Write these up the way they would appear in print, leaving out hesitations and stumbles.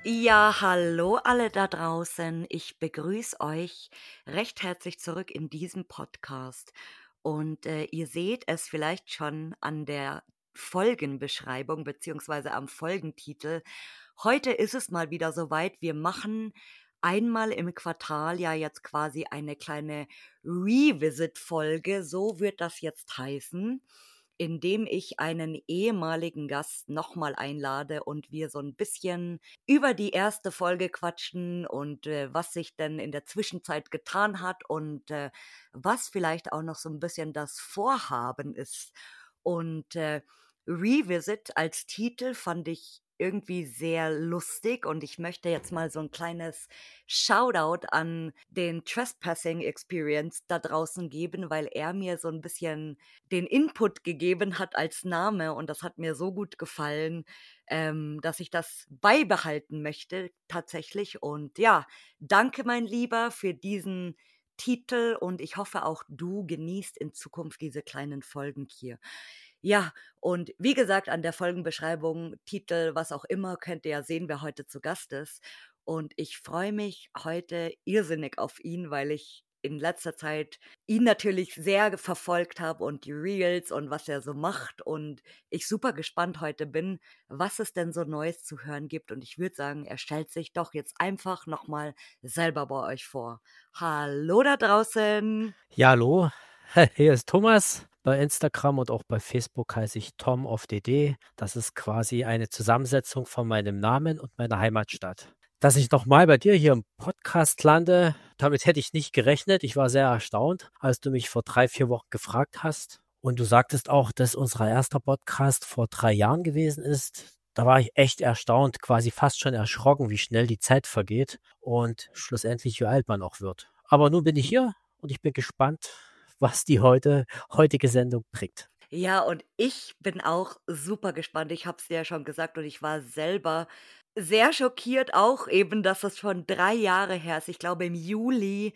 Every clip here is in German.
Ja, hallo alle da draußen. Ich begrüße euch recht herzlich zurück in diesem Podcast. Und ihr seht es vielleicht schon an der Folgenbeschreibung beziehungsweise am Folgentitel. Heute ist es mal wieder soweit. Wir machen einmal im Quartal ja jetzt quasi eine kleine Revisit-Folge. So wird das jetzt heißen, indem ich einen ehemaligen Gast nochmal einlade und wir so ein bisschen über die erste Folge quatschen und was sich denn in der Zwischenzeit getan hat und was vielleicht auch noch so ein bisschen das Vorhaben ist. Und Revisit als Titel fand ich irgendwie sehr lustig und ich möchte jetzt mal so ein kleines Shoutout an den Trespassing Experience da draußen geben, weil er mir so ein bisschen den Input gegeben hat als Name und das hat mir so gut gefallen, dass ich das beibehalten möchte tatsächlich. Und ja, danke, mein Lieber, für diesen Titel und ich hoffe auch du genießt in Zukunft diese kleinen Folgen hier. Ja, und wie gesagt, an der Folgenbeschreibung, Titel, was auch immer, könnt ihr ja sehen, wer heute zu Gast ist. Und ich freue mich heute irrsinnig auf ihn, weil ich in letzter Zeit ihn natürlich sehr verfolgt habe und die Reels und was er so macht und ich super gespannt heute bin, was es denn so Neues zu hören gibt. Und ich würde sagen, er stellt sich doch jetzt einfach nochmal selber bei euch vor. Hallo da draußen. Ja, hallo, hier ist Thomas. Bei Instagram und auch bei Facebook heiße ich Tom of DD. Das ist quasi eine Zusammensetzung von meinem Namen und meiner Heimatstadt. Dass ich nochmal bei dir hier im Podcast lande, damit hätte ich nicht gerechnet. Ich war sehr erstaunt, als du mich vor 3, 4 Wochen gefragt hast. Und du sagtest auch, dass unser erster Podcast vor 3 Jahren gewesen ist. Da war ich echt erstaunt, quasi fast schon erschrocken, wie schnell die Zeit vergeht und schlussendlich wie alt man auch wird. Aber nun bin ich hier und ich bin gespannt, was die heutige Sendung bringt. Ja, und ich bin auch super gespannt. Ich habe es dir ja schon gesagt und ich war selber sehr schockiert auch eben, dass das schon 3 Jahre her ist. Ich glaube, im Juli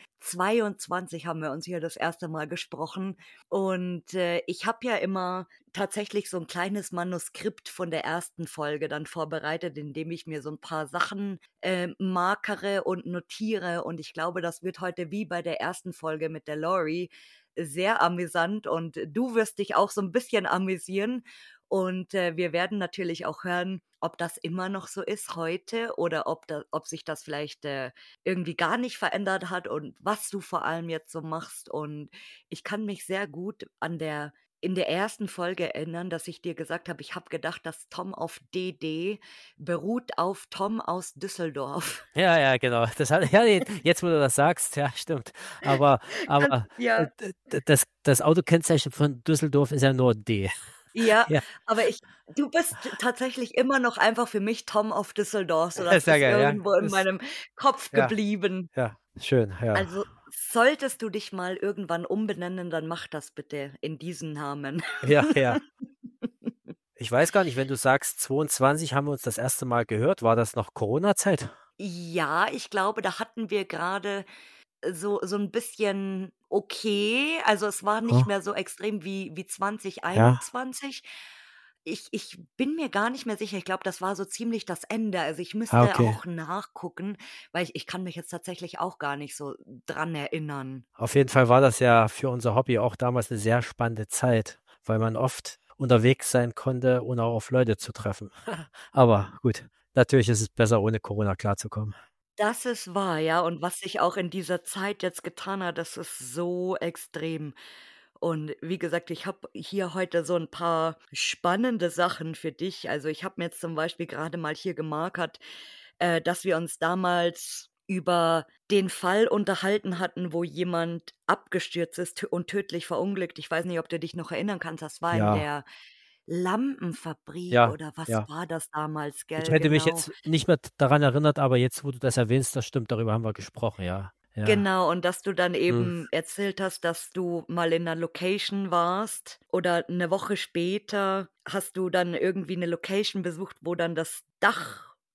22 haben wir uns hier das erste Mal gesprochen und ich habe ja immer tatsächlich so ein kleines Manuskript von der ersten Folge dann vorbereitet, indem ich mir so ein paar Sachen markere und notiere und ich glaube, das wird heute wie bei der ersten Folge mit der Lori sehr amüsant und du wirst dich auch so ein bisschen amüsieren. Und wir werden natürlich auch hören, ob das immer noch so ist heute oder ob sich das vielleicht irgendwie gar nicht verändert hat und was du vor allem jetzt so machst. Und ich kann mich sehr gut in der ersten Folge erinnern, dass ich dir gesagt habe, ich habe gedacht, dass Tom auf DD beruht auf Tom aus Düsseldorf. Ja, ja, genau. Ja, jetzt, wo du das sagst, ja, stimmt. Aber, aber Ja. das Autokennzeichen von Düsseldorf ist ja nur D. Ja, Ja, aber du bist tatsächlich immer noch einfach für mich Tom of Düsseldorf, so das sehr ist geil, ja. irgendwo in meinem Kopf Ja, geblieben. ja, schön, ja. Also, solltest du dich mal irgendwann umbenennen, dann mach das bitte in diesen Namen. Ja, ja. Ich weiß gar nicht, wenn du sagst, 22 haben wir uns das erste Mal gehört, war das noch Corona-Zeit? Ja, ich glaube, da hatten wir grade so 'n bisschen okay, also, es war nicht Hm, mehr so extrem wie ja, 2021. Ich bin mir gar nicht mehr sicher. Ich glaube, das war so ziemlich das Ende. Also, ich müsste okay. auch nachgucken, weil ich kann mich jetzt tatsächlich auch gar nicht so dran erinnern. Auf jeden Fall war das ja für unser Hobby auch damals eine sehr spannende Zeit, weil man oft unterwegs sein konnte, ohne auch auf Leute zu treffen. Aber gut, natürlich ist es besser, ohne Corona klarzukommen. Das ist wahr, ja. Und was sich auch in dieser Zeit jetzt getan hat, das ist so extrem. Und wie gesagt, ich habe hier heute so ein paar spannende Sachen für dich. Also, ich habe mir jetzt zum Beispiel gerade mal hier gemarkert, dass wir uns damals über den Fall unterhalten hatten, wo jemand abgestürzt ist und tödlich verunglückt. Ich weiß nicht, ob du dich noch erinnern kannst. Das war in Ja, der Lampenfabrik ja, oder was ja. war das damals, Ich gell? hätte mich Genau. jetzt nicht mehr daran erinnert, aber jetzt, wo du das erwähnst, das stimmt, darüber haben wir gesprochen, ja. Ja. Genau, und dass du dann Mhm. eben erzählt hast, dass du mal in 'ner Location warst oder 'ne Woche später hast du dann irgendwie 'ne Location besucht, wo dann das Dach,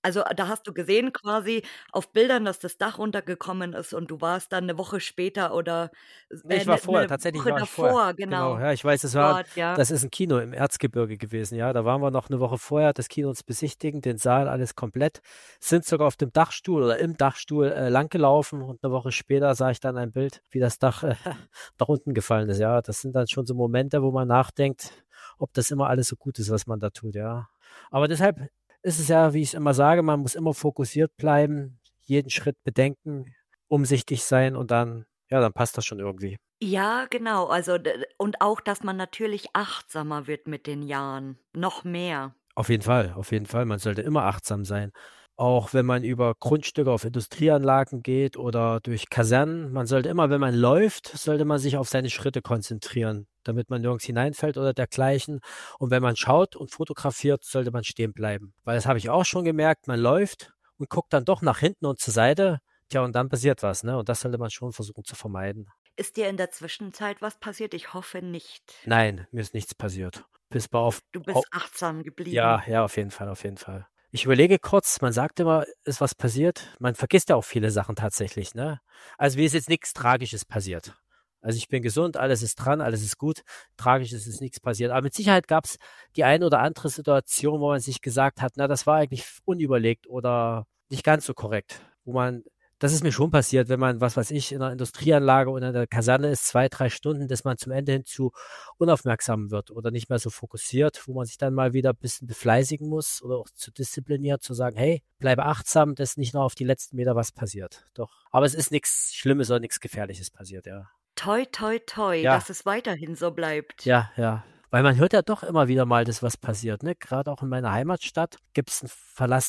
Also, da hast du gesehen quasi auf Bildern, dass das Dach runtergekommen ist und du warst dann 'ne Woche später oder Ne, ich war 'ne vorher, tatsächlich Woche war ich vorher. davor, Genau, genau, ja, ich weiß, dort, ja. das ist 'n Kino im Erzgebirge gewesen, ja. Da waren wir noch 'ne Woche vorher, das Kino uns besichtigen, den Saal, alles komplett. Sind sogar auf dem Dachstuhl oder im Dachstuhl, langgelaufen und 'ne Woche später sah ich dann ein Bild, wie das Dach, nach unten gefallen ist, ja. Das sind dann schon so Momente, wo man nachdenkt, ob das immer alles so gut ist, was man da tut, ja. Aber deshalb ist es ja, wie ich's immer sage, man muss immer fokussiert bleiben, jeden Schritt bedenken, umsichtig sein und dann ja, dann passt das schon irgendwie. Ja, genau. Also, und auch, dass man natürlich achtsamer wird mit den Jahren, noch mehr. Auf jeden Fall, auf jeden Fall. Man sollte immer achtsam sein. Auch wenn man über Grundstücke auf Industrieanlagen geht oder durch Kasernen. Man sollte immer, wenn man läuft, sollte man sich auf seine Schritte konzentrieren, damit man nirgends hineinfällt oder dergleichen. Und wenn man schaut und fotografiert, sollte man stehen bleiben. Weil das habe ich auch schon gemerkt, man läuft und guckt dann doch nach hinten und zur Seite. Tja, und dann passiert was, ne? Und das sollte man schon versuchen zu vermeiden. Ist dir in der Zwischenzeit was passiert? Ich hoffe nicht. Nein, mir ist nichts passiert. Bis auf Du au bist achtsam ja, geblieben. ja, auf jeden Fall, auf jeden Fall. Ich überlege kurz, man sagt immer, ist was passiert. Man vergisst ja auch viele Sachen tatsächlich, ne? Also, mir ist jetzt nichts Tragisches passiert. Also, ich bin gesund, alles ist dran, alles ist gut. Tragisches ist nichts passiert. Aber mit Sicherheit gab's die eine oder andere Situation, wo man sich gesagt hat: „Na, das war eigentlich unüberlegt oder nicht ganz so korrekt." Wo man Das ist mir schon passiert, wenn man, was weiß ich, in 'ner Industrieanlage oder in der Kaserne ist, 2, 3 Stunden, dass man zum Ende hin zu unaufmerksam wird oder nicht mehr so fokussiert, wo man sich dann mal wieder ein bisschen befleißigen muss oder auch zu diszipliniert, zu sagen: „Hey, bleibe achtsam, dass nicht noch auf die letzten Meter was passiert." Doch. Aber es ist nichts Schlimmes oder nichts Gefährliches passiert, ja. Toi, toi, toi, Ja, dass es weiterhin so bleibt. ja, ja. Weil man hört ja doch immer wieder mal, dass was passiert, ne? Grade auch in meiner Heimatstadt gibt's 'n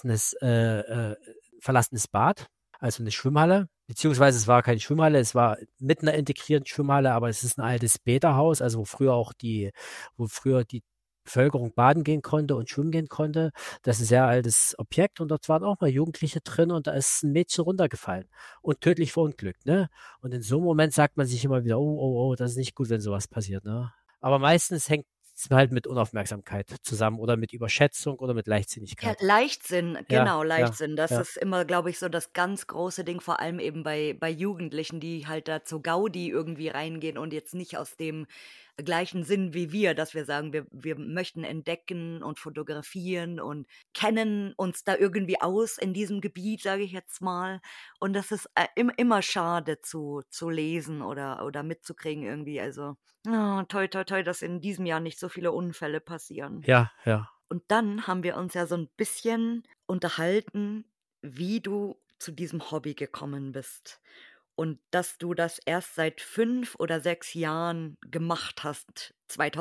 verlassenes Bad, also 'ne Schwimmhalle, beziehungsweise es war keine Schwimmhalle, es war mit 'ner integrierten Schwimmhalle, aber es ist 'n altes Bäderhaus, also wo früher die Bevölkerung baden gehen konnte und schwimmen gehen konnte. Das ist 'n sehr altes Objekt und dort waren auch mal Jugendliche drin und da ist 'n Mädchen runtergefallen und tödlich verunglückt, ne? Und in so 'nem Moment sagt man sich immer wieder: „Oh, oh, oh, das ist nicht gut, wenn so was passiert", ne? Aber meistens hängt's halt mit Unaufmerksamkeit zusammen oder mit Überschätzung oder mit Ja, Leichtsinnigkeit. Leichtsinn, Ja, genau, ja, Leichtsinn. Das ja, ist immer, glaube ich, so das ganz große Ding, vor allem eben bei Jugendlichen, die halt da zu Gaudi irgendwie reingehen und jetzt nicht aus dem gleichen Sinn wie wir, dass wir sagen, wir möchten entdecken und fotografieren und kennen uns da irgendwie aus in diesem Gebiet, sage ich jetzt mal. Und das ist, immer schade zu lesen oder mitzukriegen irgendwie. Also, toi, toi, toi, dass in diesem Jahr nicht so viele Unfälle passieren. ja, ja, Und dann haben wir uns ja so 'n bisschen unterhalten, wie du zu diesem Hobby gekommen bist und dass du das erst seit 5 oder 6 Jahren gemacht hast,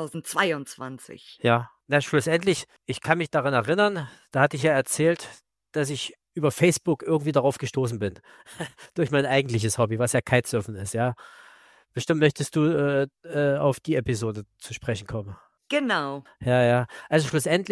2022. ja. Na, schlussendlich, ich kann mich daran erinnern, da hatte ich ja erzählt, dass ich über Facebook irgendwie darauf gestoßen bin, durch mein eigentliches Hobby, was ja Kitesurfen ist, ja. Bestimmt möchtest du, auf die Episode zu sprechen kommen. Genau. Ja, ja. Also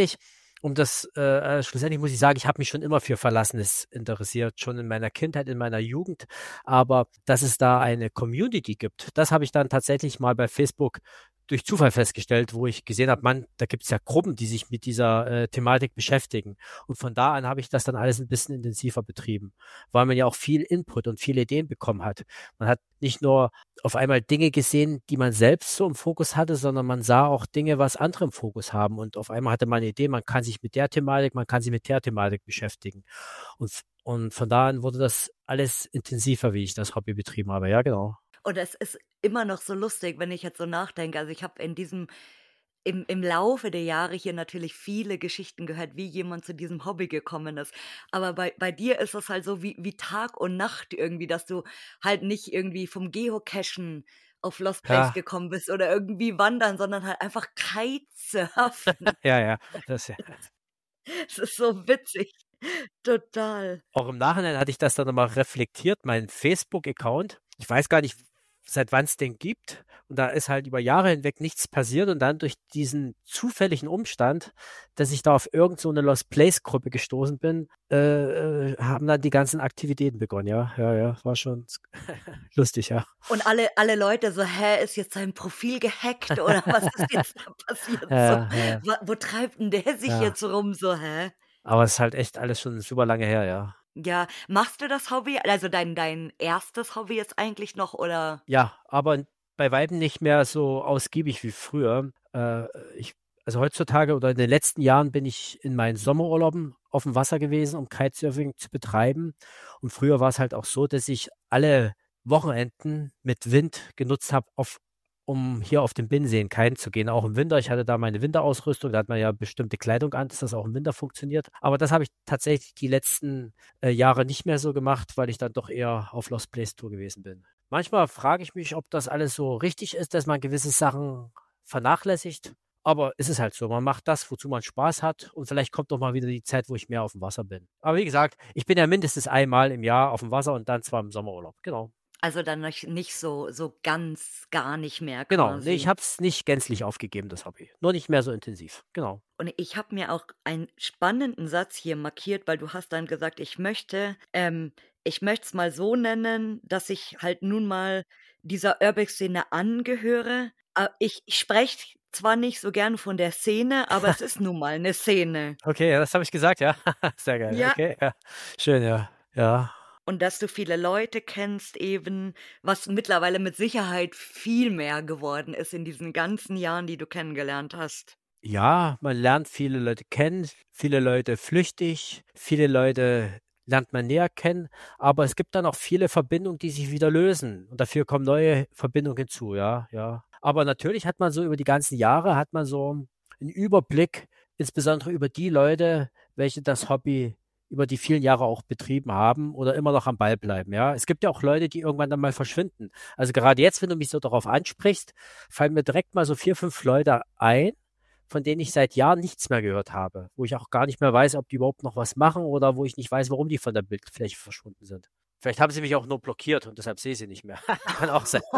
schlussendlich muss ich sagen, ich habe mich schon immer für Verlassenes interessiert, schon in meiner Kindheit, in meiner Jugend. Aber dass es da eine Community gibt, das habe ich dann tatsächlich mal bei Facebook durch Zufall festgestellt, wo ich gesehen habe, Mann, da gibt's ja Gruppen, die sich mit dieser Thematik beschäftigen. Und von da an habe ich das dann alles ein bisschen intensiver betrieben, weil man ja auch viel Input und viele Ideen bekommen hat. Man hat nicht nur auf einmal Dinge gesehen, die man selbst so im Fokus hatte, sondern man sah auch Dinge, was andere im Fokus haben. Und auf einmal hatte man eine Idee, man kann sich mit der Thematik, man kann sich mit der Thematik beschäftigen. Und von da an wurde das alles intensiver, wie ich das Hobby betrieben habe. Ja, genau. Und es ist immer noch so lustig, wenn ich jetzt so nachdenke. Also, ich habe in diesem im Laufe der Jahre hier natürlich viele Geschichten gehört, wie jemand zu diesem Hobby gekommen ist. Aber bei dir ist es halt so wie Tag und Nacht irgendwie, dass du halt nicht irgendwie vom Geocachen auf Lost Place Ja, gekommen bist oder irgendwie wandern, sondern halt einfach Kitesurfen. ja, ja. Das ja. Es ist so witzig. Total. Auch im Nachhinein hatte ich das dann nochmal reflektiert, meinen Facebook-Account. Ich weiß gar nicht, seit wann es den gibt. Und da ist halt über Jahre hinweg nichts passiert. Und dann durch diesen zufälligen Umstand, dass ich da auf irgend so eine Lost Place-Gruppe gestoßen bin, haben dann die ganzen Aktivitäten begonnen. Ja, ja, ja, war schon lustig, ja. Und alle Leute so: „Hä, ist jetzt sein Profil gehackt oder was ist jetzt da passiert so? Ja, ja, Wo treibt 'n der sich ja. jetzt rum so, hä?“ Aber es ist halt echt alles schon super lange her, ja. Ja, machst du das Hobby, also dein erstes Hobby jetzt eigentlich noch, oder? Ja, aber bei Weitem nicht mehr so ausgiebig wie früher. Also heutzutage oder in den letzten Jahren bin ich in meinen Sommerurlauben auf dem Wasser gewesen, um Kitesurfing zu betreiben. Und früher war es halt auch so, dass ich alle Wochenenden mit Wind genutzt habe, um hier auf den Binnenseen kiten zu gehen, auch im Winter. Ich hatte da meine Winterausrüstung, da hat man ja bestimmte Kleidung an, dass das auch im Winter funktioniert. Aber das habe ich tatsächlich die letzten Jahre nicht mehr so gemacht, weil ich dann doch eher auf Lost Place Tour gewesen bin. Manchmal frage ich mich, ob das alles so richtig ist, dass man gewisse Sachen vernachlässigt. Aber es ist halt so, man macht das, wozu man Spaß hat, und vielleicht kommt doch mal wieder die Zeit, wo ich mehr auf dem Wasser bin. Aber wie gesagt, ich bin ja mindestens einmal im Jahr auf dem Wasser und dann zwar im Sommerurlaub. Genau. Also dann nicht so ganz gar nicht mehr Genau. Nee, ich quasi. habe es nicht gänzlich aufgegeben, das Hobby. Nur nicht mehr so intensiv. Genau. Und ich habe mir auch einen spannenden Satz hier markiert, weil du hast dann gesagt, ich möchte es mal so nennen, dass ich halt nun mal dieser Urbex-Szene angehöre. Ich spreche zwar nicht so gern von der Szene, aber es ist nun mal eine Szene. Okay, ja, das habe ich gesagt, ja. Sehr geil. Ja, Okay, ja. Schön, ja. Ja. und dass du viele Leute kennst eben, was mittlerweile mit Sicherheit viel mehr geworden ist in diesen ganzen Jahren, die du kennengelernt hast. Ja, man lernt viele Leute kennen, viele Leute flüchtig, viele Leute lernt man näher kennen, aber es gibt dann auch viele Verbindungen, die sich wieder lösen, und dafür kommen neue Verbindungen hinzu, ja, ja. Aber natürlich hat man so über die ganzen Jahre hat man so einen Überblick, insbesondere über die Leute, welche das Hobby über die vielen Jahre auch betrieben haben oder immer noch am Ball bleiben, ja. Es gibt ja auch Leute, die irgendwann dann mal verschwinden. Also gerade jetzt, wenn du mich so darauf ansprichst, fallen mir direkt mal so 4, 5 Leute ein, von denen ich seit Jahren nichts mehr gehört habe, wo ich auch gar nicht mehr weiß, ob die überhaupt noch was machen oder wo ich nicht weiß, warum die von der Bildfläche verschwunden sind. Vielleicht haben sie mich auch nur blockiert und deshalb sehe ich sie nicht mehr. Kann auch sein.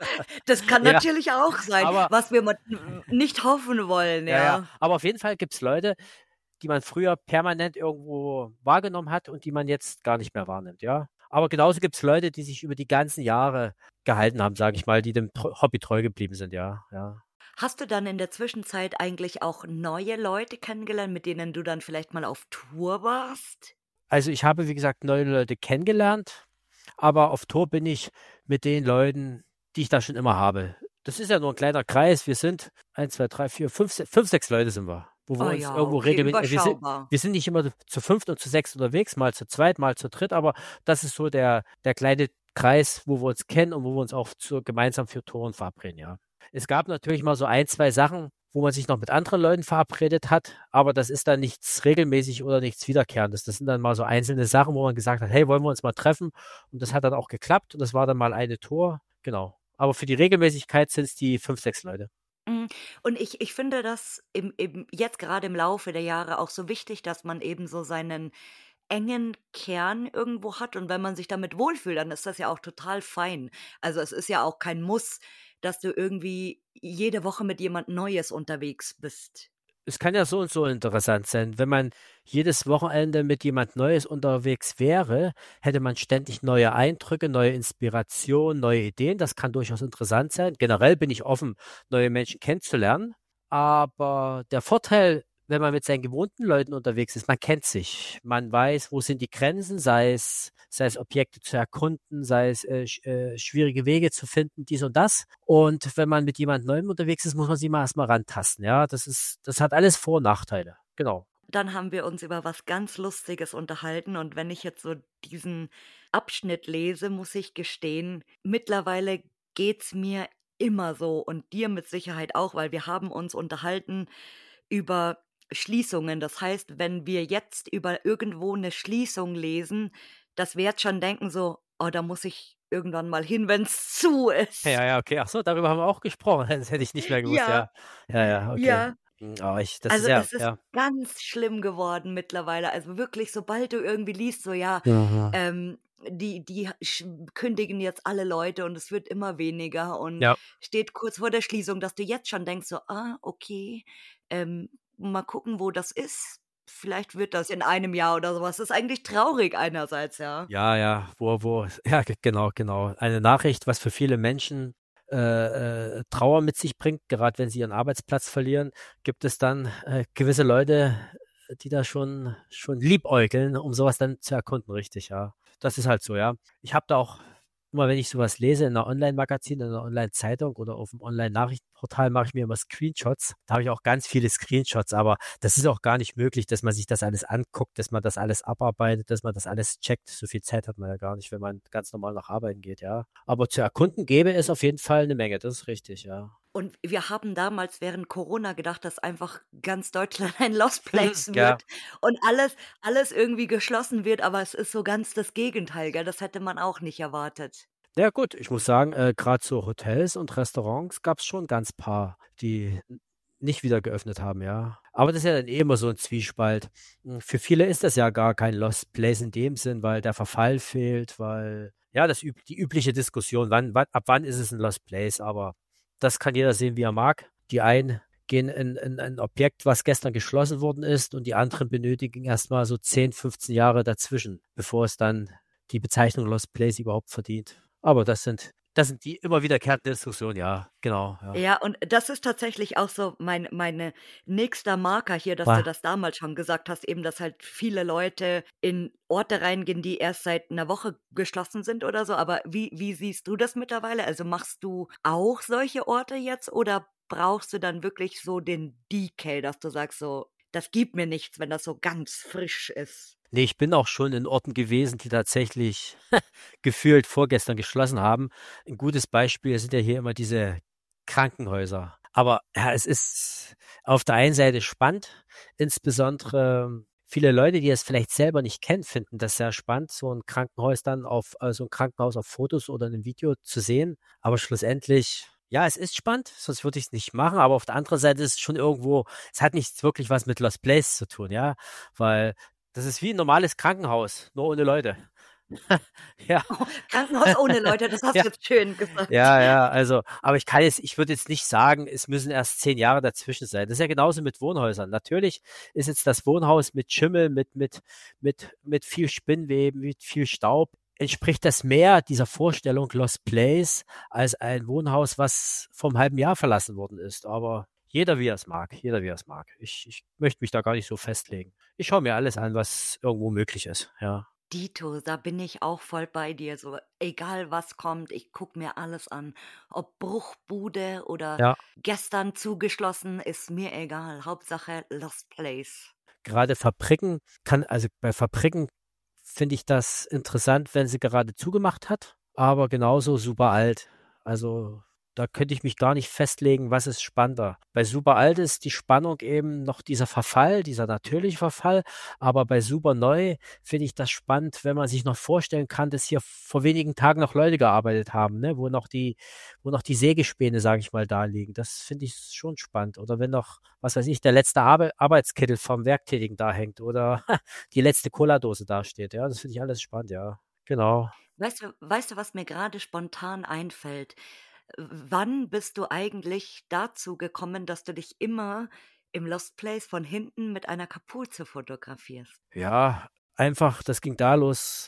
Das kann Ja, natürlich auch sein, aber was wir mal nicht hoffen wollen, ja, ja. ja. Aber auf jeden Fall gibt es Leute, die man früher permanent irgendwo wahrgenommen hat und die man jetzt gar nicht mehr wahrnimmt, ja. Aber genauso gibt es Leute, die sich über die ganzen Jahre gehalten haben, sage ich mal, die dem Hobby treu geblieben sind, ja, ja. Hast du dann in der Zwischenzeit eigentlich auch neue Leute kennengelernt, mit denen du dann vielleicht mal auf Tour warst? Also ich habe, wie gesagt, neue Leute kennengelernt, aber auf Tour bin ich mit den Leuten, die ich da schon immer habe. Das ist ja nur ein kleiner Kreis. Wir sind 1, 2, 3, 4, 5, 5, 6 Leute sind wir, wo wir Oh uns ja, irgendwo okay, regelmäßig, überschaubar. wir sind nicht immer zu 5 und zu 6 unterwegs, mal zu zweit, mal zu dritt, aber das ist so der kleine Kreis, wo wir uns kennen und wo wir uns auch gemeinsam für Touren verabreden, ja. Es gab natürlich mal so 1, 2 Sachen, wo man sich noch mit anderen Leuten verabredet hat, aber das ist dann nichts regelmäßig oder nichts Wiederkehrendes. Das sind dann mal so einzelne Sachen, wo man gesagt hat, hey, wollen wir uns mal treffen? Und das hat dann auch geklappt und das war dann mal eine Tour. Genau. Aber für die Regelmäßigkeit sind es die 5, 6 Leute. Und ich finde das jetzt gerade im Laufe der Jahre auch so wichtig, dass man eben so seinen engen Kern irgendwo hat, und wenn man sich damit wohlfühlt, dann ist das ja auch total fein. Also, es ist ja auch kein Muss, dass du irgendwie jede Woche mit jemand Neues unterwegs bist. Es kann ja so und so interessant sein. Wenn man jedes Wochenende mit jemand Neues unterwegs wäre, hätte man ständig neue Eindrücke, neue Inspirationen, neue Ideen. Das kann durchaus interessant sein. Generell bin ich offen, neue Menschen kennenzulernen. Aber der Vorteil, wenn man mit seinen gewohnten Leuten unterwegs ist, man kennt sich. Man weiß, wo sind die Grenzen, sei es Objekte zu erkunden, sei es schwierige Wege zu finden, dies und das. Und wenn man mit jemand Neuem unterwegs ist, muss man sich mal erstmal rantasten. Ja, das hat alles Vor- und Nachteile. Genau. Dann haben wir uns über was ganz Lustiges unterhalten, und wenn ich jetzt so diesen Abschnitt lese, muss ich gestehen, mittlerweile geht's mir immer so und dir mit Sicherheit auch, weil wir haben uns unterhalten über Schließungen. Das heißt, wenn wir jetzt über irgendwo eine Schließung lesen, dass wir jetzt schon denken so: „Oh, da muss ich irgendwann mal hin, wenn's zu ist.“ Ja, ja, okay. Ach so, darüber haben wir auch gesprochen. Das hätte ich nicht mehr gewusst, Ja, ja. Ja, ja, okay. ja. Aber das ist Also, ja, es ist ja. ganz schlimm geworden mittlerweile. Also, wirklich, sobald du irgendwie liest, so, ja, Mhm. die kündigen jetzt alle Leute und es wird immer weniger und Ja, steht kurz vor der Schließung, dass du jetzt schon denkst so: „Ah, okay, mal gucken, wo das ist. Vielleicht wird das in einem Jahr oder sowas. Das ist eigentlich traurig einerseits, ja. ja, ja, ja, genau, genau. Eine Nachricht, was für viele Menschen Trauer mit sich bringt, gerade wenn sie ihren Arbeitsplatz verlieren, gibt es dann gewisse Leute, die da schon liebäugeln, um sowas dann zu erkunden, richtig, ja. Das ist halt so, ja. Ich habe da auch immer, wenn ich sowas lese in einer Online-Magazin, in einer Online-Zeitung oder auf dem Online-Nachrichtenportal, mache ich mir immer Screenshots. Da habe ich auch ganz viele Screenshots, aber das ist auch gar nicht möglich, dass man sich das alles anguckt, dass man das alles abarbeitet, dass man das alles checkt. So viel Zeit hat man ja gar nicht, wenn man ganz normal nach Arbeiten geht, ja. Aber zu erkunden gäbe es auf jeden Fall eine Menge, das ist richtig, ja. Und wir haben damals während Corona gedacht, dass einfach ganz Deutschland ein Lost Place Ja. wird und alles irgendwie geschlossen wird, aber es ist so ganz das Gegenteil, gell? Das hätte man auch nicht erwartet. Ja gut, ich muss sagen, grad so Hotels und Restaurants gab's schon ganz paar, die nicht wieder geöffnet haben, ja. Aber das ist ja dann eh immer so ein Zwiespalt. Für viele ist das ja gar kein Lost Place in dem Sinn, weil der Verfall fehlt, weil ja, die übliche Diskussion, ab wann ist es ein Lost Place, aber das kann jeder sehen, wie er mag. Die einen gehen in ein Objekt, was gestern geschlossen worden ist, und die anderen benötigen erst mal so 10, 15 Jahre dazwischen, bevor es dann die Bezeichnung Lost Place überhaupt verdient. Aber das sind die immer wiederkehrenden Diskussionen, ja, genau, ja. Ja, und das ist tatsächlich auch so meine nächster Marker hier, dass du Wa das damals schon gesagt hast, eben, dass halt viele Leute in Orte reingehen, die erst seit einer Woche geschlossen sind oder so. Aber wie siehst du das mittlerweile? Also, machst du auch solche Orte jetzt oder brauchst du dann wirklich so den Decay, dass du sagst so: „Das gibt mir nichts, wenn das so ganz frisch ist?“ Ne, ich bin auch schon in Orten gewesen, die tatsächlich gefühlt vorgestern geschlossen haben. Ein gutes Beispiel sind ja hier immer diese Krankenhäuser. Aber ja, es ist auf der einen Seite spannend, insbesondere viele Leute, die es vielleicht selber nicht kennen, finden das sehr spannend, so ein Krankenhaus auf Fotos oder in 'nem Video zu sehen. Aber schlussendlich, ja, es ist spannend, sonst würde ich es nicht machen, aber auf der anderen Seite ist es schon irgendwo, es hat nichts wirklich was mit Lost Place zu tun, ja, weil das ist wie ein normales Krankenhaus, nur ohne Leute. Ja. Oh, Krankenhaus ohne Leute, das hast Ja. du jetzt schön gesagt. Ja, ja, also, aber ich würde jetzt nicht sagen, es müssen erst 10 Jahre dazwischen sein. Das ist ja genauso mit Wohnhäusern. Natürlich ist jetzt das Wohnhaus mit Schimmel, mit viel Spinnweben, mit viel Staub, entspricht das mehr dieser Vorstellung Lost Place als ein Wohnhaus, was vor 'nem halben Jahr verlassen worden ist. Aber jeder, wie er es mag, jeder, wie er es mag. Ich möchte mich da gar nicht so festlegen. Ich schaue mir alles an, was irgendwo möglich ist, ja. Dito, da bin ich auch voll bei dir. So, egal was kommt, ich gucke mir alles an. Ob Bruchbude oder Ja. gestern zugeschlossen, ist mir egal. Hauptsache Lost Place. Gerade bei Fabriken finde ich das interessant, wenn sie gerade zugemacht hat, aber genauso super alt. Also da könnte ich mich gar nicht festlegen, was ist spannender. Bei super alt ist die Spannung eben noch dieser Verfall, dieser natürliche Verfall, aber bei super neu finde ich das spannend, wenn man sich noch vorstellen kann, dass hier vor wenigen Tagen noch Leute gearbeitet haben, ne? Wo noch die Sägespäne, sage ich mal, da liegen. Das finde ich schon spannend. Oder wenn noch, was weiß ich, der letzte Arbeitskittel vom Werktätigen da hängt oder die letzte Cola-Dose dasteht. Ja, das finde ich alles spannend, ja. Genau. Weißt du, was mir gerade spontan einfällt? Wann bist du eigentlich dazu gekommen, dass du dich immer im Lost Place von hinten mit einer Kapuze fotografierst? Ja, einfach, das ging da los,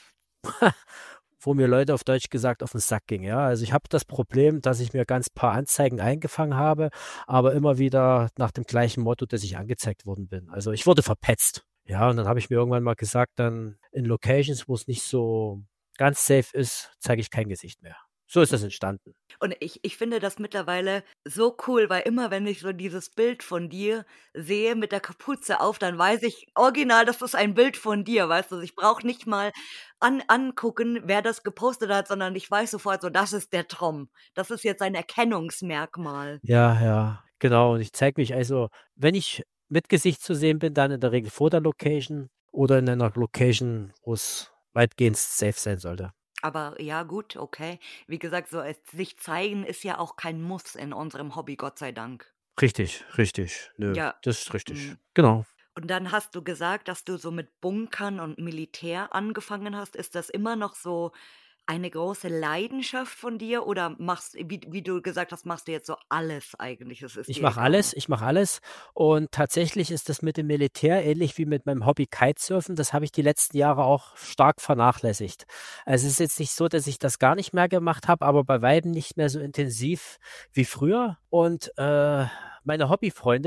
wo mir Leute auf Deutsch gesagt auf den Sack gingen. Ja, also ich habe das Problem, dass ich mir ganz paar Anzeigen eingefangen habe, aber immer wieder nach dem gleichen Motto, dass ich angezeigt worden bin. Also ich wurde verpetzt. Ja, und dann habe ich mir irgendwann mal gesagt, dann in Locations, wo es nicht so ganz safe ist, zeige ich kein Gesicht mehr. So ist das entstanden. Und ich finde das mittlerweile so cool, weil immer, wenn ich so dieses Bild von dir sehe mit der Kapuze auf, dann weiß ich original, das ist ein Bild von dir, weißt du? Ich brauche nicht mal angucken, wer das gepostet hat, sondern ich weiß sofort so, das ist der Tom. Das ist jetzt ein Erkennungsmerkmal. Ja, ja, genau. Und ich zeige mich also, wenn ich mit Gesicht zu sehen bin, dann in der Regel vor der Location oder in einer Location, wo es weitgehend safe sein sollte. Aber ja, gut, okay. Wie gesagt, so es sich zeigen ist ja auch kein Muss in unserem Hobby, Gott sei Dank. Richtig, richtig. Nö, Ja. das ist richtig. Mhm. Genau. Und dann hast du gesagt, dass du so mit Bunkern und Militär angefangen hast. Ist das immer noch so eine große Leidenschaft von dir oder wie du gesagt hast, machst du jetzt so alles eigentlich? Es ist Ich dir mache egal. alles, ich mache alles. Und tatsächlich ist das mit dem Militär ähnlich wie mit meinem Hobby Kitesurfen. Das habe ich die letzten Jahre auch stark vernachlässigt. Also es ist jetzt nicht so, dass ich das gar nicht mehr gemacht habe, aber bei weitem nicht mehr so intensiv wie früher. Und meine Hobbyfreundin,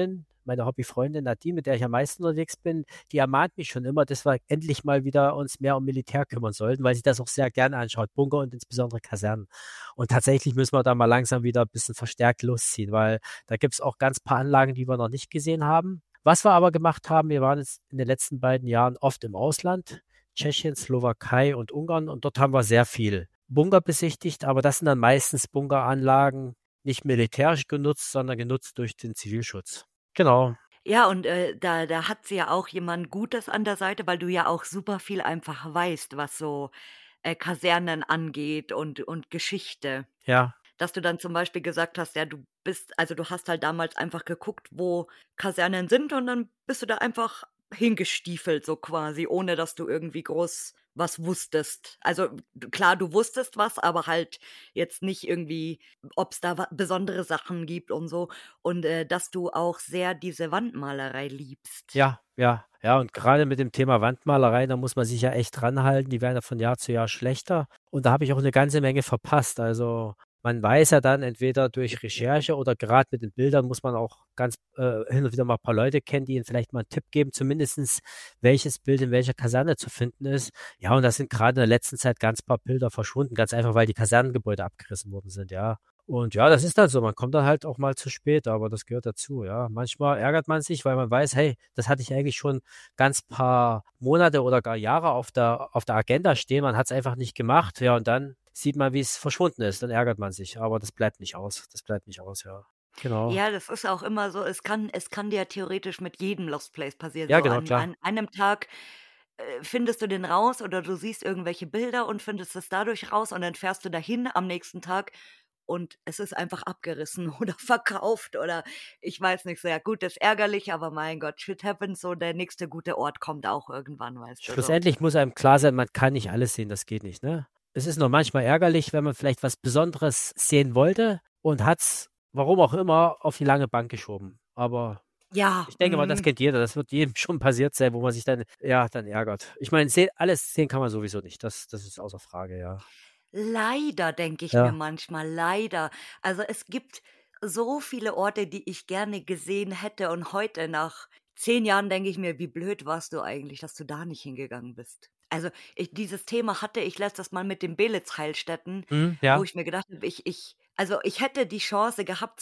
meine Hobbyfreundin Nadine, mit der ich am meisten unterwegs bin, die ermahnt mich schon immer, dass wir endlich mal wieder uns mehr um Militär kümmern sollten, weil sie das auch sehr gerne anschaut, Bunker und insbesondere Kasernen. Und tatsächlich müssen wir da mal langsam wieder ein bisschen verstärkt losziehen, weil da gibt es auch ganz paar Anlagen, die wir noch nicht gesehen haben. Was wir aber gemacht haben, wir waren jetzt in den letzten beiden Jahren oft im Ausland, Tschechien, Slowakei und Ungarn, und dort haben wir sehr viel Bunker besichtigt, aber das sind dann meistens Bunkeranlagen, nicht militärisch genutzt, sondern genutzt durch den Zivilschutz. Genau. Ja, und da hat sie ja auch jemand Gutes an der Seite, weil du ja auch super viel einfach weißt, was so Kasernen angeht und Geschichte. Ja, Dass du dann zum Beispiel gesagt hast, ja, du hast halt damals einfach geguckt, wo Kasernen sind und dann bist du da einfach hingestiefelt, so quasi, ohne dass du irgendwie groß was wusstest. Also klar, du wusstest was, aber halt jetzt nicht irgendwie, ob es da besondere Sachen gibt und so. Und dass du auch sehr diese Wandmalerei liebst. ja, ja, ja. Und gerade mit dem Thema Wandmalerei, da muss man sich ja echt dranhalten. Die werden ja von Jahr zu Jahr schlechter. Und da habe ich auch eine ganze Menge verpasst. Also man weiß ja dann entweder durch Recherche oder gerade mit den Bildern muss man auch ganz hin und wieder mal ein paar Leute kennen, die ihnen vielleicht mal einen Tipp geben, zumindestens welches Bild in welcher Kaserne zu finden ist. Ja, und da sind gerade in der letzten Zeit ganz paar Bilder verschwunden, ganz einfach, weil die Kasernengebäude abgerissen worden sind, ja. Und ja, das ist halt so. Man kommt dann halt auch mal zu spät, aber das gehört dazu, ja. Manchmal ärgert man sich, weil man weiß, hey, das hatte ich eigentlich schon ganz paar Monate oder gar Jahre auf der Agenda stehen. Man hat es einfach nicht gemacht. Ja, und dann sieht man, wie es verschwunden ist. Dann ärgert man sich. Aber das bleibt nicht aus. Das bleibt nicht aus, ja. Genau. Ja, das ist auch immer so, es kann dir theoretisch mit jedem Lost Place passieren. Ja, So genau, an klar. einem Tag findest du den raus oder du siehst irgendwelche Bilder und findest es dadurch raus und dann fährst du dahin am nächsten Tag und es ist einfach abgerissen oder verkauft oder ich weiß nicht, so ja gut, das ist ärgerlich, aber mein Gott, shit happens, so der nächste gute Ort kommt auch irgendwann, weißt du so. Schlussendlich muss einem klar sein, man kann nicht alles sehen. Das geht nicht, ne? Es ist nur manchmal ärgerlich, wenn man vielleicht was Besonderes sehen wollte und hat es, warum auch immer, auf die lange Bank geschoben. Aber Ja, ich denke mal, das kennt jeder. Das wird jedem schon passiert sein, wo man sich dann, ja, dann ärgert. Ich meine, alles sehen kann man sowieso nicht. Das ist außer Frage, ja. leider denke ich mir Ja. manchmal, leider. Also, es gibt so viele Orte, die ich gerne gesehen hätte und heute nach 10 Jahren denke ich mir: „Wie blöd warst du eigentlich, dass du da nicht hingegangen bist?“ Also, dieses Thema hatte ich letztes Mal mit den Beelitz-Heilstätten, Mhm, wo ja. ich mir gedacht habe, ich hätte die Chance gehabt,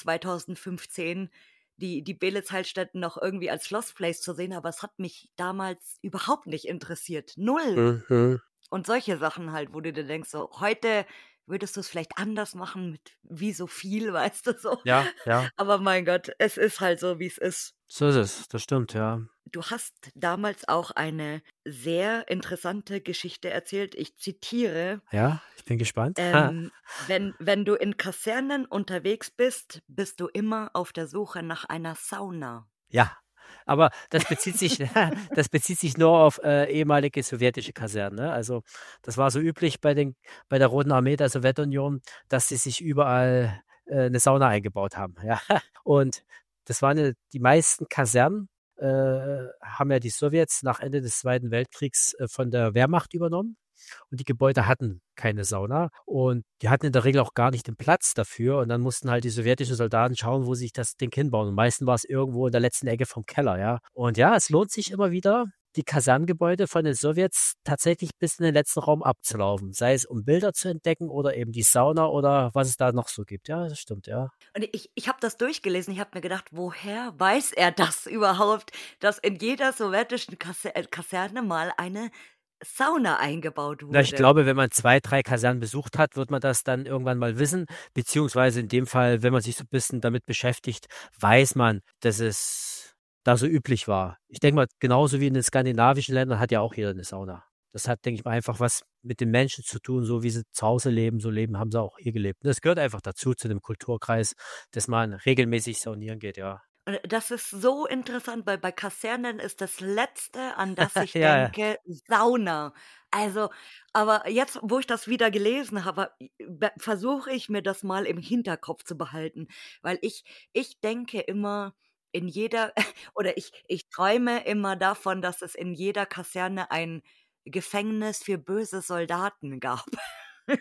2015 die Beelitz-Heilstätten noch irgendwie als Lost Place zu sehen, aber es hat mich damals überhaupt nicht interessiert. Null. Mhm. Und solche Sachen halt, wo du dir denkst, so, heute würdest du es vielleicht anders machen mit wie so viel, weißt du, so. Ja, ja. Aber mein Gott, es ist halt so, wie es ist. So ist es. Das stimmt, ja. Du hast damals auch eine sehr interessante Geschichte erzählt. Ich zitiere: Ja, ich bin gespannt. „Wenn du in Kasernen unterwegs bist, bist du immer auf der Suche nach einer Sauna.“ Ja, aber das bezieht sich das bezieht sich nur auf, ehemalige sowjetische Kasernen, ne? Also, das war so üblich bei der Roten Armee der Sowjetunion, dass sie sich überall, 'ne Sauna eingebaut haben, ja. Und das waren ja die meisten Kasernen, haben ja die Sowjets nach Ende des Zweiten Weltkriegs, von der Wehrmacht übernommen. Und die Gebäude hatten keine Sauna und die hatten in der Regel auch gar nicht den Platz dafür. Und dann mussten halt die sowjetischen Soldaten schauen, wo sie sich das Ding hinbauen. Und meistens war es irgendwo in der letzten Ecke vom Keller, ja. Und ja, es lohnt sich immer wieder, die Kasernengebäude von den Sowjets tatsächlich bis in den letzten Raum abzulaufen. Sei es, um Bilder zu entdecken oder eben die Sauna oder was es da noch so gibt. Ja, das stimmt, ja. Und ich habe das durchgelesen. Ich habe mir gedacht: „Woher weiß er das überhaupt, dass in jeder sowjetischen Kaserne mal eine Sauna eingebaut Na, ich wurde?“ glaube, wenn man 2, 3 Kasernen besucht hat, wird man das dann irgendwann mal wissen, beziehungsweise in dem Fall, wenn man sich so ein bisschen damit beschäftigt, weiß man, dass es da so üblich war. Ich denke mal, genauso wie in den skandinavischen Ländern hat ja auch jeder eine Sauna. Das hat, denke ich mal, einfach was mit den Menschen zu tun, so wie sie zu Hause leben, so leben haben sie auch hier gelebt. Und das gehört einfach dazu, zu dem Kulturkreis, dass man regelmäßig saunieren geht, ja. Und das ist so interessant, weil bei Kasernen ist das Letzte, an das ich Ja, ja. denke, Sauna. Also, aber jetzt, wo ich das wieder gelesen habe, versuche ich mir das mal im Hinterkopf zu behalten, weil ich denke immer in jeder oder ich träume immer davon, dass es in jeder Kaserne ein Gefängnis für böse Soldaten gab.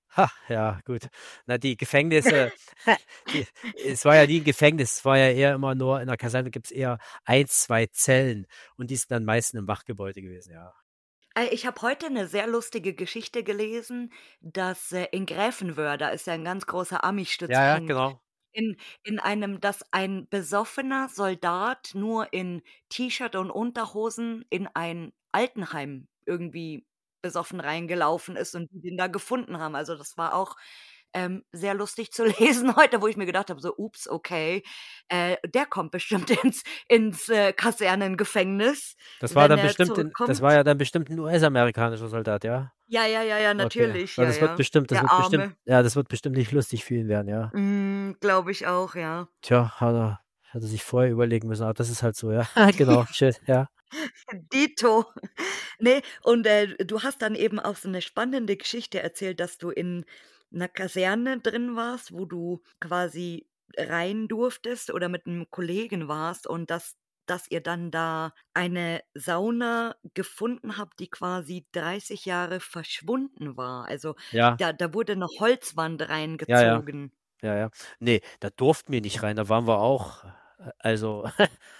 Ha, ja, gut. Na, die Gefängnisse, die, es war ja nie ein Gefängnis, es war ja eher immer nur, in der Kaserne gibt es eher 1, 2 Zellen und die sind dann meistens im Wachgebäude gewesen, ja. Ich habe heute eine sehr lustige Geschichte gelesen, dass, in Gräfenwöhr, ist ja ein ganz großer Ja, ja, Ami-Stützpunkt, genau. in einem dass ein besoffener Soldat nur in T-Shirt und Unterhosen in ein Altenheim irgendwie besoffen reingelaufen ist und die den da gefunden haben. Also, das war auch, sehr lustig zu lesen heute, wo ich mir gedacht habe, so: „Ups, okay, der kommt bestimmt ins Kasernengefängnis, wenn er Das war zurückkommt.“ ja dann bestimmt ein US-amerikanischer Soldat, ja? Ja, ja, ja, ja, Okay. natürlich, Weil ja, ja. Der das wird bestimmt Arme. ja, das wird bestimmt nicht lustig für ihn werden, ja. Glaube ich auch, ja. Tja, hat er sich vorher überlegen müssen, aber das ist halt so, ja. Genau, schön, ja. Dito. Ne, und, du hast dann eben auch so 'ne spannende Geschichte erzählt, dass du in 'ner Kaserne drin warst, wo du quasi rein durftest oder mit 'nem Kollegen warst und dass ihr dann da eine Sauna gefunden habt, die quasi 30 Jahre verschwunden war. Also, Ja, da wurde 'ne Holzwand ja, ja, reingezogen. ja, ja. Ne, da durften wir nicht rein, da waren wir auch, also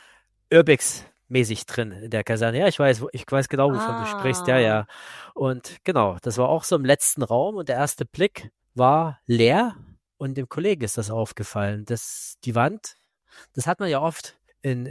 Urbex-mäßig drin in der Kaserne. Ja, ich weiß genau, wovon du sprichst, ja, Ah. ja. Und genau, das war auch so im letzten Raum und der erste Blick war leer und dem Kollegen ist das aufgefallen. Die Wand, das hat man ja oft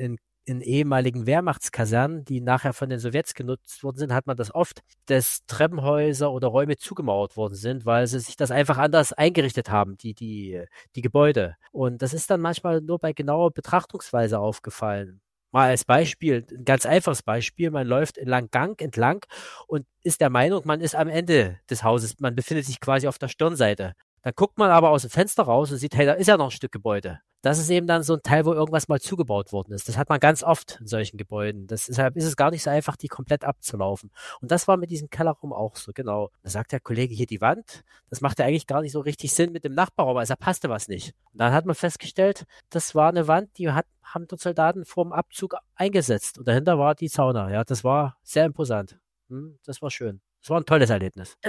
in ehemaligen Wehrmachtskasernen, die nachher von den Sowjets genutzt worden sind, hat man das oft, dass Treppenhäuser oder Räume zugemauert worden sind, weil sie sich das einfach anders eingerichtet haben, die Gebäude. Und das ist dann manchmal nur bei genauer Betrachtungsweise aufgefallen. Mal als Beispiel, ein ganz einfaches Beispiel, man läuft in lang Gang entlang und ist der Meinung, man ist am Ende des Hauses, man befindet sich quasi auf der Stirnseite. Dann guckt man aber aus dem Fenster raus und sieht, hey, da ist ja noch ein Stück Gebäude. Das ist eben dann so ein Teil, wo irgendwas mal zugebaut worden ist. Das hat man ganz oft in solchen Gebäuden. Deshalb ist es gar nicht so einfach, die komplett abzulaufen. Und das war mit diesem Kellerraum auch so, genau. Da sagt der Kollege hier die Wand, das macht ja eigentlich gar nicht so richtig Sinn mit dem Nachbarraum, also da passte was nicht. Und dann hat man festgestellt, das war eine Wand, haben dort Soldaten vorm Abzug eingesetzt. Und dahinter war die Sauna. Ja, das war sehr imposant. Das war schön. Das war ein tolles Erlebnis.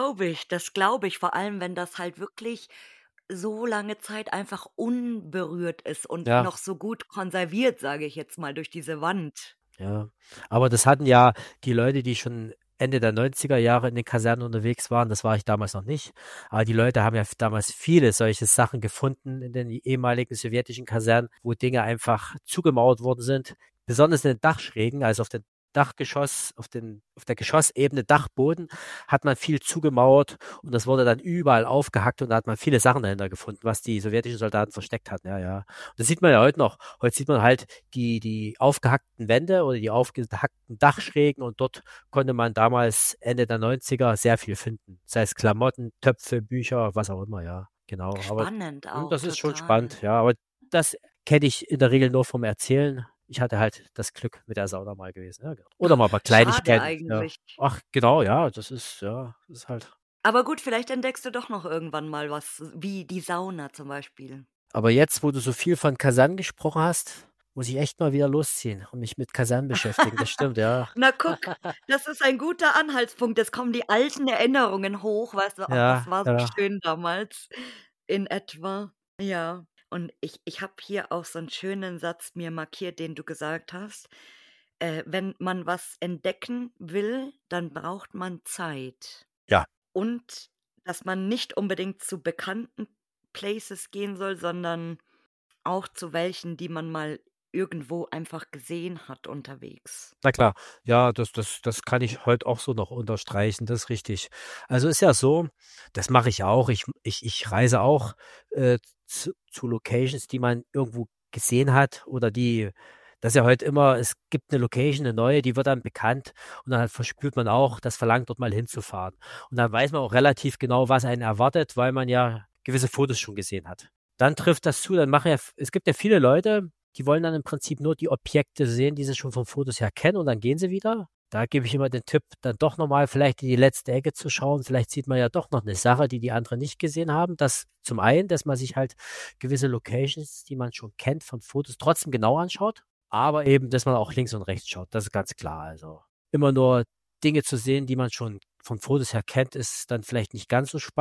Das glaube ich, vor allem, wenn das halt wirklich so lange Zeit einfach unberührt ist und Ja. noch so gut konserviert, sage ich jetzt mal, durch diese Wand. Ja, aber das hatten ja die Leute, die schon Ende der 90er Jahre in den Kasernen unterwegs waren, das war ich damals noch nicht, aber die Leute haben ja damals viele solche Sachen gefunden in den ehemaligen sowjetischen Kasernen, wo Dinge einfach zugemauert worden sind, besonders in den Dachschrägen, also auf den Dachgeschoss, auf der Geschossebene, Dachboden, hat man viel zugemauert und das wurde dann überall aufgehackt und da hat man viele Sachen dahinter gefunden, was die sowjetischen Soldaten versteckt hatten, ja, ja. Und das sieht man ja heute noch. Heute sieht man halt die aufgehackten Wände oder die aufgehackten Dachschrägen und dort konnte man damals Ende der 90er sehr viel finden. Sei es Klamotten, Töpfe, Bücher, was auch immer, ja. Genau. Aber Spannend auch, das ist schon total. spannend, ja. Aber das kenne ich in der Regel nur vom Erzählen. Ich hatte halt das Glück mit der Sauna mal gewesen, ja, genau. Oder mal bei Schade Kleinigkeiten, ja. eigentlich. Ach, genau, ja, das ist halt. Aber gut, vielleicht entdeckst du doch noch irgendwann mal was, wie die Sauna zum Beispiel. Aber jetzt, wo du so viel von Kasan gesprochen hast, muss ich echt mal wieder losziehen und mich mit Kasan beschäftigen. Das stimmt, ja. Na guck, das ist ein guter Anhaltspunkt. Jetzt kommen die alten Erinnerungen hoch, weißt du: „Ach, das Ja, war so ja. schön damals“, in etwa. Ja, und ich habe hier auch so 'n schönen Satz mir markiert, den du gesagt hast. Wenn man was entdecken will, dann braucht man Zeit. Ja, Und dass man nicht unbedingt zu bekannten Places gehen soll, sondern auch zu welchen, die man mal irgendwo einfach gesehen hat unterwegs. na klar. Ja, das kann ich heute auch so noch unterstreichen, das ist richtig. Also, ist ja so, das mache ich auch. Ich reise auch, zu Locations, die man irgendwo gesehen hat oder das ist ja heute immer, es gibt eine Location, eine neue, die wird dann bekannt und dann verspürt man auch das Verlangen, dort mal hinzufahren. Und dann weiß man auch relativ genau, was einen erwartet, weil man ja gewisse Fotos schon gesehen hat. Dann trifft das zu, dann machen ja es gibt ja viele Leute, die wollen dann im Prinzip nur die Objekte sehen, die sie schon von Fotos her kennen und dann gehen sie wieder. Da gebe ich immer den Tipp, dann doch nochmal vielleicht in die letzte Ecke zu schauen. Vielleicht sieht man ja doch noch eine Sache, die die anderen nicht gesehen haben. Das zum einen, dass man sich halt gewisse Locations, die man schon kennt von Fotos, trotzdem genau anschaut, aber eben, dass man auch links und rechts schaut. Das ist ganz klar. Also immer nur Dinge zu sehen, die man schon von Fotos her kennt, ist dann vielleicht nicht ganz so spannend.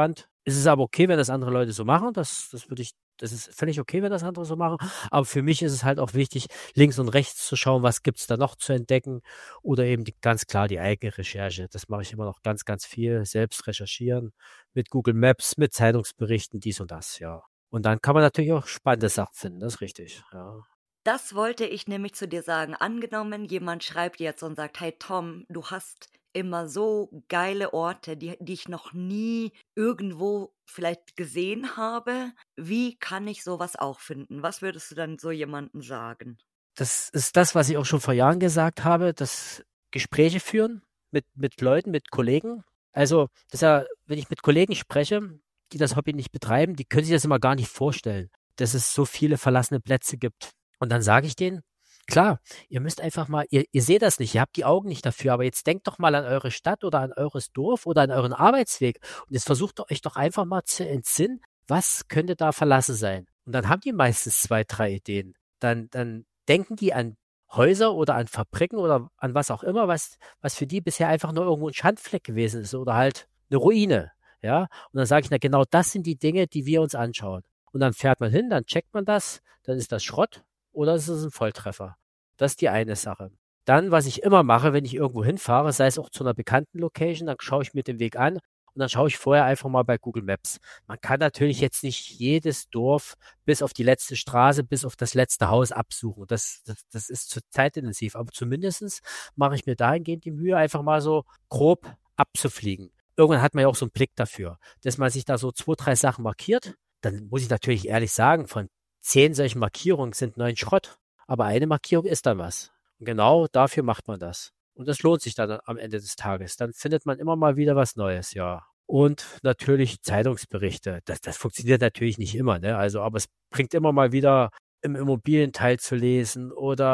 Es ist aber okay, wenn das andere Leute so machen. Das ist völlig okay, wenn das andere so machen. Aber für mich ist es halt auch wichtig, links und rechts zu schauen, was gibt's da noch zu entdecken. Oder eben ganz klar die eigene Recherche. Das mache ich immer noch ganz, ganz viel. Selbst recherchieren mit Google Maps, mit Zeitungsberichten, dies und das, ja. Und dann kann man natürlich auch spannende Sachen finden, das ist richtig, ja. Das wollte ich nämlich zu dir sagen. Angenommen, jemand schreibt jetzt und sagt: „Hey Tom, du hast immer so geile Orte, die ich noch nie irgendwo vielleicht gesehen habe. Wie kann ich sowas auch finden?“ Was würdest du dann so jemandem sagen? Das ist das, was ich auch schon vor Jahren gesagt habe, dass Gespräche führen mit Leuten, mit Kollegen. Also, das ist ja, wenn ich mit Kollegen spreche, die das Hobby nicht betreiben, die können sich das immer gar nicht vorstellen, dass es so viele verlassene Plätze gibt. Und dann sage ich denen, klar, ihr müsst einfach mal, ihr seht das nicht, ihr habt die Augen nicht dafür, aber jetzt denkt doch mal an eure Stadt oder an eures Dorf oder an euren Arbeitsweg und jetzt versucht euch doch einfach mal zu entsinnen, was könnte da verlassen sein? Und dann haben die meistens 2, 3 Ideen. Dann denken die an Häuser oder an Fabriken oder an was auch immer, was für die bisher einfach nur irgendwo ein Schandfleck gewesen ist oder halt eine Ruine. Ja, und dann sage ich, na genau das sind die Dinge, die wir uns anschauen. Und dann fährt man hin, dann checkt man das, dann ist das Schrott oder ist es ein Volltreffer. Das ist die eine Sache. Dann, was ich immer mache, wenn ich irgendwo hinfahre, sei es auch zu einer bekannten Location, dann schaue ich mir den Weg an und dann schaue ich vorher einfach mal bei Google Maps. Man kann natürlich jetzt nicht jedes Dorf bis auf die letzte Straße, bis auf das letzte Haus absuchen. Das ist zu zeitintensiv. Aber zumindestens mache ich mir dahingehend die Mühe, einfach mal so grob abzufliegen. Irgendwann hat man ja auch so einen Blick dafür, dass man sich da so 2, 3 Sachen markiert. Dann muss ich natürlich ehrlich sagen, von 10 solchen Markierungen sind 9 Schrott. Aber eine Markierung ist dann was. Und genau dafür macht man das. Und das lohnt sich dann am Ende des Tages. Dann findet man immer mal wieder was Neues, ja. Und natürlich Zeitungsberichte. Das funktioniert natürlich nicht immer, ne? Also, aber es bringt immer mal wieder im Immobilienteil zu lesen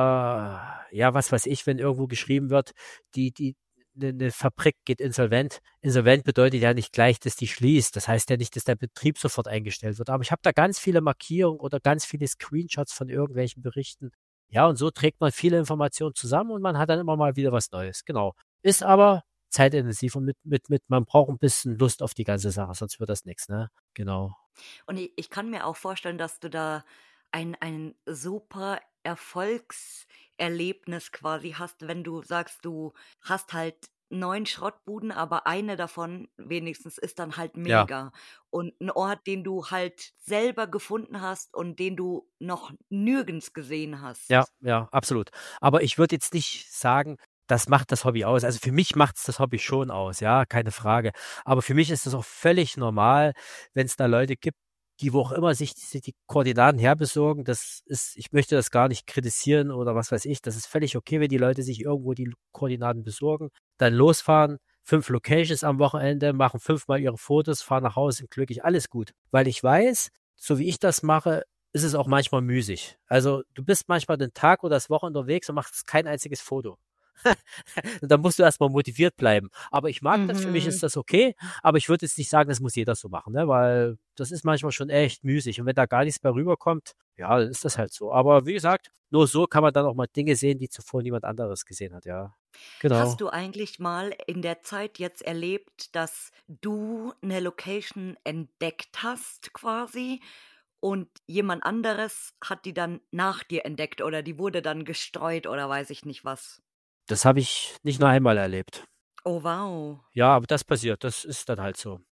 oder ja, was weiß ich, wenn irgendwo geschrieben wird, eine Fabrik geht insolvent. Insolvent bedeutet ja nicht gleich, dass die schließt. Das heißt ja nicht, dass der Betrieb sofort eingestellt wird. Aber ich habe da ganz viele Markierungen oder ganz viele Screenshots von irgendwelchen Berichten. Ja, und so trägt man viele Informationen zusammen und man hat dann immer mal wieder was Neues. Genau. Ist aber zeitintensiv und man braucht ein bisschen Lust auf die ganze Sache, sonst wird das nichts, ne? Genau. Und ich kann mir auch vorstellen, dass du da ein super Erfolgserlebnis quasi hast, wenn du sagst, du hast halt 9 Schrottbuden, aber eine davon wenigstens ist dann halt Ja, mega. Und ein Ort, den du halt selber gefunden hast und den du noch nirgends gesehen ja, hast. ja, absolut. Aber ich würde jetzt nicht sagen, das macht das Hobby aus. Also für mich macht's das Hobby schon aus, ja, keine Frage. Aber für mich ist es auch völlig normal, wenn es da Leute gibt, die wo auch immer sich die Koordinaten herbesorgen. Ich möchte das gar nicht kritisieren oder was weiß ich. Das ist völlig okay, wenn die Leute sich irgendwo die Koordinaten besorgen, dann losfahren, 5 Locations am Wochenende, machen 5-mal ihre Fotos, fahren nach Hause, sind glücklich, alles gut. Weil ich weiß, so wie ich das mache, ist es auch manchmal müßig. Also du bist manchmal den Tag oder das Wochenende unterwegs und machst kein einziges Foto. Da musst du erstmal motiviert bleiben. Aber ich mag das, für mich ist Mhm. das okay, aber ich würde jetzt nicht sagen, das muss jeder so machen, ne? Weil das ist manchmal schon echt müßig. Und wenn da gar nichts mehr rüberkommt, ja, dann ist das halt so. Aber wie gesagt, nur so kann man dann auch mal Dinge sehen, die zuvor niemand anderes gesehen hat, ja. Hast Genau. du eigentlich mal in der Zeit jetzt erlebt, dass du eine Location entdeckt hast quasi und jemand anderes hat die dann nach dir entdeckt oder die wurde dann gestreut oder weiß ich nicht was? Das habe ich nicht nur einmal erlebt. Oh, wow. Ja, aber das passiert. Das ist dann halt so.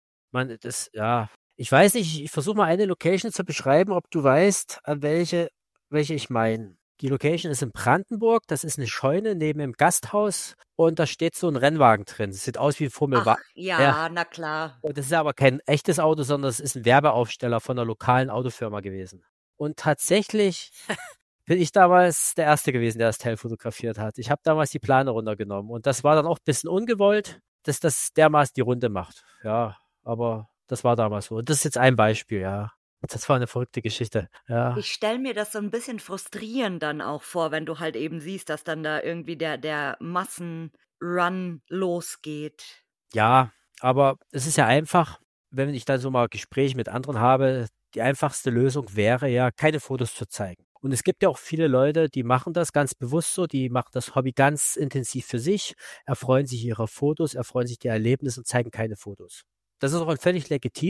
Ja. Ich weiß nicht, ich versuche mal eine Location zu beschreiben, ob du weißt, an welche ich meine. Die Location ist in Brandenburg, das ist eine Scheune neben dem Gasthaus und da steht so ein Rennwagen drin. Das sieht aus wie ein Ach Formelwagen. Ja, ja, na klar. und das ist aber kein echtes Auto, sondern es ist ein Werbeaufsteller von einer lokalen Autofirma gewesen. Und tatsächlich bin ich damals der Erste gewesen, der das Teil fotografiert hat. Ich habe damals die Plane runtergenommen und das war dann auch ein bisschen ungewollt, dass das dermaßen die Runde macht. Ja, aber das war damals so. Und das ist jetzt ein Beispiel, ja. Das war eine verrückte Geschichte. Ja, Ich stelle mir das so ein bisschen frustrierend dann auch vor, wenn du halt eben siehst, dass dann da irgendwie der Massenrun losgeht. ja, aber es ist ja einfach, wenn ich dann so mal Gespräche mit anderen habe, die einfachste Lösung wäre ja, keine Fotos zu zeigen. Und es gibt ja auch viele Leute, die machen das ganz bewusst so, die machen das Hobby ganz intensiv für sich, erfreuen sich ihrer Fotos, erfreuen sich der Erlebnisse und zeigen keine Fotos. Das ist auch völlig legitim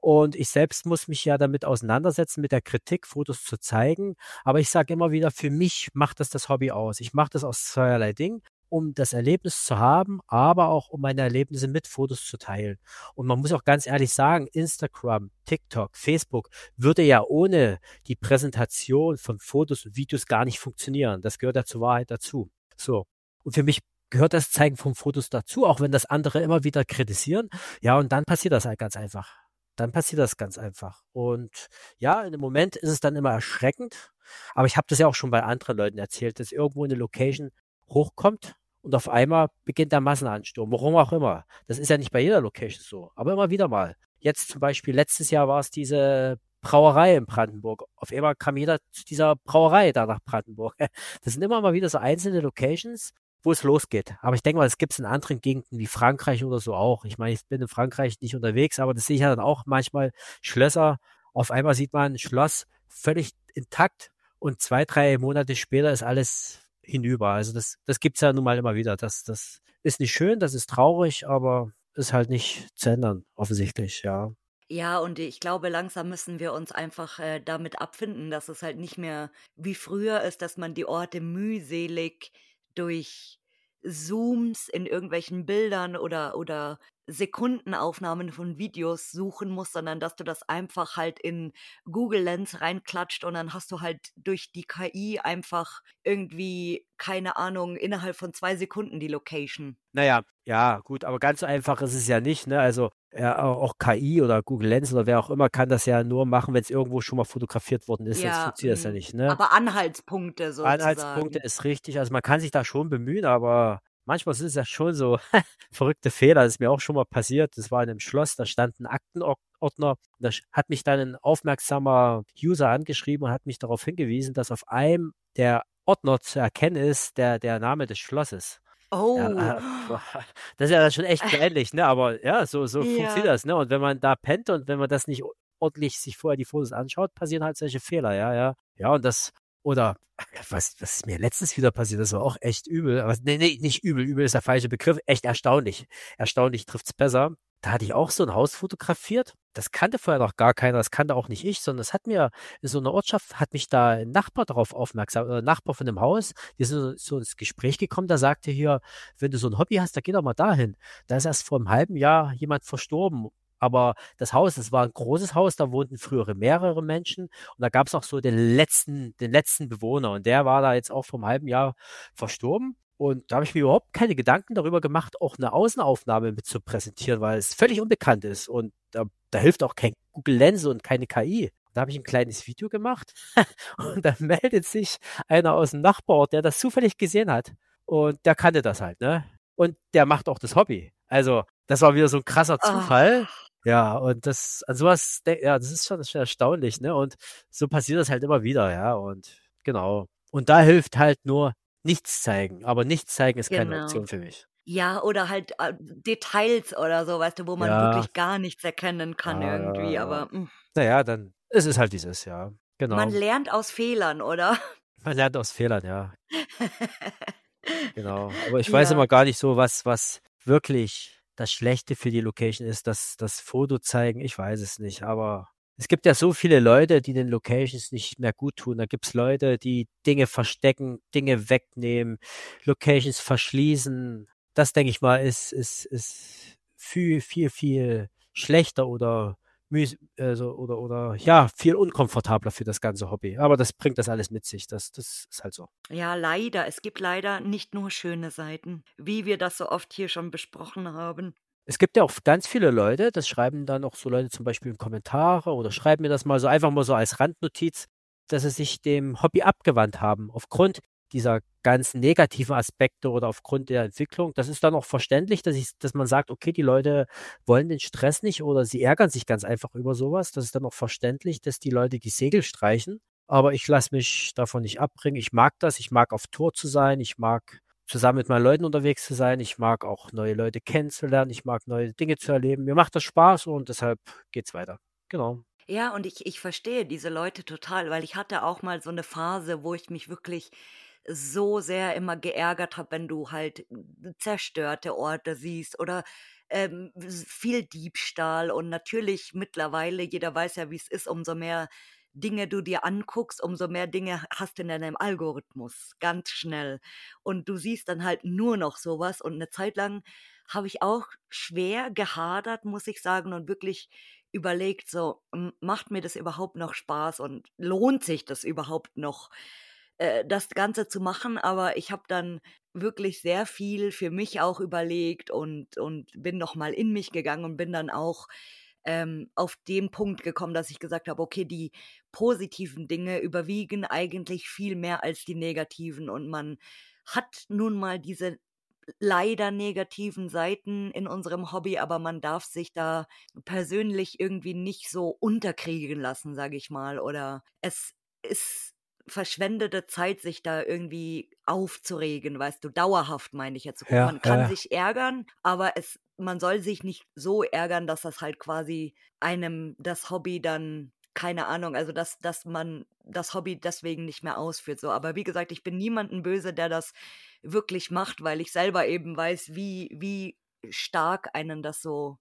Und ich selbst muss mich ja damit auseinandersetzen, mit der Kritik, Fotos zu zeigen. Aber ich sage immer wieder, für mich macht das Hobby aus. Ich mache das aus zweierlei Dingen, um das Erlebnis zu haben, aber auch um meine Erlebnisse mit Fotos zu teilen. Und man muss auch ganz ehrlich sagen, Instagram, TikTok, Facebook würde ja ohne die Präsentation von Fotos und Videos gar nicht funktionieren. Das gehört ja zur Wahrheit dazu. So. Und für mich gehört das Zeigen von Fotos dazu, auch wenn das andere immer wieder kritisieren. Ja, und dann passiert das halt ganz einfach. Dann passiert das ganz einfach. Und ja, in dem Moment ist es dann immer erschreckend. Aber ich habe das ja auch schon bei anderen Leuten erzählt, dass irgendwo eine Location hochkommt und auf einmal beginnt der Massenansturm. Warum auch immer. Das ist ja nicht bei jeder Location so, aber immer wieder mal. Jetzt zum Beispiel, letztes Jahr war es diese Brauerei in Brandenburg. Auf einmal kam jeder zu dieser Brauerei da nach Brandenburg. Das sind immer mal wieder so einzelne Locations, wo es losgeht. Aber ich denke mal, das gibt es in anderen Gegenden wie Frankreich oder so auch. Ich meine, ich bin in Frankreich nicht unterwegs, aber das sehe ich ja dann auch manchmal Schlösser. Auf einmal sieht man ein Schloss völlig intakt und 2, 3 Monate später ist alles hinüber. Also das gibt's ja nun mal immer wieder. Das ist nicht schön, das ist traurig, aber ist halt nicht zu ändern, offensichtlich, ja. Ja, und ich glaube, langsam müssen wir uns einfach, damit abfinden, dass es halt nicht mehr wie früher ist, dass man die Orte mühselig durch Zooms in irgendwelchen Bildern oder Sekundenaufnahmen von Videos suchen muss, sondern dass du das einfach halt in Google Lens reinklatscht und dann hast du halt durch die KI einfach irgendwie, keine Ahnung, innerhalb von 2 Sekunden die Location. Naja, ja, gut, aber ganz so einfach ist es ja nicht, ne? Also auch KI oder Google Lens oder wer auch immer kann das ja nur machen, wenn es irgendwo schon mal fotografiert worden ist, sonst Ja, funktioniert das ja nicht, ne? aber Anhaltspunkte Anhaltspunkte sozusagen. ist richtig, also man kann sich da schon bemühen, aber manchmal sind es ja schon so verrückte Fehler. Das ist mir auch schon mal passiert. Das war in einem Schloss, da stand ein Aktenordner. Da hat mich dann ein aufmerksamer User angeschrieben und hat mich darauf hingewiesen, dass auf einem der Ordner zu erkennen ist, der Name des Schlosses. Oh. Ja, das ist ja dann schon echt peinlich, ne? Aber ja, so funktioniert Ja. das, ne? Und wenn man da pennt und wenn man das nicht ordentlich sich vorher die Fotos anschaut, passieren halt solche Fehler, ja, ja. Ja, und das, oder was ist mir letztens wieder passiert, das war auch echt übel. Aber nee, nicht übel, übel ist der falsche Begriff, echt erstaunlich. Erstaunlich trifft's besser. Da hatte ich auch so ein Haus fotografiert. Das kannte vorher noch gar keiner, das kannte auch nicht ich, sondern es hat mir in so einer Ortschaft hat mich da ein Nachbar darauf aufmerksam, oder ein Nachbar von dem Haus, die sind so ins Gespräch gekommen, da sagte hier, wenn du so ein Hobby hast, dann geh doch mal dahin. Da ist erst vor einem halben Jahr jemand verstorben. Aber das Haus, das war ein großes Haus, da wohnten früher mehrere Menschen und da gab es auch so den letzten Bewohner und der war da jetzt auch vor einem halben Jahr verstorben. Und da habe ich mir überhaupt keine Gedanken darüber gemacht, auch eine Außenaufnahme mit zu präsentieren, weil es völlig unbekannt ist und da hilft auch kein Google Lens und keine KI. Da habe ich ein kleines Video gemacht und da meldet sich einer aus dem Nachbarort, der das zufällig gesehen hat und der kannte das halt, ne? Und der macht auch das Hobby. Also, das war wieder so ein krasser Zufall. Ah, Ja, und das an so was ja, das ist schon erstaunlich, ne? Und so passiert das halt immer wieder, ja, und genau. Und da hilft halt nur nichts zeigen, aber nichts zeigen ist keine genau. Option für mich. Ja, oder halt, Details oder so, weißt du, wo man Ja, wirklich gar nichts erkennen kann ja, ja, irgendwie, ja. aber, Na ja, dann ist es halt, wie es ist, ja. man Genau. lernt aus Fehlern, oder? Man lernt aus Fehlern, ja, genau. Aber ich weiß Ja. immer gar nicht so, was wirklich das Schlechte für die Location ist, das Foto zeigen, ich weiß es nicht, aber es gibt ja so viele Leute, die den Locations nicht mehr gut tun. Da gibt's Leute, die Dinge verstecken, Dinge wegnehmen, Locations verschließen. Das, denke ich mal, ist viel, viel, viel schlechter oder oder ja, viel unkomfortabler für das ganze Hobby. Aber das bringt das alles mit sich. Das ist halt so. Ja, leider. Es gibt leider nicht nur schöne Seiten, wie wir das so oft hier schon besprochen haben. Es gibt ja auch ganz viele Leute, das schreiben dann auch so Leute zum Beispiel in Kommentare oder schreiben mir das mal so einfach mal so als Randnotiz, dass sie sich dem Hobby abgewandt haben aufgrund dieser ganzen negativen Aspekte oder aufgrund der Entwicklung. Das ist dann auch verständlich, dass man sagt, okay, die Leute wollen den Stress nicht oder sie ärgern sich ganz einfach über sowas. Das ist dann auch verständlich, dass die Leute die Segel streichen. Aber ich lasse mich davon nicht abbringen. Ich mag das. Ich mag auf Tour zu sein. Ich mag zusammen mit meinen Leuten unterwegs zu sein. Ich mag auch neue Leute kennenzulernen. Ich mag neue Dinge zu erleben. Mir macht das Spaß und deshalb geht's weiter. Genau. Ja, und ich verstehe diese Leute total, weil ich hatte auch mal so eine Phase, wo ich mich wirklich so sehr immer geärgert habe, wenn du halt zerstörte Orte siehst oder viel Diebstahl. Und natürlich mittlerweile, jeder weiß ja, wie es ist, umso mehr Dinge du dir anguckst, umso mehr Dinge hast du in deinem Algorithmus, ganz schnell. Und du siehst dann halt nur noch sowas. Und eine Zeit lang habe ich auch schwer gehadert, muss ich sagen, und wirklich überlegt, so, macht mir das überhaupt noch Spaß und lohnt sich das überhaupt noch, das Ganze zu machen? Aber ich habe dann wirklich sehr viel für mich auch überlegt und bin noch mal in mich gegangen und bin dann auch auf den Punkt gekommen, dass ich gesagt habe, okay, die positiven Dinge überwiegen eigentlich viel mehr als die negativen und man hat nun mal diese leider negativen Seiten in unserem Hobby, aber man darf sich da persönlich irgendwie nicht so unterkriegen lassen, sage ich mal. Oder es ist verschwendete Zeit, sich da irgendwie aufzuregen, weißt du, dauerhaft meine ich jetzt. Ja, Man kann sich ärgern, aber man soll sich nicht so ärgern, dass das halt quasi einem das Hobby dann, keine Ahnung, also dass man das Hobby deswegen nicht mehr ausführt. So, aber wie gesagt, ich bin niemandem böse, der das wirklich macht, weil ich selber eben weiß, wie stark einen das so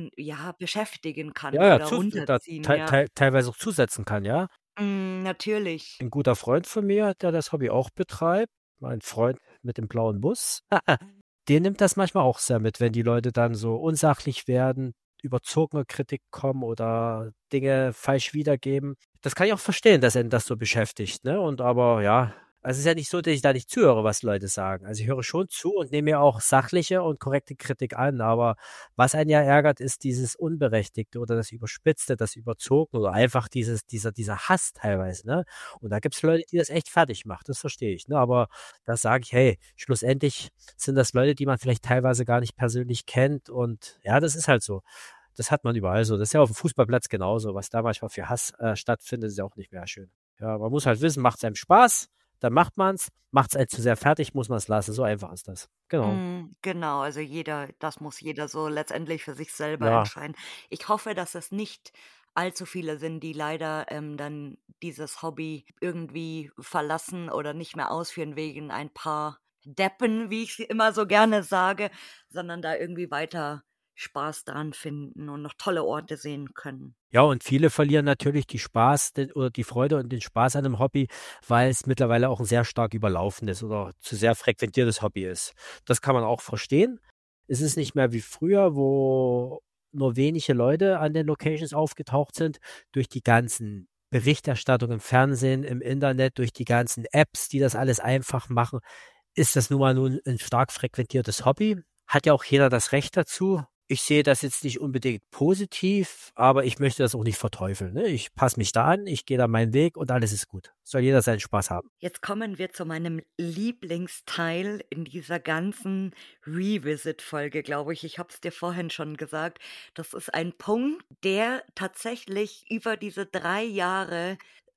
beschäftigen kann ja, ja, oder da runterziehen, ja. teilweise auch zusetzen kann, ja. Natürlich. Ein guter Freund von mir, der das Hobby auch betreibt, mein Freund mit dem blauen Bus, der nimmt das manchmal auch sehr mit, wenn die Leute dann so unsachlich werden, überzogene Kritik kommen oder Dinge falsch wiedergeben. Das kann ich auch verstehen, dass einen das so beschäftigt, ne? Und aber ja, also es ist ja nicht so, dass ich da nicht zuhöre, was Leute sagen. Also ich höre schon zu und nehme mir auch sachliche und korrekte Kritik an, aber was einen ja ärgert, ist dieses Unberechtigte oder das Überspitzte, das Überzogene oder einfach dieser Hass teilweise, ne? Und da gibt's Leute, die das echt fertig macht, das verstehe ich, ne? Aber da sage ich, hey, schlussendlich sind das Leute, die man vielleicht teilweise gar nicht persönlich kennt und ja, das ist halt so. Das hat man überall so. Das ist ja auf dem Fußballplatz genauso. Was da manchmal für Hass stattfindet, ist ja auch nicht mehr schön. Ja, man muss halt wissen, macht's einem Spaß, dann macht man's. Macht's einem zu sehr fertig, muss man's lassen. So einfach ist das. Genau. Genau, also das muss jeder so letztendlich für sich selber Ja, entscheiden. Ich hoffe, dass es nicht allzu viele sind, die leider dann dieses Hobby irgendwie verlassen oder nicht mehr ausführen wegen ein paar Deppen, wie ich sie immer so gerne sage, sondern da irgendwie weiter Spaß dran finden und noch tolle Orte sehen können. ja, und viele verlieren natürlich die Spaß oder die Freude und den Spaß an einem Hobby, weil es mittlerweile auch ein sehr stark überlaufenes oder zu sehr frequentiertes Hobby ist. Das kann man auch verstehen. Es ist nicht mehr wie früher, wo nur wenige Leute an den Locations aufgetaucht sind, durch die ganzen Berichterstattung im Fernsehen, im Internet, durch die ganzen Apps, die das alles einfach machen, ist das nun ein stark frequentiertes Hobby. Hat ja auch jeder das Recht dazu. Ich sehe das jetzt nicht unbedingt positiv, aber ich möchte das auch nicht verteufeln, ne? Ich passe mich da an, ich gehe da meinen Weg und alles ist gut. Soll jeder seinen Spaß haben. Jetzt kommen wir zu meinem Lieblingsteil in dieser ganzen Revisit-Folge, glaube ich. Ich habe es dir vorhin schon gesagt. Das ist ein Punkt, der tatsächlich über diese 3 Jahre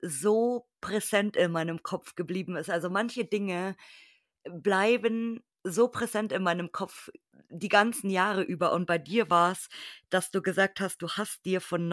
so präsent in meinem Kopf geblieben ist. Also manche Dinge bleiben so präsent in meinem Kopf die ganzen Jahre über. Und bei dir war es, dass du gesagt hast, du hast dir von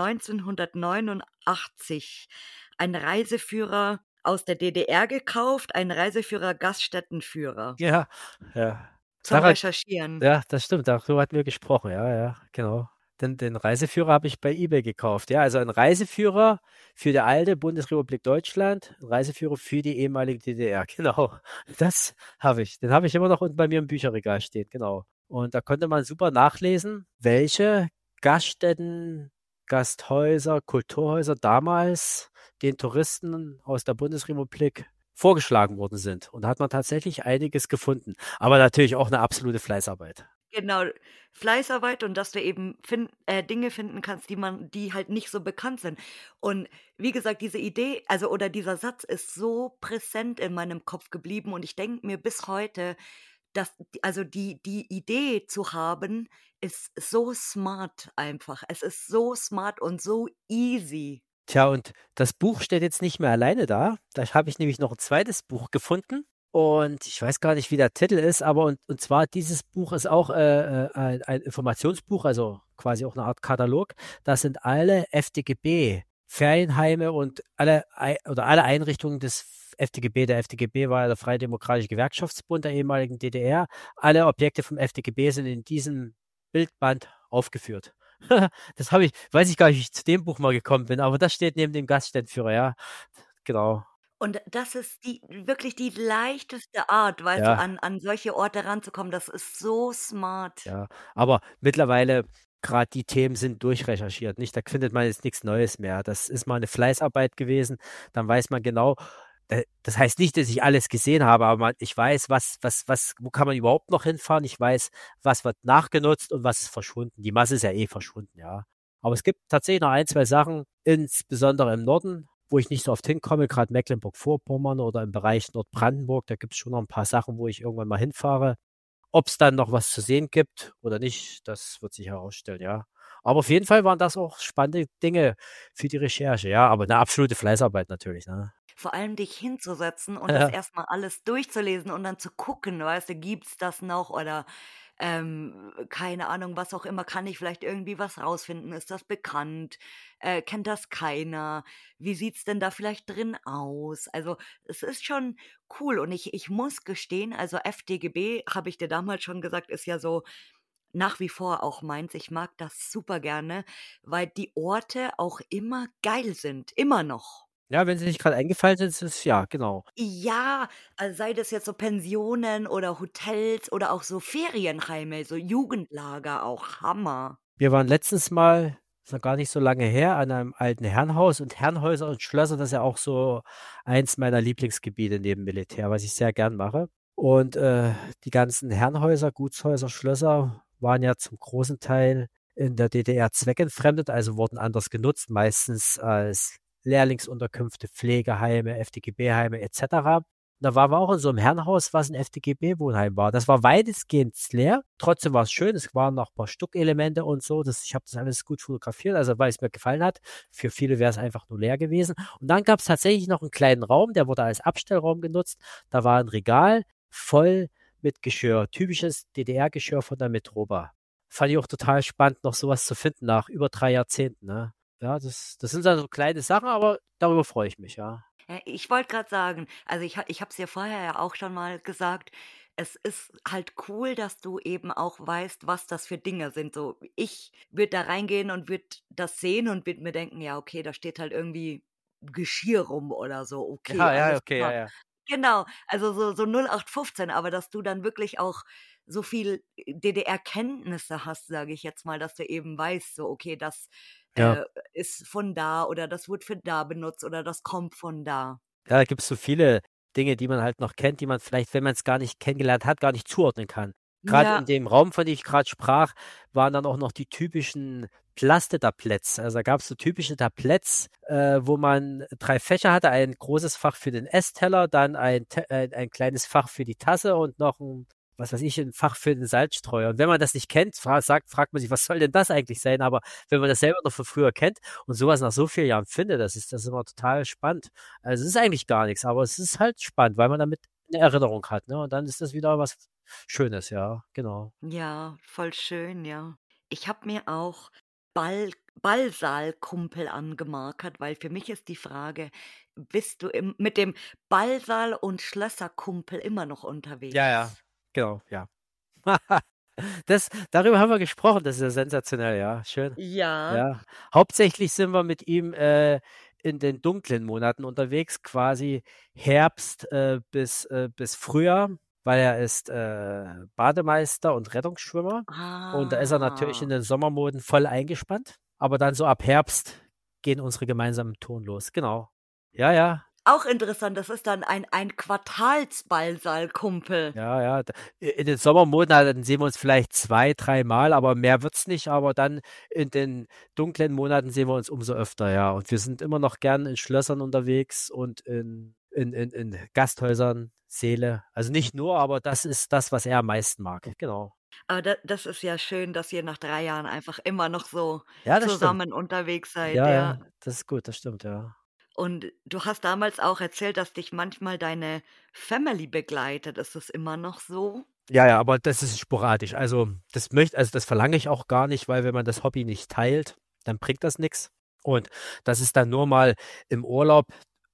1989 einen Reiseführer aus der DDR gekauft, einen Reiseführer Gaststättenführer Ja, ja. zum Sarah, Recherchieren. ja, das stimmt, darüber hatten wir gesprochen. Ja, ja, genau. Den Reiseführer habe ich bei eBay gekauft. Ja, also ein Reiseführer für die alte Bundesrepublik Deutschland, ein Reiseführer für die ehemalige DDR. Genau. Das habe ich. Den habe ich immer noch unten bei mir im Bücherregal stehen. Genau. Und da konnte man super nachlesen, welche Gaststätten, Gasthäuser, Kulturhäuser damals den Touristen aus der Bundesrepublik vorgeschlagen worden sind. Und da hat man tatsächlich einiges gefunden. Aber natürlich auch eine absolute Fleißarbeit. Genau, Fleißarbeit und dass du eben Dinge finden kannst, die halt nicht so bekannt sind. Und wie gesagt, diese Idee, also oder dieser Satz ist so präsent in meinem Kopf geblieben und ich denke mir bis heute, dass die Idee zu haben, ist so smart einfach. Es ist so smart und so easy. Tja, und das Buch steht jetzt nicht mehr alleine da. Da habe ich nämlich noch ein zweites Buch gefunden. Und ich weiß gar nicht, wie der Titel ist, aber und zwar dieses Buch ist auch ein Informationsbuch, also quasi auch eine Art Katalog. Da sind alle FDGB, Ferienheime und alle Einrichtungen des FDGB. Der FDGB war ja der Freie Demokratische Gewerkschaftsbund der ehemaligen DDR. Alle Objekte vom FDGB sind in diesem Bildband aufgeführt. Das weiß ich gar nicht, wie ich zu dem Buch mal gekommen bin, aber das steht neben dem Gaststättenführer, ja. Genau. Und das ist wirklich die leichteste Art, weißt du, Ja, an solche Orte ranzukommen. Das ist so smart. ja. Aber mittlerweile, gerade die Themen sind durchrecherchiert, nicht? Da findet man jetzt nichts Neues mehr. Das ist mal eine Fleißarbeit gewesen. Dann weiß man genau, das heißt nicht, dass ich alles gesehen habe, aber ich weiß, wo kann man überhaupt noch hinfahren? Ich weiß, was wird nachgenutzt und was ist verschwunden. Die Masse ist ja eh verschwunden, ja. Aber es gibt tatsächlich noch ein, zwei Sachen, insbesondere im Norden, wo ich nicht so oft hinkomme, gerade Mecklenburg-Vorpommern oder im Bereich Nordbrandenburg. Da gibt es schon noch ein paar Sachen, wo ich irgendwann mal hinfahre. Ob es dann noch was zu sehen gibt oder nicht, das wird sich herausstellen, ja. Aber auf jeden Fall waren das auch spannende Dinge für die Recherche, ja. Aber eine absolute Fleißarbeit natürlich, ne? Vor allem dich hinzusetzen und das erst mal alles durchzulesen und dann zu gucken, weißt du, gibt's das noch oder, keine Ahnung, was auch immer, kann ich vielleicht irgendwie was rausfinden? Ist das bekannt? Kennt das keiner? Wie sieht's denn da vielleicht drin aus? Also, es ist schon cool und ich muss gestehen, also FDGB, habe ich dir damals schon gesagt, ist ja so nach wie vor auch meins. Ich mag das super gerne, weil die Orte auch immer geil sind, immer noch. Ja, wenn sie nicht gerade eingefallen sind, ist es ja, genau. Ja, also sei das jetzt so Pensionen oder Hotels oder auch so Ferienheime, so Jugendlager auch, Hammer. Wir waren letztens mal, ist noch gar nicht so lange her, an einem alten Herrenhaus und Herrenhäuser und Schlösser, das ist ja auch so eins meiner Lieblingsgebiete neben Militär, was ich sehr gern mache. Und die ganzen Herrenhäuser, Gutshäuser, Schlösser waren ja zum großen Teil in der DDR zweckentfremdet, also wurden anders genutzt, meistens als Lehrlingsunterkünfte, Pflegeheime, FDGB-Heime etc. Da waren wir auch in so einem Herrenhaus, was ein FDGB-Wohnheim war. Das war weitestgehend leer. Trotzdem war es schön. Es waren noch ein paar Stuckelemente und so. Ich habe das alles gut fotografiert, also weil es mir gefallen hat. Für viele wäre es einfach nur leer gewesen. Und dann gab es tatsächlich noch einen kleinen Raum, der wurde als Abstellraum genutzt. Da war ein Regal voll mit Geschirr. Typisches DDR-Geschirr von der Metroba. Fand ich auch total spannend, noch sowas zu finden nach über 3 Jahrzehnten. Ne? Ja, das sind dann so kleine Sachen, aber darüber freue ich mich, ja. Ich wollte gerade sagen, also ich habe es dir vorher ja auch schon mal gesagt, es ist halt cool, dass du eben auch weißt, was das für Dinge sind. So, ich würde da reingehen und würde das sehen und würde mir denken, ja, okay, da steht halt irgendwie Geschirr rum oder so. Okay, Ja, ja, alles okay, ja, klar. ja. Genau, also so 0815, aber dass du dann wirklich auch so viel DDR-Kenntnisse hast, sage ich jetzt mal, dass du eben weißt, so, okay, das, Ja. ist von da oder das wird für da benutzt oder das kommt von da. Ja, da gibt's so viele Dinge, die man halt noch kennt, die man vielleicht, wenn man es gar nicht kennengelernt hat, gar nicht zuordnen kann. Gerade in Ja, dem Raum, von dem ich gerade sprach, waren dann auch noch die typischen Plaste-Tabletts. Also da gab's so typische Tabletts, wo man 3 Fächer hatte, ein großes Fach für den Essteller, dann ein kleines Fach für die Tasse und noch ein, was weiß ich, ein Fach für den Salzstreuer. Und wenn man das nicht kennt, fragt man sich, was soll denn das eigentlich sein? Aber wenn man das selber noch von früher kennt und sowas nach so vielen Jahren findet, das ist immer total spannend. Also es ist eigentlich gar nichts, aber es ist halt spannend, weil man damit eine Erinnerung hat, ne? Und dann ist das wieder was Schönes, ja, genau. ja, voll schön, ja. Ich habe mir auch Ballsaalkumpel angemarkert, weil für mich ist die Frage, bist du mit dem Ballsaal und Schlösserkumpel immer noch Ja, ja, unterwegs? genau, ja. Darüber haben wir gesprochen, das ist ja sensationell, ja, schön. Ja. Ja, hauptsächlich sind wir mit ihm in den dunklen Monaten unterwegs, quasi Herbst bis Frühjahr, weil er ist Bademeister und Rettungsschwimmer. Und da ist er natürlich in Ah. den Sommermonaten voll eingespannt. Aber dann so ab Herbst gehen unsere gemeinsamen Touren los. Genau. Ja, ja, Auch interessant, das ist dann ein Quartalsballsaalkumpel. ja, ja. In den Sommermonaten sehen wir uns vielleicht 2, 3 Mal, aber mehr wird's nicht. Aber dann in den dunklen Monaten sehen wir uns umso öfter, ja. Und wir sind immer noch gern in Schlössern unterwegs und in Gasthäusern, Säle. Also nicht nur, aber das ist das, was er am meisten mag. Genau. Aber das ist ja schön, dass ihr nach 3 Jahren einfach immer noch so Ja, das stimmt. zusammen unterwegs seid, Ja, ja. ja, das ist gut, das stimmt, ja. Und du hast damals auch erzählt, dass dich manchmal deine Family begleitet. Ist das immer noch so? Ja, ja, aber das ist sporadisch. Also das verlange ich auch gar nicht, weil wenn man das Hobby nicht teilt, dann bringt das nichts. Und das ist dann nur mal im Urlaub.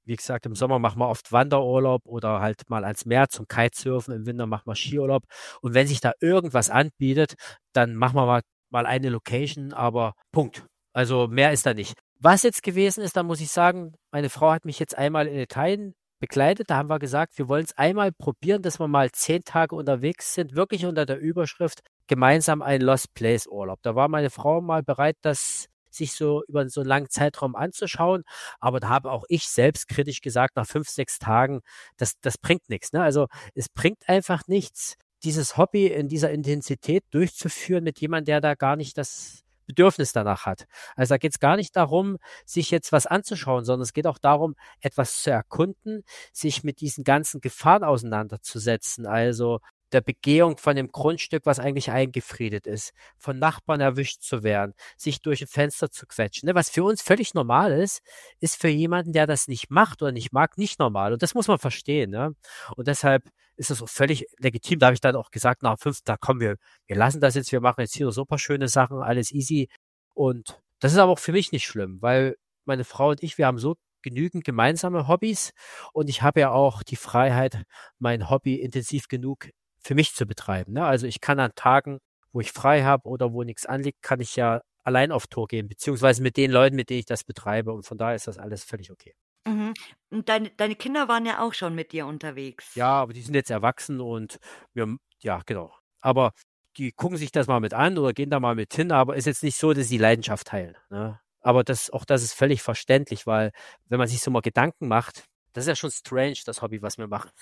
wie gesagt, im Sommer machen wir oft Wanderurlaub oder halt mal ans Meer zum Kitesurfen. Im Winter machen wir Skiurlaub. Und wenn sich da irgendwas anbietet, dann machen wir mal eine Location, aber Punkt. Also mehr ist da nicht. Was jetzt gewesen ist, da muss ich sagen, meine Frau hat mich jetzt einmal in Italien begleitet. Da haben wir gesagt, wir wollen es einmal probieren, dass wir mal 10 Tage unterwegs sind, wirklich unter der Überschrift gemeinsam ein Lost Place Urlaub. Da war meine Frau mal bereit, das sich so über so einen langen Zeitraum anzuschauen. Aber da habe auch ich selbst kritisch gesagt, nach 5, 6 Tagen, das bringt nichts. Ne? Also es bringt einfach nichts, dieses Hobby in dieser Intensität durchzuführen mit jemandem, der da gar nicht das Bedürfnis danach hat. Also da geht es gar nicht darum, sich jetzt was anzuschauen, sondern es geht auch darum, etwas zu erkunden, sich mit diesen ganzen Gefahren auseinanderzusetzen. Also der Begehung von dem Grundstück, was eigentlich eingefriedet ist, von Nachbarn erwischt zu werden, sich durch ein Fenster zu quetschen. Ne? Was für uns völlig normal ist für jemanden, der das nicht macht oder nicht mag, nicht normal. Und das muss man verstehen. Ne? Und deshalb ist es auch völlig legitim. Da habe ich dann auch gesagt, nach 5 Tagen, komm, wir lassen das jetzt, wir machen jetzt hier super schöne Sachen, alles easy. Und das ist aber auch für mich nicht schlimm, weil meine Frau und ich, wir haben so genügend gemeinsame Hobbys und ich habe ja auch die Freiheit, mein Hobby intensiv genug für mich zu betreiben. Ne? Also ich kann an Tagen, wo ich frei habe oder wo nichts anliegt, kann ich ja allein auf Tour gehen, beziehungsweise mit den Leuten, mit denen ich das betreibe. Und von daher ist das alles völlig okay. Mhm. Und deine Kinder waren ja auch schon mit dir unterwegs. Ja, aber die sind jetzt erwachsen und ja, genau. Aber die gucken sich das mal mit an oder gehen da mal mit hin, aber ist jetzt nicht so, dass sie die Leidenschaft teilen. Ne? Aber das ist völlig verständlich, weil wenn man sich so mal Gedanken macht, das ist ja schon strange, das Hobby, was wir machen.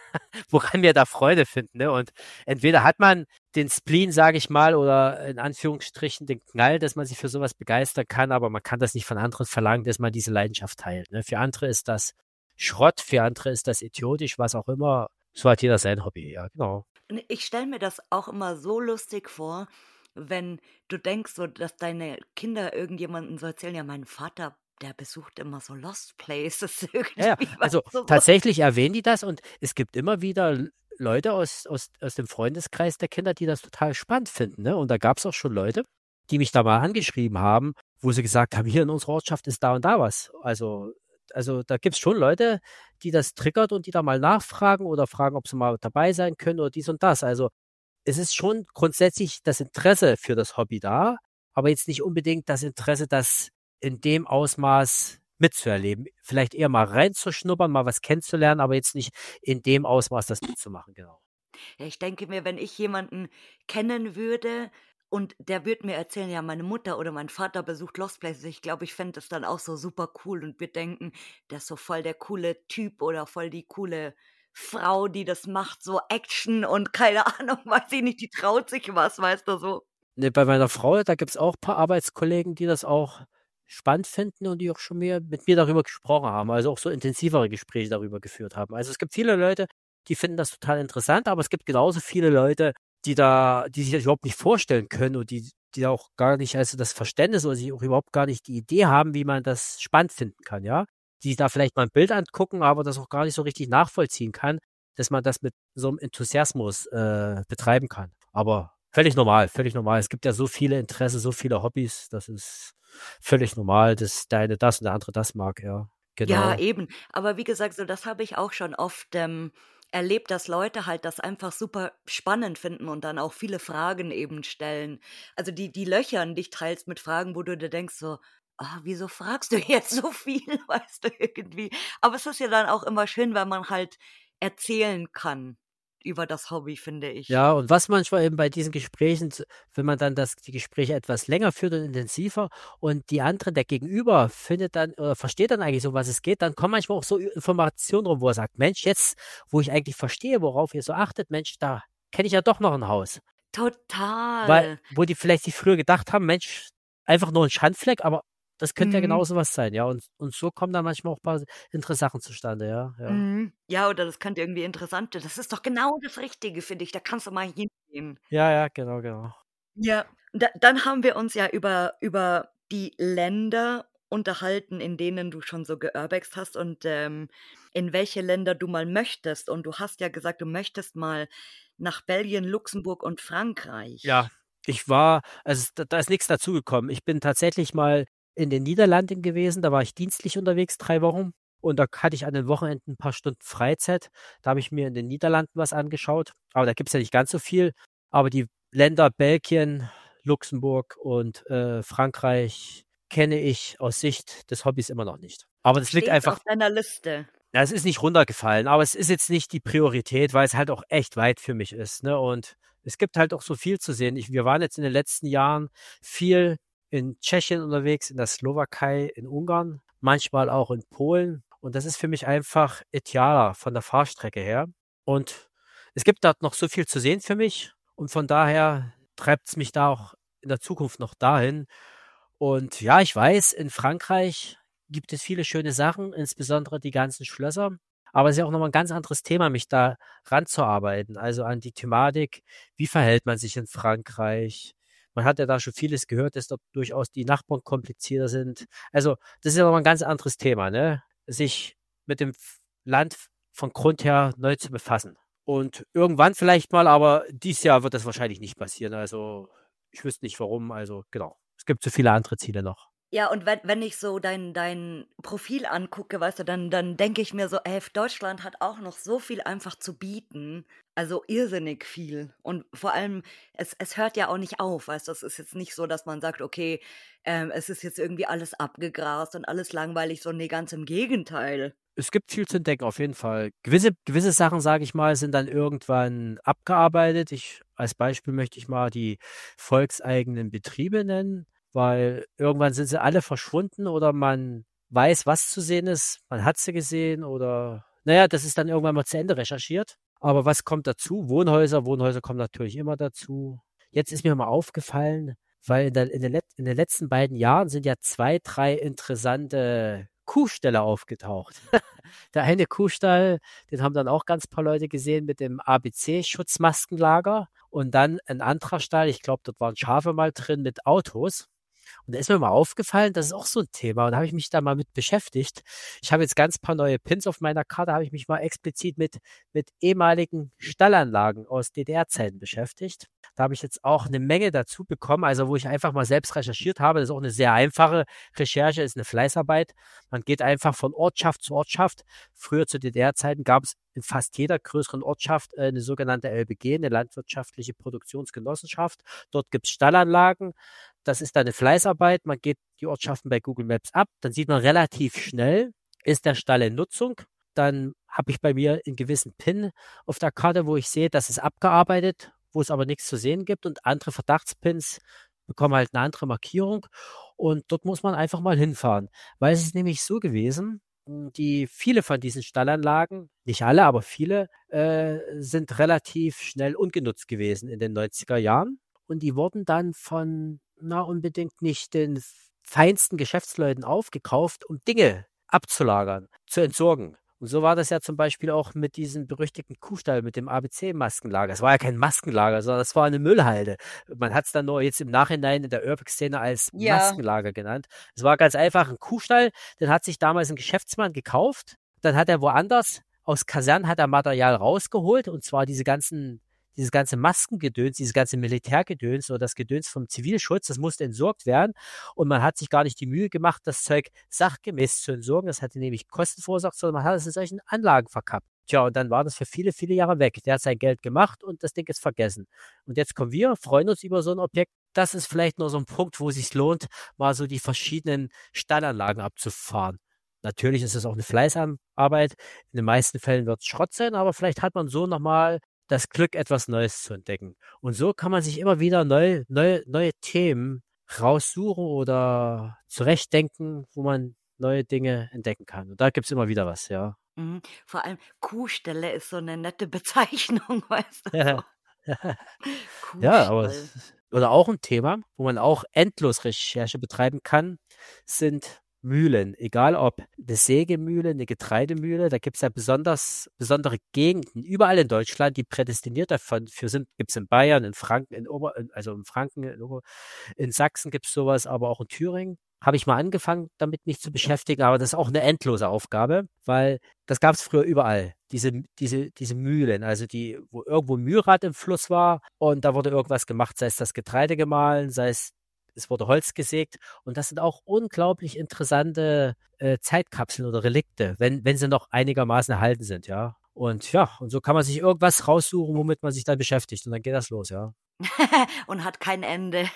Woran wir da Freude finden. Ne? Und entweder hat man den Spleen, sage ich mal, oder in Anführungsstrichen den Knall, dass man sich für sowas begeistern kann, aber man kann das nicht von anderen verlangen, dass man diese Leidenschaft teilt. Ne? Für andere ist das Schrott, für andere ist das idiotisch, was auch immer. So hat jeder sein Hobby, ja, genau. Und ich stelle mir das auch immer so lustig vor, wenn du denkst, so, dass deine Kinder irgendjemandem so erzählen, ja, mein Vater, der besucht immer so Lost Places Ja, ja. irgendwie, Also weißt du so. tatsächlich erwähnen die das und es gibt immer wieder Leute aus dem Freundeskreis der Kinder, die das total spannend finden. Ne? Und da gab es auch schon Leute, die mich da mal angeschrieben haben, wo sie gesagt haben, hier in unserer Ortschaft ist da und da was. Also da gibt es schon Leute, die das triggert und die da mal nachfragen oder fragen, ob sie mal dabei sein können oder dies und das. Also es ist schon grundsätzlich das Interesse für das Hobby da, aber jetzt nicht unbedingt das Interesse, das in dem Ausmaß mitzuerleben. Vielleicht eher mal reinzuschnuppern, mal was kennenzulernen, aber jetzt nicht in dem Ausmaß das mitzumachen, genau. Ja, ich denke mir, wenn ich jemanden kennen würde und der würde mir erzählen, ja, meine Mutter oder mein Vater besucht Lost Places, ich glaube, ich fände das dann auch so super cool und würde denken, der ist so voll der coole Typ oder voll die coole Frau, die das macht, so Action und keine Ahnung, weiß ich nicht, die traut sich was, weißt du, so. Ne, bei meiner Frau, da gibt's auch ein paar Arbeitskollegen, die das auch spannend finden und die auch schon mit mir darüber gesprochen haben, also auch so intensivere Gespräche darüber geführt haben. Also es gibt viele Leute, die finden das total interessant, aber es gibt genauso viele Leute, die sich das überhaupt nicht vorstellen können und die da auch gar nicht, also das Verständnis oder sich auch überhaupt gar nicht die Idee haben, wie man das spannend finden kann, ja? Die da vielleicht mal ein Bild angucken, aber das auch gar nicht so richtig nachvollziehen kann, dass man das mit so einem Enthusiasmus betreiben kann. Aber völlig normal, völlig normal. Es gibt ja so viele Interessen, so viele Hobbys, das ist völlig normal, dass der eine das und der andere das mag, ja. Ja, Genau. eben. Aber wie gesagt, so das habe ich auch schon oft erlebt, dass Leute halt das einfach super spannend finden und dann auch viele Fragen eben stellen. Also die löchern dich teils mit Fragen, wo du dir denkst so, wieso fragst du jetzt so viel, weißt du, irgendwie. Aber es ist ja dann auch immer schön, wenn man halt erzählen kann über das Hobby, finde ich. Ja, und was manchmal eben bei diesen Gesprächen, wenn man dann die Gespräche etwas länger führt und intensiver und die andere, der Gegenüber findet dann, versteht dann eigentlich so, was es geht, dann kommen manchmal auch so Informationen rum, wo er sagt, Mensch, jetzt, wo ich eigentlich verstehe, worauf ihr so achtet, Mensch, da kenne ich ja doch noch ein Haus. Weil, Total. wo die vielleicht sich früher gedacht haben, Mensch, einfach nur ein Schandfleck, aber das könnte ja Mhm. genauso was sein, ja. Und so kommen dann manchmal auch ein paar interessante Sachen zustande, ja, ja. Mhm. Ja, oder das könnte irgendwie interessant das ist doch genau das Richtige für dich, da kannst du mal hingehen. Ja, ja, genau, genau. Ja, dann haben wir uns ja über die Länder unterhalten, in denen du schon so geurbext hast und, in welche Länder du mal möchtest. Und du hast ja gesagt, du möchtest mal nach Belgien, Luxemburg und Ja, Frankreich. also da ist nichts dazugekommen. Ich bin tatsächlich mal in den Niederlanden gewesen, da war ich dienstlich unterwegs 3 Wochen Und da hatte ich an den Wochenenden ein paar Stunden Freizeit. Da habe ich mir in den Niederlanden was angeschaut. Aber da gibt es ja nicht ganz so viel. Aber die Länder Belgien, Luxemburg und Frankreich kenne ich aus Sicht des Hobbys immer noch nicht. Aber das liegt Steht's einfach, auf deiner Liste? ja, es ist nicht runtergefallen, aber es ist jetzt nicht die Priorität, weil es halt auch echt weit für mich ist, ne? Und es gibt halt auch so viel zu sehen. Wir waren jetzt in den letzten Jahren viel in Tschechien unterwegs, in der Slowakei, in Ungarn, manchmal auch in Polen. Und das ist für mich einfach idealer von der Fahrstrecke her. Und es gibt dort noch so viel zu sehen für mich. Und von daher treibt es mich da auch in der Zukunft noch dahin. Und ja, ich weiß, in Frankreich gibt es viele schöne Sachen, insbesondere die ganzen Schlösser. Aber es ist ja auch nochmal ein ganz anderes Thema, mich da ranzuarbeiten. Also an die Thematik, wie verhält man sich in Frankreich? Man hat ja da schon vieles gehört, dass dort durchaus die Nachbarn komplizierter sind. Also das ist ja nochmal ein ganz anderes Thema, ne? Sich mit dem Land von Grund her neu zu befassen. Und irgendwann vielleicht mal, aber dieses Jahr wird das wahrscheinlich nicht passieren. Also ich wüsste nicht warum. Also genau. Es gibt so viele andere Ziele noch. Ja, und wenn ich so dein Profil angucke, weißt du, dann denke ich mir so, ey, Deutschland hat auch noch so viel einfach zu bieten. Also irrsinnig viel. Und vor allem, es hört ja auch nicht auf, weißt du, es ist jetzt nicht so, dass man sagt, okay, es ist jetzt irgendwie alles abgegrast und alles langweilig, so nee, ganz im Gegenteil. Es gibt viel zu entdecken, auf jeden Fall. Gewisse Sachen, sage ich mal, sind dann irgendwann abgearbeitet. Als Beispiel möchte ich mal die volkseigenen Betriebe nennen, weil irgendwann sind sie alle verschwunden oder man weiß, was zu sehen ist. Man hat sie gesehen oder, naja, das ist dann irgendwann mal zu Ende recherchiert. Aber was kommt dazu? Wohnhäuser kommen natürlich immer dazu. Jetzt ist mir mal aufgefallen, weil in den letzten beiden Jahren sind ja 2, 3 interessante Kuhställe aufgetaucht. Der eine Kuhstall, den haben dann auch ganz paar Leute gesehen mit dem ABC-Schutzmaskenlager. Und dann ein anderer Stall, ich glaube, dort waren Schafe mal drin mit Autos. Und da ist mir mal aufgefallen, das ist auch so ein Thema. Und da habe ich mich da mal mit beschäftigt. Ich habe jetzt ganz paar neue Pins auf meiner Karte, habe ich mich mal explizit mit ehemaligen Stallanlagen aus DDR-Zeiten beschäftigt. Da habe ich jetzt auch eine Menge dazu bekommen, also wo ich einfach mal selbst recherchiert habe. Das ist auch eine sehr einfache Recherche, ist eine Fleißarbeit. Man geht einfach von Ortschaft zu Ortschaft. Früher zu DDR-Zeiten gab es in fast jeder größeren Ortschaft eine sogenannte LBG, eine landwirtschaftliche Produktionsgenossenschaft. Dort gibt es Stallanlagen. Das ist dann eine Fleißarbeit. Man geht die Ortschaften bei Google Maps ab. Dann sieht man relativ schnell, ist der Stall in Nutzung. Dann habe ich bei mir einen gewissen Pin auf der Karte, wo ich sehe, das ist abgearbeitet, wo es aber nichts zu sehen gibt. Und andere Verdachtspins bekommen halt eine andere Markierung. Und dort muss man einfach mal hinfahren. Weil es ist nämlich so gewesen, viele von diesen Stallanlagen, nicht alle, aber viele, sind relativ schnell ungenutzt gewesen in den 90er Jahren. Und die wurden dann von unbedingt nicht den feinsten Geschäftsleuten aufgekauft, um Dinge abzulagern, zu entsorgen. Und so war das ja zum Beispiel auch mit diesem berüchtigten Kuhstall, mit dem ABC-Maskenlager. Es war ja kein Maskenlager, sondern es war eine Müllhalde. Man hat es dann nur jetzt im Nachhinein in der Urbex-Szene als Ja. Maskenlager genannt. Es war ganz einfach ein Kuhstall, den hat sich damals ein Geschäftsmann gekauft. Dann hat er woanders aus Kasernen hat er Material rausgeholt, und zwar dieses ganze Maskengedöns, dieses ganze Militärgedöns oder das Gedöns vom Zivilschutz, das musste entsorgt werden. Und man hat sich gar nicht die Mühe gemacht, das Zeug sachgemäß zu entsorgen. Das hatte nämlich Kosten verursacht, sondern man hat es in solchen Anlagen verkappt. Tja, und dann war das für viele, viele Jahre weg. Der hat sein Geld gemacht und das Ding ist vergessen. Und jetzt kommen wir, freuen uns über so ein Objekt. Das ist vielleicht nur so ein Punkt, wo es sich lohnt, mal so die verschiedenen Stallanlagen abzufahren. Natürlich ist es auch eine Fleißarbeit. In den meisten Fällen wird es Schrott sein, aber vielleicht hat man so nochmal das Glück, etwas Neues zu entdecken. Und so kann man sich immer wieder neue Themen raussuchen oder zurechtdenken, wo man neue Dinge entdecken kann. Und da gibt's immer wieder was, ja. Mhm. Vor allem Kuhstelle ist so eine nette Bezeichnung, weißt du, so. Ja, aber Kuhstall. oder auch ein Thema, wo man auch endlos Recherche betreiben kann, sind Mühlen. Egal ob eine Sägemühle, eine Getreidemühle, da gibt's ja besondere Gegenden überall in Deutschland, die prädestiniert dafür sind. Gibt's in Bayern, in Franken, also in Franken, in Sachsen gibt's sowas, aber auch in Thüringen. Habe ich mal angefangen, damit mich zu beschäftigen, aber das ist auch eine endlose Aufgabe, weil das gab's früher überall. Diese Mühlen, also wo irgendwo ein Mühlrad im Fluss war und da wurde irgendwas gemacht, sei es das Getreide gemahlen, sei es es wurde Holz gesägt und das sind auch unglaublich interessante Zeitkapseln oder Relikte, wenn sie noch einigermaßen erhalten sind, ja. Und ja, und so kann man sich irgendwas raussuchen, womit man sich dann beschäftigt und dann geht das los, ja. Und hat kein Ende.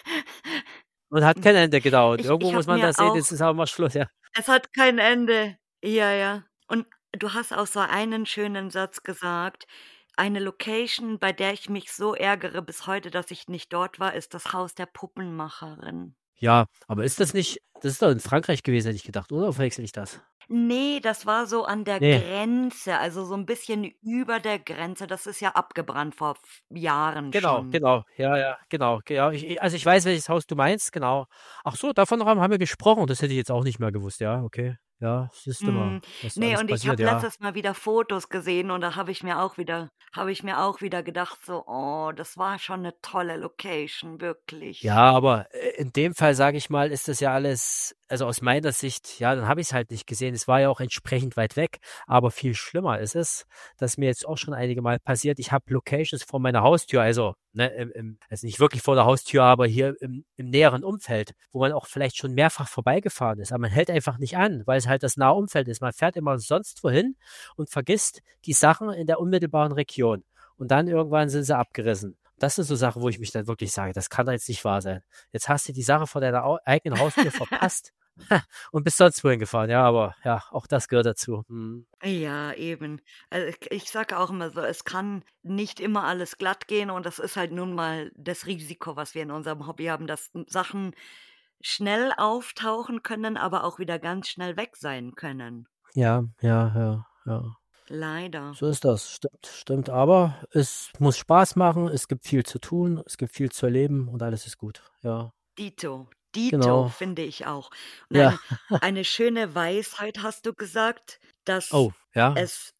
Und hat kein Ende, genau. Und Ich irgendwo muss habe man mir das sehen, auch jetzt ist aber mal Schluss, ja. Es hat kein Ende. Ja, ja. Und du hast auch so einen schönen Satz gesagt: „Eine Location, bei der ich mich so ärgere bis heute, dass ich nicht dort war, ist das Haus der Puppenmacherin.“ Ja, aber ist das nicht, das ist doch in Frankreich gewesen, hätte ich gedacht, oder verwechsel ich das? Ne, das war so an der Ne, Grenze, also so 'n bisschen über der Grenze. Das ist ja abgebrannt vor v Jahren genau, schon. genau. Ja, ja, genau. Ja, also ich weiß, welches Haus du meinst, genau. Ach so, davon haben wir gesprochen. Das hätte ich jetzt auch nicht mehr gewusst. Ja, okay. Ja, siehst du mal, Mhm. was da Ne, alles und ich passiert, habe ja. letztes Mal wieder Fotos gesehen und da habe ich mir auch wieder gedacht so: „Oh, das war schon 'ne tolle Location, wirklich.“ Ja, aber in dem Fall, sage ich mal, ist das ja alles, also aus meiner Sicht, ja, dann habe ich es halt nicht gesehen. Es war ja auch entsprechend weit weg, aber viel schlimmer ist es, dass mir jetzt auch schon einige Mal passiert, ich habe Locations vor meiner Haustür, also, ne, also nicht wirklich vor der Haustür, aber hier im näheren Umfeld, wo man auch vielleicht schon mehrfach vorbeigefahren ist, aber man hält einfach nicht an, weil es halt das nahe Umfeld ist. Man fährt immer sonst wohin und vergisst die Sachen in der unmittelbaren Region. Und dann irgendwann sind sie abgerissen. Das sind so Sachen, wo ich mich dann wirklich sage, das kann doch jetzt nicht wahr sein. Jetzt hast du die Sache vor deiner eigenen Haustür verpasst und bist sonst wohin gefahren. Ja, aber ja, auch das gehört dazu. Mhm. Ja, eben. Also, ich sage auch immer so, es kann nicht immer alles glatt gehen und das ist halt nun mal das Risiko, was wir in unserem Hobby haben, dass Sachen schnell auftauchen können, aber auch wieder ganz schnell weg sein können. Ja, ja, ja, ja. Leider. So ist das. Stimmt, stimmt. Aber es muss Spaß machen. Es gibt viel zu tun. Es gibt viel zu erleben und alles ist gut. Ja, Dito, Dito, genau. finde ich auch. Und Ja. eine schöne Weisheit hast du gesagt, dass Oh, ja. es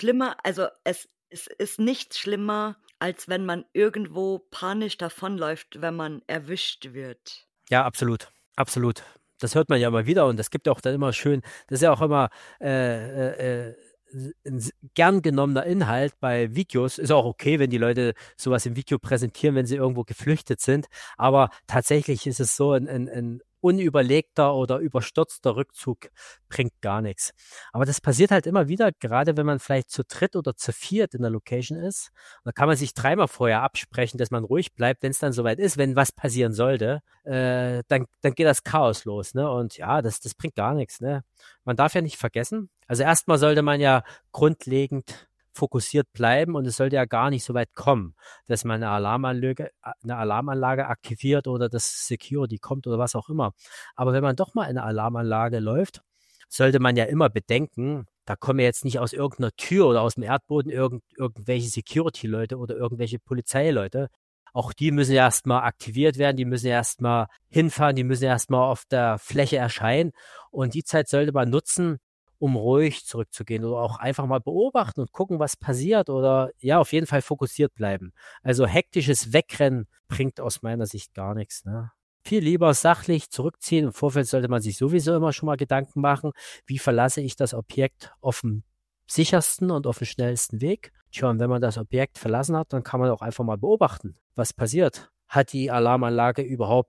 es ist nichts schlimmer, als wenn man irgendwo panisch davonläuft, wenn man erwischt wird. Ja, absolut. Absolut. Das hört man ja immer wieder und das gibt auch dann immer schön, das ist ja auch immer äh, 'n gern genommener Inhalt bei Videos. Ist auch okay, wenn die Leute sowas im Video präsentieren, wenn sie irgendwo geflüchtet sind. Aber tatsächlich ist es so, ein unüberlegter oder überstürzter Rückzug bringt gar nichts. Aber das passiert halt immer wieder, gerade wenn man vielleicht zu dritt oder zu viert in der Location ist. Da kann man sich dreimal vorher absprechen, dass man ruhig bleibt, wenn es dann soweit ist, wenn was passieren sollte, dann geht das Chaos los, ne? Und ja, das bringt gar nichts, ne? Man darf ja nicht vergessen, also erstmal sollte man ja grundlegend fokussiert bleiben und es sollte ja gar nicht so weit kommen, dass man eine Alarmanlage aktiviert oder dass Security kommt oder was auch immer. Aber wenn man doch mal in eine Alarmanlage läuft, sollte man ja immer bedenken, da kommen ja jetzt nicht aus irgendeiner Tür oder aus dem Erdboden irgendwelche Security-Leute oder irgendwelche Polizeileute. Auch die müssen ja erstmal aktiviert werden, die müssen ja erstmal hinfahren, die müssen ja erstmal auf der Fläche erscheinen. Und die Zeit sollte man nutzen, um ruhig zurückzugehen oder auch einfach mal beobachten und gucken, was passiert oder ja, auf jeden Fall fokussiert bleiben. Also hektisches Wegrennen bringt aus meiner Sicht gar nichts, ne? Viel lieber sachlich zurückziehen. Im Vorfeld sollte man sich sowieso immer schon mal Gedanken machen, wie verlasse ich das Objekt auf dem sichersten und auf dem schnellsten Weg. Tja, und wenn man das Objekt verlassen hat, dann kann man auch einfach mal beobachten, was passiert. Hat die Alarmanlage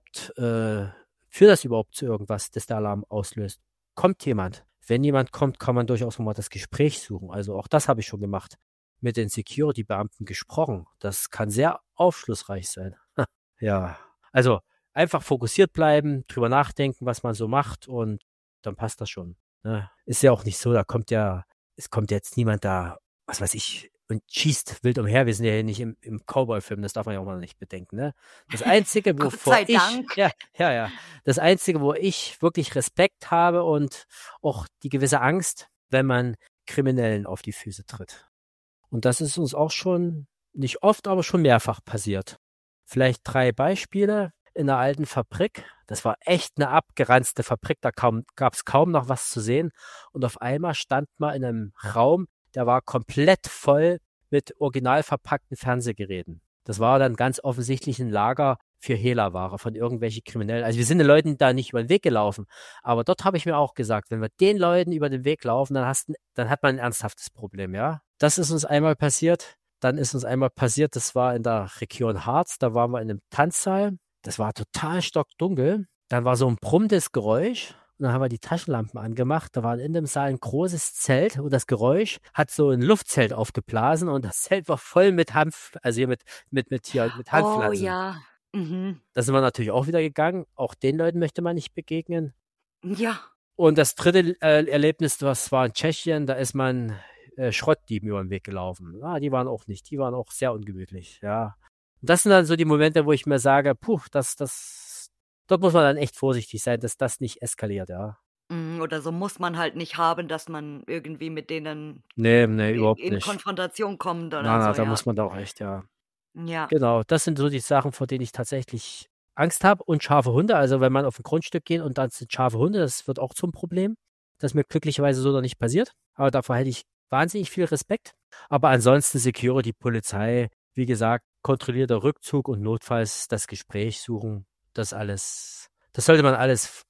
führt das überhaupt zu irgendwas, das der Alarm auslöst? Kommt jemand? Wenn jemand kommt, kann man durchaus noch mal das Gespräch suchen. Also auch das habe ich schon gemacht. Mit den Security-Beamten gesprochen. Das kann sehr aufschlussreich sein. Ja, also einfach fokussiert bleiben, drüber nachdenken, was man so macht und dann passt das schon. Ne? Ist ja auch nicht so, es kommt jetzt niemand da, was weiß ich, und schießt wild umher. Wir sind ja hier nicht im Cowboy-Film, das darf man ja auch mal nicht bedenken. Ne? Das Einzige, Gott wovor sei ich, Dank. ja, das Einzige, wo ich wirklich Respekt habe und auch die gewisse Angst, wenn man Kriminellen auf die Füße tritt. Und das ist uns auch schon nicht oft, aber schon mehrfach passiert. Vielleicht 3 Beispiele. In einer alten Fabrik, das war echt eine abgeranzte Fabrik, da gab es kaum noch was zu sehen. Und auf einmal stand man in einem Raum, der war komplett voll mit original verpackten Fernsehgeräten. Das war dann ganz offensichtlich ein Lager für Hehlerware von irgendwelchen Kriminellen. Also wir sind den Leuten da nicht über den Weg gelaufen. Aber dort habe ich mir auch gesagt, wenn wir den Leuten über den Weg laufen, dann hat man ein ernsthaftes Problem, ja. Das ist uns einmal passiert. Dann ist uns einmal passiert, das war in der Region Harz, da waren wir in einem Tanzsaal. Das war total stockdunkel. Dann war so ein brummendes Geräusch. Und dann haben wir die Taschenlampen angemacht. Da war in dem Saal ein großes Zelt und das Geräusch hat so ein Luftzelt aufgeblasen und das Zelt war voll mit Hanf, also hier mit Oh Hanfpflanzen. ja. Mhm. Da sind wir natürlich auch wieder gegangen. Auch den Leuten möchte man nicht begegnen. Ja. Und das dritte Erlebnis, das war in Tschechien, da ist man Schrottdieben über den Weg gelaufen. Die waren auch sehr ungemütlich, ja. Und das sind dann so die Momente, wo ich mir sage, dort muss man dann echt vorsichtig sein, dass das nicht eskaliert, ja. Oder so muss man halt nicht haben, dass man irgendwie mit denen Nee, überhaupt in nicht. Konfrontation kommt oder Na, so, da ja. muss man da auch echt, ja. Ja. Genau, das sind so die Sachen, vor denen ich tatsächlich Angst habe. Und scharfe Hunde, also wenn man auf ein Grundstück geht und dann sind scharfe Hunde, das wird auch zum Problem. Das ist mir glücklicherweise so noch nicht passiert. Aber davor hätte ich wahnsinnig viel Respekt. Aber ansonsten Security, Polizei, wie gesagt, kontrollierter Rückzug und notfalls das Gespräch suchen, das sollte man alles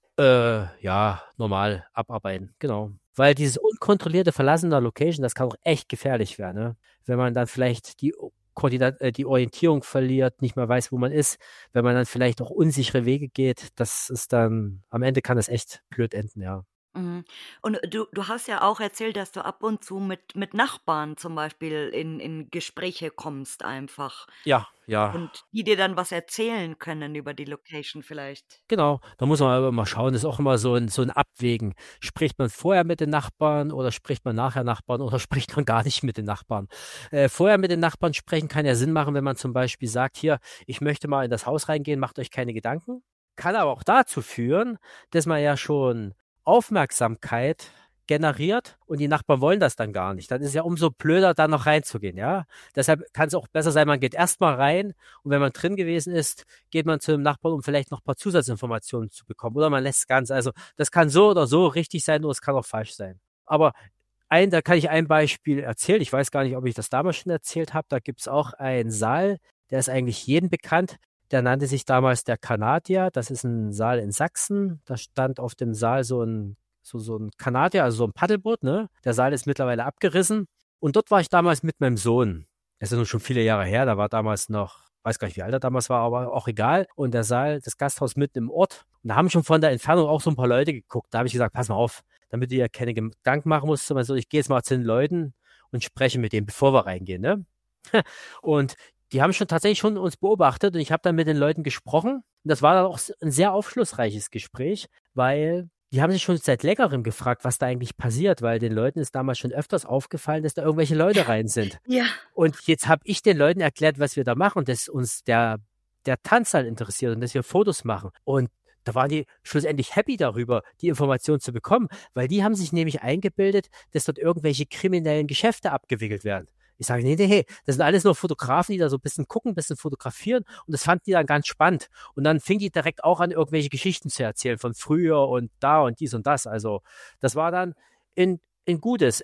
normal abarbeiten. Genau. Weil dieses unkontrollierte Verlassen der Location, das kann auch echt gefährlich werden, ne? Wenn man dann vielleicht die Orientierung verliert, nicht mehr weiß, wo man ist, wenn man dann vielleicht auch unsichere Wege geht, das ist dann, am Ende kann das echt blöd enden, ja. Mhm. Und du hast ja auch erzählt, dass du ab und zu mit Nachbarn zum Beispiel in Gespräche kommst einfach Ja, ja, und die dir dann was erzählen können über die Location vielleicht. genau. Da muss man aber mal schauen, das ist auch immer so ein Abwägen. Spricht man vorher mit den Nachbarn oder spricht man nachher Nachbarn oder spricht man gar nicht mit den Nachbarn? Vorher mit den Nachbarn sprechen kann ja Sinn machen, wenn man zum Beispiel sagt, hier, ich möchte mal in das Haus reingehen, macht euch keine Gedanken. Kann aber auch dazu führen, dass man ja schon Aufmerksamkeit generiert und die Nachbarn wollen das dann gar nicht. Dann ist es ja umso blöder, da noch reinzugehen, ja. Deshalb kann es auch besser sein, man geht erstmal rein und wenn man drin gewesen ist, geht man zu dem Nachbarn, um vielleicht noch ein paar Zusatzinformationen zu bekommen. Oder man lässt es ganz. Also das kann so oder so richtig sein, oder es kann auch falsch sein. Aber da kann ich ein Beispiel erzählen. Ich weiß gar nicht, ob ich das damals schon erzählt habe. Da gibt es auch einen Saal, der ist eigentlich jedem bekannt. Der nannte sich damals der Kanadier. Das ist ein Saal in Sachsen. Da stand auf dem Saal so ein Kanadier, also so ein Paddelboot, ne? Der Saal ist mittlerweile abgerissen. Und dort war ich damals mit meinem Sohn. Das ist nun schon viele Jahre her. Da war damals noch, weiß gar nicht, wie alt er damals war, aber auch egal. Und der Saal, das Gasthaus mitten im Ort. Und da haben schon von der Entfernung auch so ein paar Leute geguckt. Da habe ich gesagt, pass mal auf, damit ihr ja keine Gedanken machen musst. So, ich gehe jetzt mal zu den Leuten und spreche mit denen, bevor wir reingehen, ne? Und die haben tatsächlich schon uns beobachtet und ich habe dann mit den Leuten gesprochen. Und das war dann auch ein sehr aufschlussreiches Gespräch, weil die haben sich schon seit längerem gefragt, was da eigentlich passiert, weil den Leuten ist damals schon öfters aufgefallen, dass da irgendwelche Leute rein sind. Ja. Und jetzt habe ich den Leuten erklärt, was wir da machen und dass uns der Tanzsaal interessiert und dass wir Fotos machen. Und da waren die schlussendlich happy darüber, die Information zu bekommen, weil die haben sich nämlich eingebildet, dass dort irgendwelche kriminellen Geschäfte abgewickelt werden. Ich sage, nee, das sind alles nur Fotografen, die da so ein bisschen gucken, ein bisschen fotografieren und das fanden die dann ganz spannend. Und dann fing die direkt auch an, irgendwelche Geschichten zu erzählen von früher und da und dies und das. Also das war dann ein gutes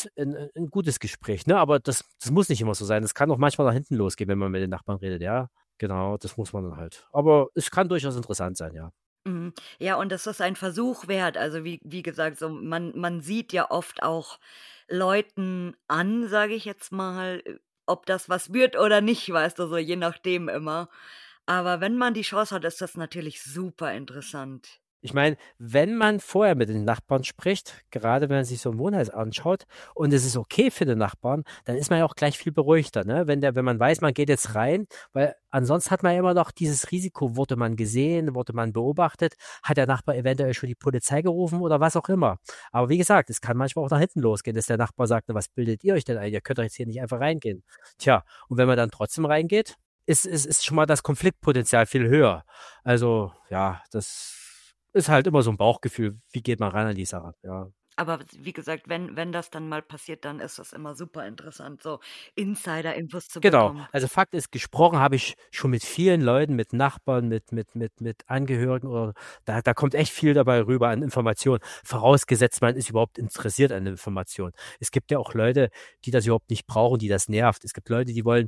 Gespräch, ne? Aber das muss nicht immer so sein. Das kann auch manchmal nach hinten losgehen, wenn man mit den Nachbarn redet, ja. Genau, das muss man dann halt. Aber es kann durchaus interessant sein, ja. Mhm. Ja, und das ist ein Versuch wert. Also, wie gesagt, so man sieht ja oft auch Leuten an, sage ich jetzt mal, ob das was wird oder nicht, weißt du, so je nachdem immer. Aber wenn man die Chance hat, ist das natürlich super interessant. Ich meine, wenn man vorher mit den Nachbarn spricht, gerade wenn man sich so ein Wohnhaus anschaut und es ist okay für den Nachbarn, dann ist man ja auch gleich viel beruhigter, ne? Wenn man weiß, man geht jetzt rein, weil ansonsten hat man ja immer noch dieses Risiko, wurde man gesehen, wurde man beobachtet, hat der Nachbar eventuell schon die Polizei gerufen oder was auch immer. Aber wie gesagt, es kann manchmal auch nach hinten losgehen, dass der Nachbar sagt, na, was bildet ihr euch denn ein? Ihr könnt doch jetzt hier nicht einfach reingehen. Tja, und wenn man dann trotzdem reingeht, ist schon mal das Konfliktpotenzial viel höher. Also, ja, das ist halt immer so ein Bauchgefühl, wie geht man ran an die Sache, ja. Aber wie gesagt, wenn das dann mal passiert, dann ist das immer super interessant, so Insider-Infos zu Genau, bekommen. also Fakt ist, gesprochen habe ich schon mit vielen Leuten, mit Nachbarn, mit Angehörigen oder da kommt echt viel dabei rüber an Informationen, vorausgesetzt man ist überhaupt interessiert an Informationen. Es gibt ja auch Leute, die das überhaupt nicht brauchen, die das nervt. Es gibt Leute, die wollen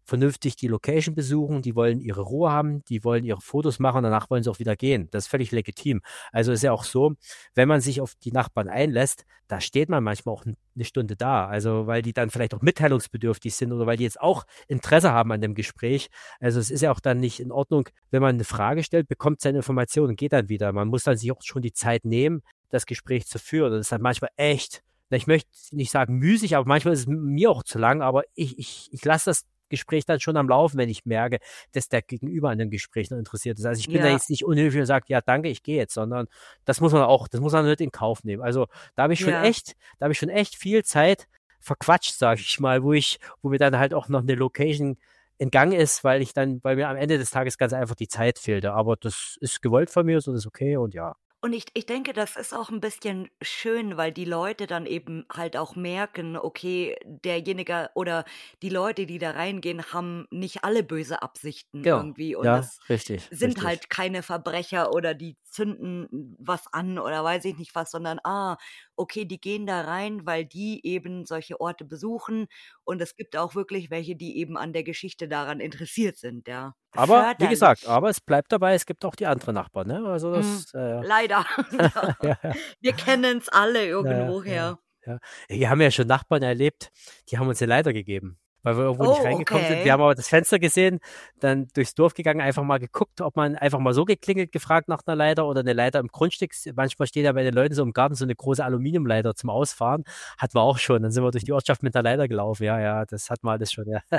vernünftig die Location besuchen, die wollen ihre Ruhe haben, die wollen ihre Fotos machen, danach wollen sie auch wieder gehen. Das ist völlig legitim. Also ist ja auch so, wenn man sich auf die Nachbarn einlässt, da steht man manchmal auch eine Stunde da. Also weil die dann vielleicht auch mitteilungsbedürftig sind oder weil die jetzt auch Interesse haben an dem Gespräch. Also es ist ja auch dann nicht in Ordnung, wenn man eine Frage stellt, bekommt seine Informationen und geht dann wieder. Man muss dann sich auch schon die Zeit nehmen, das Gespräch zu führen. Das ist dann manchmal echt, ich möchte nicht sagen müßig, aber manchmal ist es mir auch zu lang, aber ich lasse das Gespräch dann schon am Laufen, wenn ich merke, dass der Gegenüber an dem Gespräch noch interessiert ist. Also ich bin da Ja, jetzt nicht unhöflich und sage, ja, danke, ich gehe jetzt, sondern das muss man nicht in Kauf nehmen. Also da habe ich ja. schon echt viel Zeit verquatscht, sage ich mal, wo mir dann halt auch noch eine Location entgangen ist, weil mir am Ende des Tages ganz einfach die Zeit fehlte. Aber das ist gewollt von mir, so das ist okay und ja. Und ich denke, das ist auch ein bisschen schön, weil die Leute dann eben halt auch merken, okay, derjenige oder die Leute, die da reingehen, haben nicht alle böse Absichten Genau. irgendwie und Ja, das richtig, sind richtig. halt keine Verbrecher oder die zünden was an oder weiß ich nicht was, sondern, okay, die gehen da rein, weil die eben solche Orte besuchen und es gibt auch wirklich welche, die eben an der Geschichte daran interessiert sind, ja. Aber wie gesagt, Förderlich. es bleibt dabei, es gibt auch die anderen Nachbarn, ne? Also Mhm. das, Leider. Ja. ja, ja, Wir kennen's alle ja, ja, irgendwoher. ja. Wir haben ja schon Nachbarn erlebt, die haben uns eine Leiter gegeben, weil wir irgendwo nicht Oh, reingekommen sind. Wir okay. haben aber das Fenster gesehen, dann durchs Dorf gegangen, einfach mal geguckt, ob man einfach mal so geklingelt, gefragt nach einer Leiter oder eine Leiter im Grundstück. Manchmal steht ja bei den Leuten so im Garten so eine große Aluminiumleiter zum Ausfahren. Hatten wir auch schon. Dann sind wir durch die Ortschaft mit einer Leiter gelaufen. Ja, ja, das hatten wir alles schon, ja.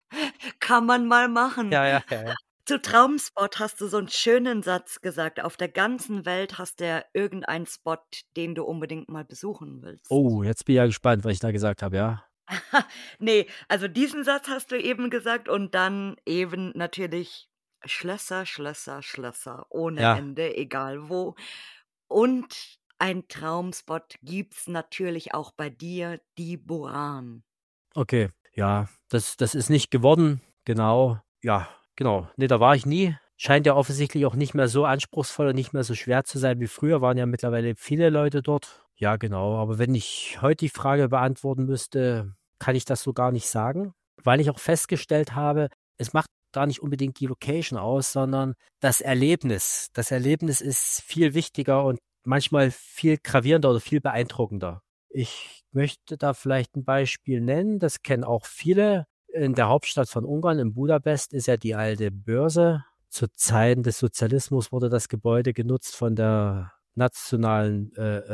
Kann man mal machen. Ja, ja, ja, ja. Zu Traumspot hast du so 'n schönen Satz gesagt: „Auf der ganzen Welt hast du ja irgendeinen Spot, den du unbedingt mal besuchen willst.“ Oh, jetzt bin ich ja gespannt, was ich da gesagt habe, ja. Ne, also diesen Satz hast du eben gesagt und dann eben natürlich Schlösser, Schlösser, Schlösser ohne Ja, Ende, egal wo. Und ein Traumspot gibt's natürlich auch bei dir, die Boran. okay. Ja, das ist nicht geworden. Genau. Ja, genau. Ne, da war ich nie. Scheint ja offensichtlich auch nicht mehr so anspruchsvoll und nicht mehr so schwer zu sein wie früher. Waren ja mittlerweile viele Leute dort. Ja, genau. Aber wenn ich heute die Frage beantworten müsste, kann ich das so gar nicht sagen, weil ich auch festgestellt habe, es macht gar nicht unbedingt die Location aus, sondern das Erlebnis. Das Erlebnis ist viel wichtiger und manchmal viel gravierender oder viel beeindruckender. Ich möchte da vielleicht ein Beispiel nennen, das kennen auch viele. In der Hauptstadt von Ungarn, in Budapest, ist ja die alte Börse. Zu Zeiten des Sozialismus wurde das Gebäude genutzt von der nationalen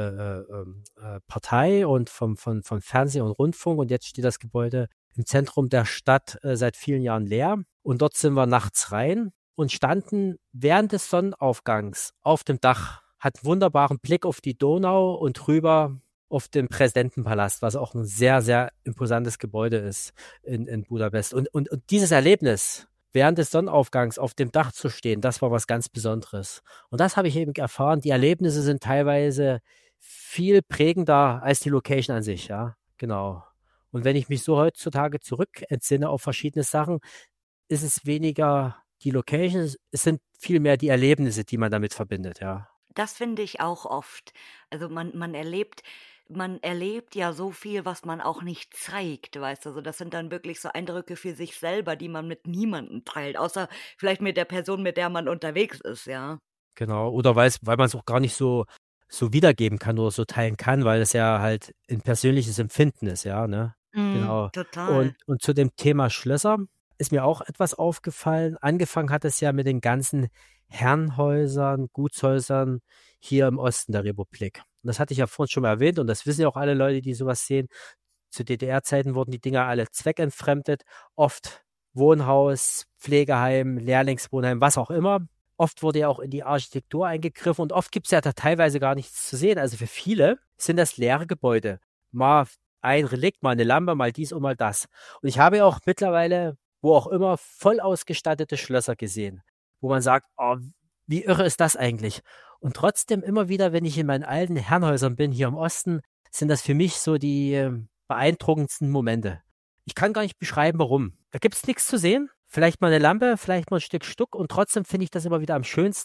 Partei und vom Fernsehen und Rundfunk. Und jetzt steht das Gebäude im Zentrum der Stadt seit vielen Jahren leer. Und dort sind wir nachts rein und standen während des Sonnenaufgangs auf dem Dach, hatten wunderbaren Blick auf die Donau und rüber auf den Präsidentenpalast, was auch ein sehr, sehr imposantes Gebäude ist in Budapest. Und dieses Erlebnis, während des Sonnenaufgangs auf dem Dach zu stehen, das war was ganz Besonderes. Und das habe ich eben erfahren. Die Erlebnisse sind teilweise viel prägender als die Location an sich, ja, genau. Und wenn ich mich so heutzutage zurück entsinne auf verschiedene Sachen, ist es weniger die Location, es sind viel mehr die Erlebnisse, die man damit verbindet, ja. Das finde ich auch oft. Also, man erlebt ja so viel, was man auch nicht zeigt, weißt du? Also, das sind dann wirklich so Eindrücke für sich selber, die man mit niemandem teilt, außer vielleicht mit der Person, mit der man unterwegs ist, ja. Genau. Oder weil man es auch gar nicht so wiedergeben kann oder so teilen kann, weil es ja halt ein persönliches Empfinden ist, ja, ne? Mhm, Genau. total. Und zu dem Thema Schlösser ist mir auch etwas aufgefallen. Angefangen hat es ja mit den ganzen Herrenhäusern, Gutshäusern hier im Osten der Republik. Und das hatte ich ja vorhin schon mal erwähnt und das wissen ja auch alle Leute, die sowas sehen. Zu DDR-Zeiten wurden die Dinger alle zweckentfremdet, oft Wohnhaus, Pflegeheim, Lehrlingswohnheim, was auch immer. Oft wurde ja auch in die Architektur eingegriffen und oft gibt es ja da teilweise gar nichts zu sehen. Also für viele sind das leere Gebäude. Mal ein Relikt, mal eine Lampe, mal dies und mal das. Und ich habe ja auch mittlerweile, wo auch immer, voll ausgestattete Schlösser gesehen, wo man sagt, oh, wie irre ist das eigentlich? Und trotzdem immer wieder, wenn ich in meinen alten Herrenhäusern bin, hier im Osten, sind das für mich so die beeindruckendsten Momente. Ich kann gar nicht beschreiben, warum. Da gibt es nichts zu sehen. Vielleicht mal eine Lampe, vielleicht mal ein Stück Stuck und trotzdem finde ich das immer wieder am schönsten,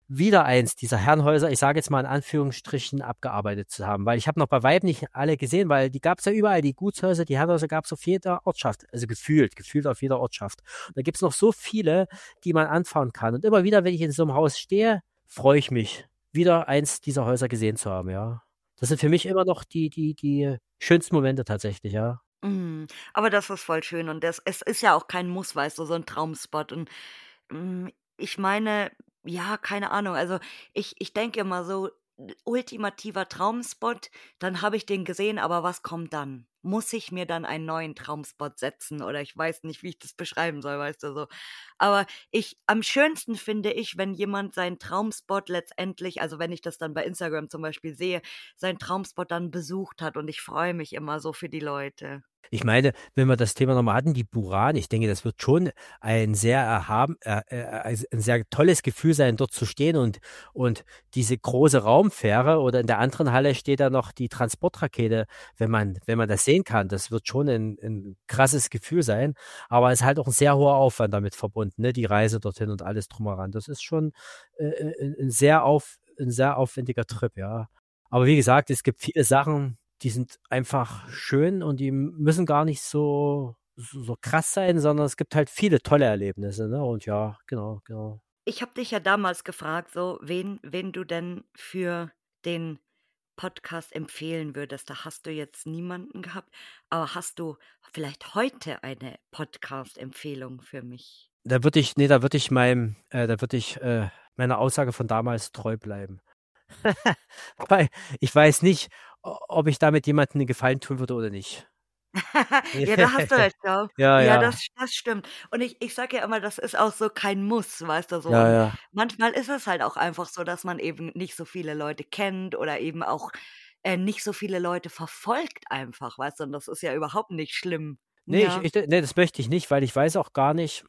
wieder eins dieser Herrenhäuser, ich sage jetzt mal in Anführungsstrichen, abgearbeitet zu haben. Weil ich habe noch bei Weitem nicht alle gesehen, weil die gab es ja überall, die Gutshäuser, die Herrenhäuser gab es auf jeder Ortschaft, also gefühlt auf jeder Ortschaft. Und da gibt es noch so viele, die man anfahren kann. Und immer wieder, wenn ich in so einem Haus stehe, freue ich mich, wieder eins dieser Häuser gesehen zu haben, ja. Das sind für mich immer noch die schönsten Momente tatsächlich, ja. Aber das ist voll schön und es ist ja auch kein Muss, weißt du, so ein Traumspot und, ich meine, ja, keine Ahnung, also, ich denke immer so, ultimativer Traumspot, dann habe ich den gesehen, aber was kommt dann? Muss ich mir dann einen neuen Traumspot setzen oder ich weiß nicht, wie ich das beschreiben soll, weißt du, so. Aber am schönsten finde ich, wenn jemand seinen Traumspot letztendlich also, wenn ich das dann bei Instagram zum Beispiel sehe, seinen Traumspot dann besucht hat und ich freue mich immer so für die Leute. Ich meine, wenn wir das Thema nochmal hatten, die Buran, ich denke, das wird schon ein sehr also ein sehr tolles Gefühl sein, dort zu stehen und diese große Raumfähre oder in der anderen Halle steht da noch die Transportrakete, wenn man das sehen kann, das wird schon ein krasses Gefühl sein, aber es ist halt auch ein sehr hoher Aufwand damit verbunden, ne? Die Reise dorthin und alles drum heran. Das ist schon ein sehr aufwendiger Trip, ja. Aber wie gesagt, es gibt viele Sachen, die sind einfach schön und die müssen gar nicht so krass sein, sondern es gibt halt viele tolle Erlebnisse, ne? Und ja, genau, genau. Ich habe dich ja damals gefragt, so, wen du denn für den Podcast empfehlen würdest. Da hast du jetzt niemanden gehabt, aber hast du vielleicht heute eine Podcast-Empfehlung für mich? Da würde ich meiner Aussage von damals treu bleiben. Weil ich weiß nicht, ob ich damit jemandem 'nen Gefallen tun würde oder nicht. Ja, da hast du recht, ja. Ja, Ja, ja. das stimmt. Und ich sage ja immer, das ist auch so kein Muss, weißt du, so. Ja, Und ja. manchmal ist es halt auch einfach so, dass man eben nicht so viele Leute kennt oder eben auch, nicht so viele Leute verfolgt einfach, weißt du? Und das ist ja überhaupt nicht schlimm. Ne, Ja. ne, das möchte ich nicht, weil ich weiß auch gar nicht,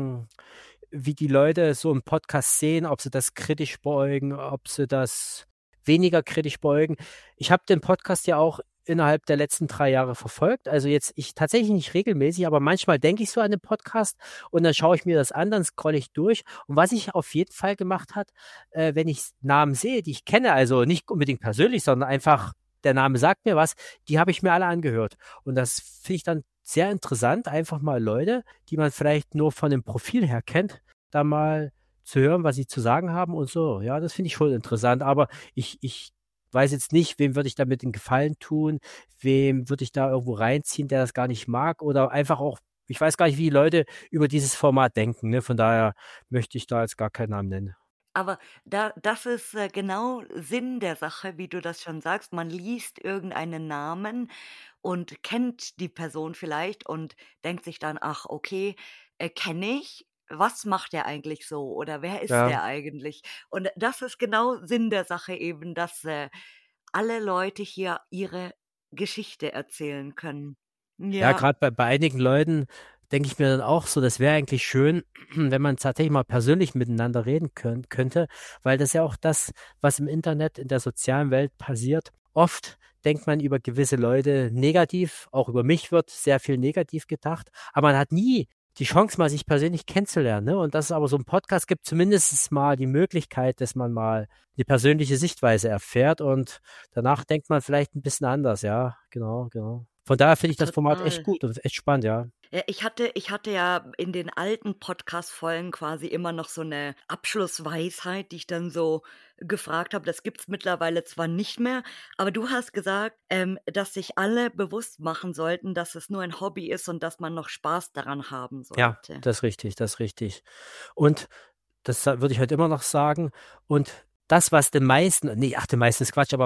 wie die Leute so 'n Podcast sehen, ob sie das kritisch beäugen, ob sie das weniger kritisch beäugen. Ich habe den Podcast ja auch innerhalb der letzten 3 Jahre verfolgt. Also jetzt ich tatsächlich nicht regelmäßig, aber manchmal denke ich so an den Podcast und dann schaue ich mir das an, dann scrolle ich durch. Und was ich auf jeden Fall gemacht hat, wenn ich Namen sehe, die ich kenne, also nicht unbedingt persönlich, sondern einfach der Name sagt mir was, die habe ich mir alle angehört. Und das finde ich dann sehr interessant, einfach mal Leute, die man vielleicht nur von dem Profil her kennt, da mal zu hören, was sie zu sagen haben und so. Ja, das finde ich schon interessant, aber ich weiß jetzt nicht, wem würde ich damit den Gefallen tun, wem würde ich da irgendwo reinziehen, der das gar nicht mag oder einfach auch ich weiß gar nicht, wie die Leute über dieses Format denken, ne? Von daher möchte ich da jetzt gar keinen Namen nennen. Aber das ist, genau Sinn der Sache, wie du das schon sagst. Man liest irgendeinen Namen und kennt die Person vielleicht und denkt sich dann: „Ach, okay, kenne ich. Was macht der eigentlich so oder wer ist Ja. der eigentlich?“ Und das ist genau Sinn der Sache eben, dass, alle Leute hier ihre Geschichte erzählen können. Ja, Ja. gerade bei einigen Leuten denke ich mir dann auch so, das wäre eigentlich schön, wenn man tatsächlich mal persönlich miteinander reden könnte, weil das ja auch das, was im Internet, in der sozialen Welt passiert. Oft denkt man über gewisse Leute negativ, auch über mich wird sehr viel negativ gedacht, aber man hat nie die Chance, mal sich persönlich kennenzulernen, ne? Und dass es aber so 'n Podcast gibt, zumindest mal die Möglichkeit, dass man mal die persönliche Sichtweise erfährt und danach denkt man vielleicht ein bisschen anders, ja, genau, genau. Von daher finde ich das Format echt Total. gut und echt spannend, ja. Ja, ich hatte ja in den alten Podcast-Folgen quasi immer noch so 'ne Abschlussweisheit, die ich dann so gefragt habe. Das gibt's mittlerweile zwar nicht mehr, aber du hast gesagt, dass sich alle bewusst machen sollten, dass es nur ein Hobby ist und dass man noch Spaß daran haben Ja, sollte. das ist richtig, das ist richtig. Und das würde ich heute immer noch sagen. Und das, was den meisten ne, ach, den meisten ist Quatsch, aber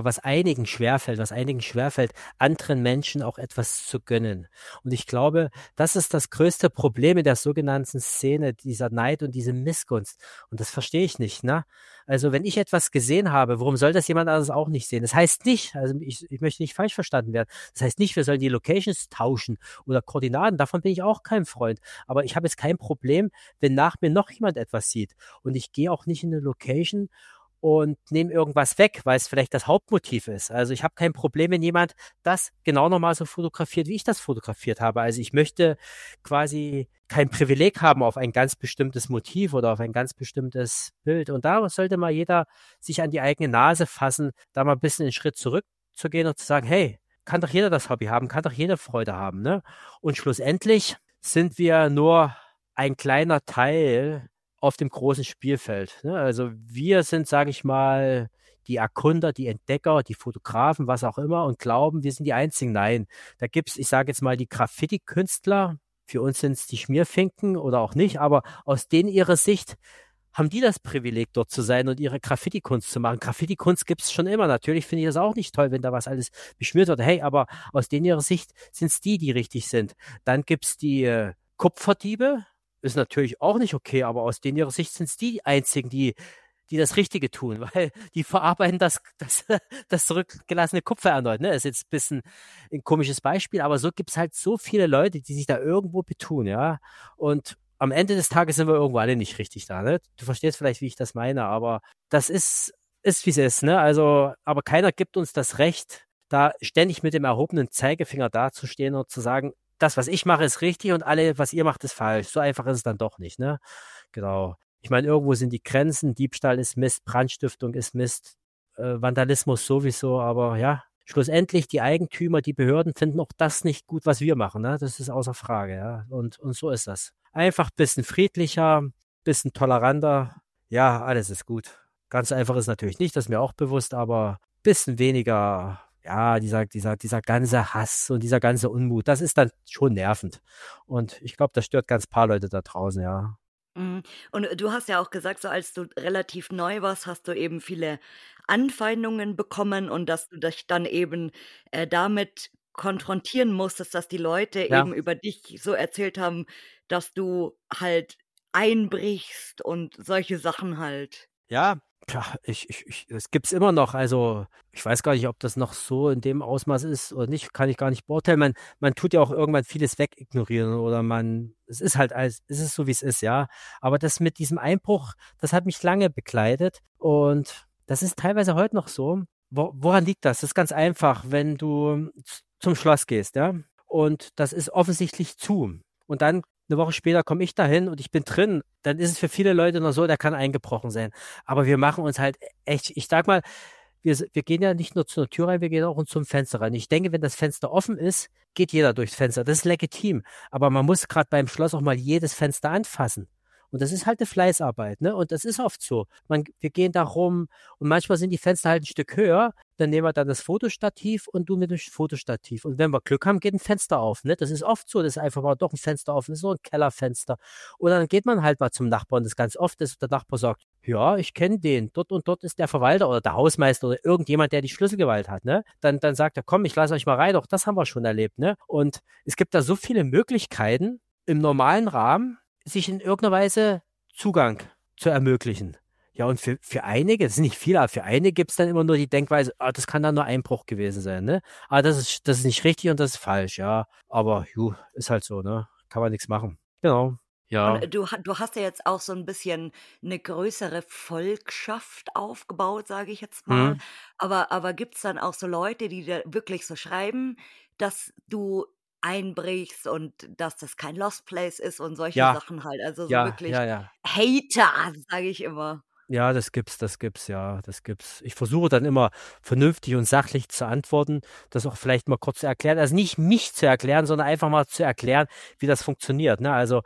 was einigen schwerfällt, anderen Menschen auch etwas zu gönnen. Und ich glaube, das ist das größte Problem in der sogenannten Szene, dieser Neid und diese Missgunst. Und das verstehe ich nicht, ne? Also, wenn ich etwas gesehen habe, warum soll das jemand anderes auch nicht sehen? Das heißt nicht also, ich möchte nicht falsch verstanden werden. Das heißt nicht, wir sollen die Locations tauschen oder Koordinaten, davon bin ich auch kein Freund. Aber ich habe jetzt kein Problem, wenn nach mir noch jemand etwas sieht. Und ich gehe auch nicht in 'ne Location und nehme irgendwas weg, weil es vielleicht das Hauptmotiv ist. Also ich habe kein Problem, wenn jemand das genau nochmal so fotografiert, wie ich das fotografiert habe. Also ich möchte quasi kein Privileg haben auf ein ganz bestimmtes Motiv oder auf ein ganz bestimmtes Bild. Und da sollte mal jeder sich an die eigene Nase fassen, da mal ein bisschen einen Schritt zurückzugehen und zu sagen, hey, kann doch jeder das Hobby haben, kann doch jeder Freude haben, ne? Und schlussendlich sind wir nur ein kleiner Teil auf dem großen Spielfeld, ne? Also wir sind, sage ich mal, die Erkunder, die Entdecker, die Fotografen, was auch immer und glauben, wir sind die Einzigen. Nein, da gibt's, ich sage jetzt mal, die Graffiti-Künstler. Für uns sind es die Schmierfinken oder auch nicht, aber aus denen ihrer Sicht haben die das Privileg, dort zu sein und ihre Graffiti-Kunst zu machen. Graffiti-Kunst gibt's schon immer. Natürlich finde ich das auch nicht toll, wenn da was alles beschmiert wird. Hey, aber aus denen ihrer Sicht sind's die richtig sind. Dann gibt's die Kupferdiebe. Ist natürlich auch nicht okay, aber aus denen ihrer Sicht sind's die einzigen, die das Richtige tun, weil die verarbeiten das zurückgelassene Kupfer erneut. Ne? Ist jetzt ein bisschen ein komisches Beispiel, aber so gibt's halt so viele Leute, die sich da irgendwo betun, ja. Und am Ende des Tages sind wir irgendwo alle nicht richtig da. Ne? Du verstehst vielleicht, wie ich das meine, aber das ist wie es ist. Ne? Also, aber keiner gibt uns das Recht, da ständig mit dem erhobenen Zeigefinger dazustehen und zu sagen, das, was ich mache, ist richtig und alle, was ihr macht, ist falsch. So einfach ist es dann doch nicht. Ne? Genau. Ich meine, irgendwo sind die Grenzen, Diebstahl ist Mist, Brandstiftung ist Mist, Vandalismus sowieso, aber ja, schlussendlich die Eigentümer, die Behörden finden auch das nicht gut, was wir machen, ne? Das ist außer Frage, ja. Und so ist das. Einfach ein bisschen friedlicher, ein bisschen toleranter, ja, alles ist gut. Ganz einfach ist natürlich nicht, das ist mir auch bewusst, aber ein bisschen weniger, ja, dieser ganze Hass und dieser ganze Unmut, das ist dann schon nervend. Und ich glaube, das stört ganz paar Leute da draußen, ja. Mhm. Und du hast ja auch gesagt, so als du relativ neu warst, hast du eben viele Anfeindungen bekommen und dass du dich dann eben, damit konfrontieren musstest, dass die Leute Ja. eben über dich so erzählt haben, dass du halt einbrichst und solche Sachen halt. Ja, tja, das gibt's immer noch. Also, ich weiß gar nicht, ob das noch so in dem Ausmaß ist oder nicht, kann ich gar nicht beurteilen. Man tut ja auch irgendwann vieles wegignorieren oder es ist halt alles, es ist so, wie es ist, ja. Aber das mit diesem Einbruch, das hat mich lange begleitet und das ist teilweise heute noch so. Woran liegt das? Das ist ganz einfach, wenn du zum Schloss gehst, ja, und das ist offensichtlich zu. Und dann eine Woche später komme ich dahin und ich bin drin, dann ist es für viele Leute noch so, der kann eingebrochen sein. Aber wir machen uns halt echt, ich sag mal, wir gehen ja nicht nur zur Tür rein, wir gehen auch zum Fenster rein. Ich denke, wenn das Fenster offen ist, geht jeder durchs Fenster. Das ist legitim. Aber man muss gerade beim Schloss auch mal jedes Fenster anfassen. Und das ist halt eine Fleißarbeit, ne? Und das ist oft so. Wir gehen da rum und manchmal sind die Fenster halt ein Stück höher. Dann nehmen wir dann das Fotostativ und du mit dem Fotostativ. Und wenn wir Glück haben, geht ein Fenster auf, ne? Das ist oft so, das ist einfach mal doch ein Fenster offen, das ist so ein Kellerfenster. Oder dann geht man halt mal zum Nachbarn. Das ganz oft ist, der Nachbar sagt, ja, ich kenne den. Dort und dort ist der Verwalter oder der Hausmeister oder irgendjemand, der die Schlüsselgewalt hat, ne? Dann sagt er, komm, ich lasse euch mal rein. Auch das haben wir schon erlebt, ne? Und es gibt da so viele Möglichkeiten im normalen Rahmen, sich in irgendeiner Weise Zugang zu ermöglichen. Ja, und für einige, das ist nicht viel, aber für einige gibt es dann immer nur die Denkweise, das kann dann nur Einbruch gewesen sein, ne? Aber das ist nicht richtig und das ist falsch, ja. Aber ist halt so, ne? Kann man nichts machen. Genau. Und, Ja. du hast ja jetzt auch so ein bisschen eine größere Volkschaft aufgebaut, sage ich jetzt mal. Hm. Aber gibt's dann auch so Leute, die dir wirklich so schreiben, dass du einbrichst und dass das kein Lost Place ist und solche Ja, Sachen halt. Also, so ja, wirklich ja, ja. Hater, sage ich immer. Ja, das gibt's, ja, das gibt's. Ich versuche dann immer vernünftig und sachlich zu antworten, das auch vielleicht mal kurz zu erklären. Also nicht mich zu erklären, sondern einfach mal zu erklären, wie das funktioniert. Ne? Also,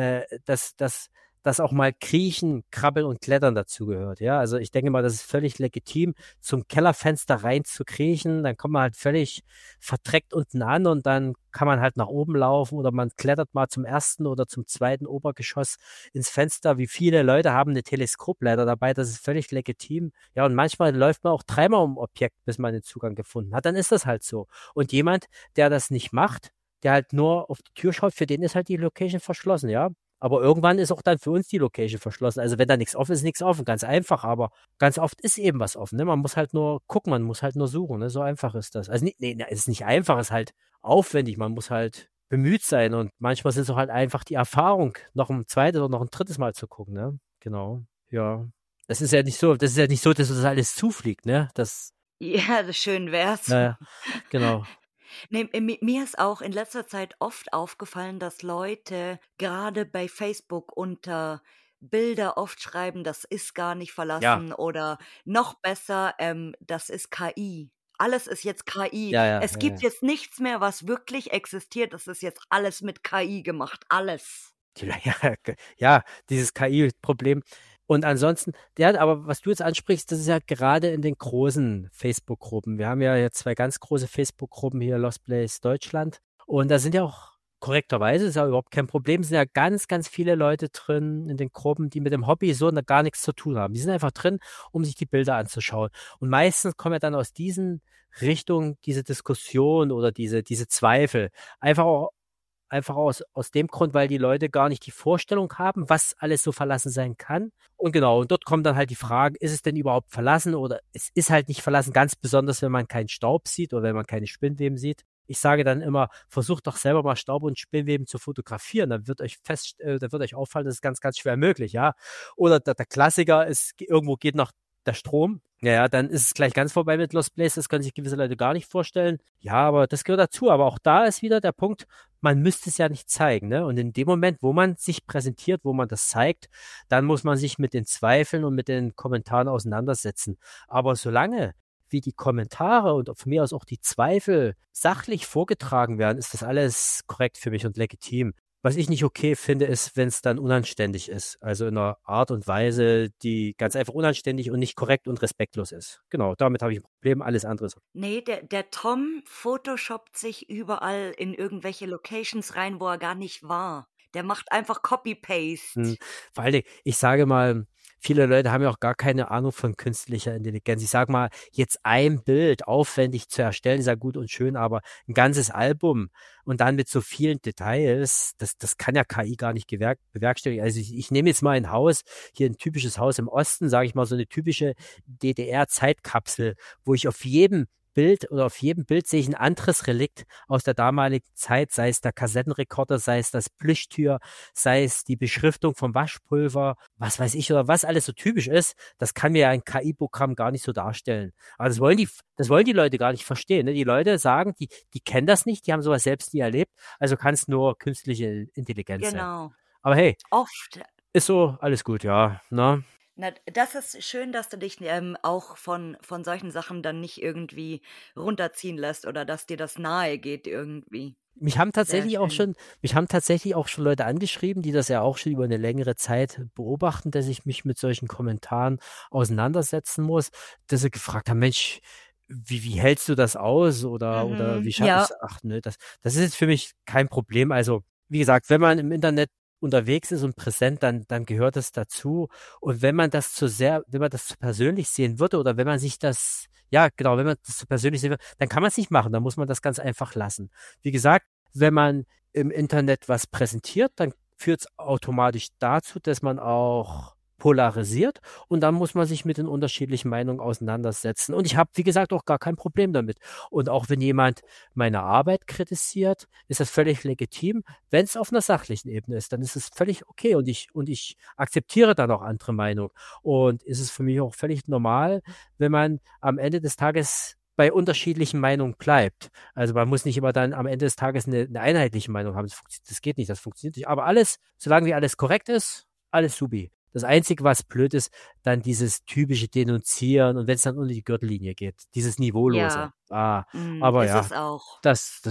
dass auch mal Kriechen, Krabbeln und Klettern dazugehört. Ja, also ich denke mal, das ist völlig legitim, zum Kellerfenster rein zu kriechen. Dann kommt man halt völlig verdreckt unten an und dann kann man halt nach oben laufen oder man klettert mal zum ersten oder zum zweiten Obergeschoss ins Fenster. Wie viele Leute haben eine Teleskopleiter dabei? Das ist völlig legitim. Ja, und manchmal läuft man auch dreimal um Objekt, bis man den Zugang gefunden hat. Dann ist das halt so. Und jemand, der das nicht macht, der halt nur auf die Tür schaut, für den ist halt die Location verschlossen, ja. Aber irgendwann ist auch dann für uns die Location verschlossen. Also wenn da nichts offen ist, nichts offen. Ganz einfach, aber ganz oft ist eben was offen. Ne? Man muss halt nur gucken, man muss halt nur suchen. Ne? So einfach ist das. Also es ist nicht einfach, es ist halt aufwendig. Man muss halt bemüht sein und manchmal sind es auch halt einfach die Erfahrung, noch ein zweites oder noch ein drittes Mal zu gucken. Ne? Genau. Ja. Das ist ja nicht so, dass uns das alles zufliegt, ne? Ja, das schön wär's. Ja, genau. Ne, mir ist auch in letzter Zeit oft aufgefallen, dass Leute gerade bei Facebook unter Bilder oft schreiben: „Das ist gar nicht Ja, verlassen“ oder noch besser, „Das ist KI.“ Alles ist jetzt KI. ja, ja, Es ja, gibt ja. jetzt nichts mehr, was wirklich existiert. Das ist jetzt alles mit KI gemacht, alles. Ja, dieses KI-Problem. Und ansonsten, ja, aber was du jetzt ansprichst, das ist ja gerade in den großen Facebook-Gruppen. Wir haben ja jetzt 2 ganz große Facebook-Gruppen hier, Lost Place Deutschland. Und da sind ja auch korrekterweise, ist ja überhaupt kein Problem, sind ja ganz, ganz viele Leute drin in den Gruppen, die mit dem Hobby so gar nichts zu tun haben. Die sind einfach drin, um sich die Bilder anzuschauen. Und meistens kommen ja dann aus diesen Richtungen diese Diskussion oder diese Zweifel. Einfach auch Einfach aus dem Grund, weil die Leute gar nicht die Vorstellung haben, was alles so verlassen sein kann. Und genau, und dort kommt dann halt die Frage, ist es denn überhaupt verlassen oder es ist halt nicht verlassen, ganz besonders, wenn man keinen Staub sieht oder wenn man keine Spinnweben sieht. Ich sage dann immer, versucht doch selber mal Staub und Spinnweben zu fotografieren, dann wird euch auffallen, das ist ganz, ganz schwer möglich, ja. Oder der Klassiker ist, irgendwo geht noch der Strom. Ja, ja, dann ist es gleich ganz vorbei mit Lost Place. Das können sich gewisse Leute gar nicht vorstellen. Ja, aber das gehört dazu. Aber auch da ist wieder der Punkt, man müsste es ja nicht zeigen, ne? Und in dem Moment, wo man sich präsentiert, wo man das zeigt, dann muss man sich mit den Zweifeln und mit den Kommentaren auseinandersetzen. Aber solange wie die Kommentare und von mir aus auch die Zweifel sachlich vorgetragen werden, ist das alles korrekt für mich und legitim. Was ich nicht okay finde, ist, wenn es dann unanständig ist. Also in einer Art und Weise, die ganz einfach unanständig und nicht korrekt und respektlos ist. Genau, damit habe ich ein Problem. Alles andere ist Ne, der Tom photoshoppt sich überall in irgendwelche Locations rein, wo er gar nicht war. Der macht einfach hm, Copy-Paste. vor allen Dingen, ich sage mal, viele Leute haben ja auch gar keine Ahnung von künstlicher Intelligenz. Ich sage mal, jetzt ein Bild aufwendig zu erstellen, ist ja gut und schön, aber ein ganzes Album und dann mit so vielen Details, das kann ja KI gar nicht bewerkstelligen. Also ich nehme jetzt mal ein Haus, hier ein typisches Haus im Osten, sage ich mal, so eine typische DDR-Zeitkapsel, wo ich auf jedem Bild sehe ich ein anderes Relikt aus der damaligen Zeit, sei es der Kassettenrekorder, sei es das Plüschtür, sei es die Beschriftung vom Waschpulver, was weiß ich, oder was alles so typisch ist, das kann mir ein KI-Programm gar nicht so darstellen. Aber das wollen die Leute gar nicht verstehen. Ne? Die Leute sagen, die kennen das nicht, die haben sowas selbst nie erlebt, also kann es nur künstliche Intelligenz sein. Genau. Aber hey, Oft. ist so, alles gut, ja. Ne? Na, das ist schön, dass du dich, auch von solchen Sachen dann nicht irgendwie runterziehen lässt oder dass dir das nahe geht irgendwie. Mich haben Sehr tatsächlich auch schön. schon, mich haben tatsächlich auch schon Leute angeschrieben, die das ja auch schon über eine längere Zeit beobachten, dass ich mich mit solchen Kommentaren auseinandersetzen muss, dass sie gefragt haben, Mensch, wie hältst du das aus? Oder Mhm. wie schaffe ich Ja, es? Ach nö, das ist jetzt für mich kein Problem. Also, wie gesagt, wenn man im Internet unterwegs ist und präsent, dann gehört es dazu. Und wenn man das zu persönlich sehen würde oder wenn man sich das, ja, genau, wenn man das zu persönlich sehen würde, dann kann man es nicht machen. Dann muss man das ganz einfach lassen. Wie gesagt, wenn man im Internet was präsentiert, dann führt es automatisch dazu, dass man auch polarisiert und dann muss man sich mit den unterschiedlichen Meinungen auseinandersetzen. Und ich habe, wie gesagt, auch gar kein Problem damit. Und auch wenn jemand meine Arbeit kritisiert, ist das völlig legitim. Wenn es auf einer sachlichen Ebene ist, dann ist es völlig okay und ich akzeptiere dann auch andere Meinungen. Und ist es für mich auch völlig normal, wenn man am Ende des Tages bei unterschiedlichen Meinungen bleibt. Also man muss nicht immer dann am Ende des Tages eine einheitliche Meinung haben. Das geht nicht, das funktioniert nicht. Aber alles, solange wie alles korrekt ist, alles supi. Das Einzige, was blöd ist, dann dieses typische Denunzieren und wenn es dann unter die Gürtellinie geht, dieses Niveaulose. ja, Aber ist ja, es auch.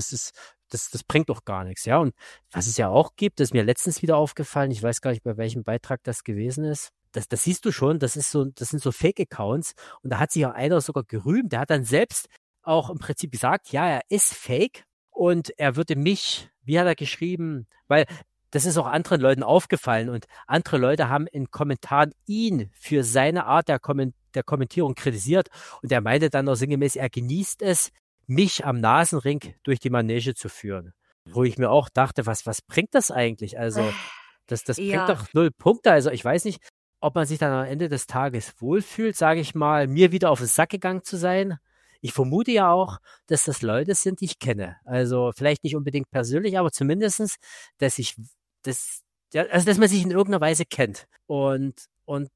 das bringt doch gar nichts, ja. Und was es ja auch gibt, ist mir letztens wieder aufgefallen, ich weiß gar nicht, bei welchem Beitrag das gewesen ist. Das siehst du schon, das sind so Fake-Accounts und da hat sich ja einer sogar gerühmt, der hat dann selbst auch im Prinzip gesagt, ja, er ist Fake und er würde mich, wie hat er geschrieben, weil das ist auch anderen Leuten aufgefallen und andere Leute haben in Kommentaren ihn für seine Art der Kommentierung kritisiert und er meinte dann noch sinngemäß, er genießt es, mich am Nasenring durch die Manege zu führen. Wo ich mir auch dachte, was bringt das eigentlich? Also, das bringt Ja, doch 0 Punkte. Also, ich weiß nicht, ob man sich dann am Ende des Tages wohlfühlt, sage ich mal, mir wieder auf den Sack gegangen zu sein. Ich vermute ja auch, dass das Leute sind, die ich kenne. Also, vielleicht nicht unbedingt persönlich, aber zumindestens, dass ich das, ja, also dass man sich in irgendeiner Weise kennt. Und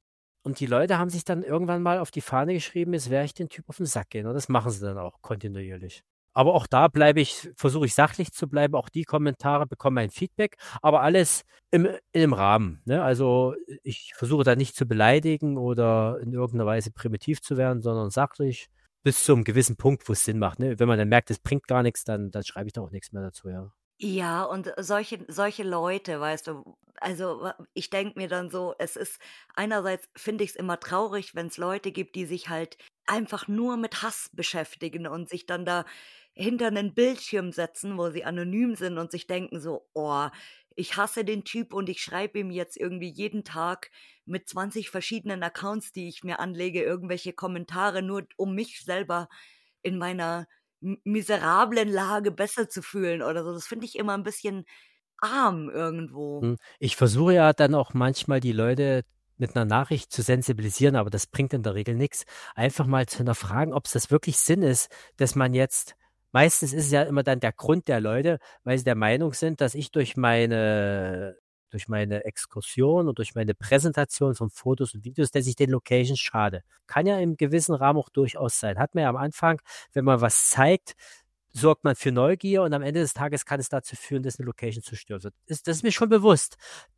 Und die Leute haben sich dann irgendwann mal auf die Fahne geschrieben, jetzt werde ich den Typ auf den Sack gehen. Und das machen sie dann auch kontinuierlich. Aber auch da versuche ich sachlich zu bleiben. Auch die Kommentare bekommen ein Feedback, aber alles im Rahmen. Ne? Also ich versuche da nicht zu beleidigen oder in irgendeiner Weise primitiv zu werden, sondern sachlich bis zu einem gewissen Punkt, wo es Sinn macht. Ne? Wenn man dann merkt, es bringt gar nichts, dann schreibe ich da auch nichts mehr dazu, ja. Ja, und solche Leute, weißt du, also ich denke mir dann so, es ist einerseits finde ich es immer traurig, wenn es Leute gibt, die sich halt einfach nur mit Hass beschäftigen und sich dann da hinter einen Bildschirm setzen, wo sie anonym sind und sich denken so: „Oh, ich hasse den Typ und ich schreibe ihm jetzt irgendwie jeden Tag mit 20 verschiedenen Accounts, die ich mir anlege, irgendwelche Kommentare, nur um mich selber in meiner miserablen Lage besser zu fühlen oder so. Das finde ich immer 'n bisschen arm irgendwo. Ich versuche ja dann auch manchmal die Leute mit einer Nachricht zu sensibilisieren, aber das bringt in der Regel nichts. Einfach mal zu hinterfragen, ob es das wirklich Sinn ist, dass man jetzt meistens ist es ja immer dann der Grund der Leute, weil sie der Meinung sind, dass ich durch meine Exkursion und durch meine Präsentation von Fotos und Videos, dass ich den Locations schade. Kann ja im gewissen Rahmen auch durchaus sein. Hat man ja am Anfang, wenn man was zeigt, sorgt man für Neugier und am Ende des Tages kann es dazu führen, dass eine Location zerstört wird. Das ist mir schon bewusst,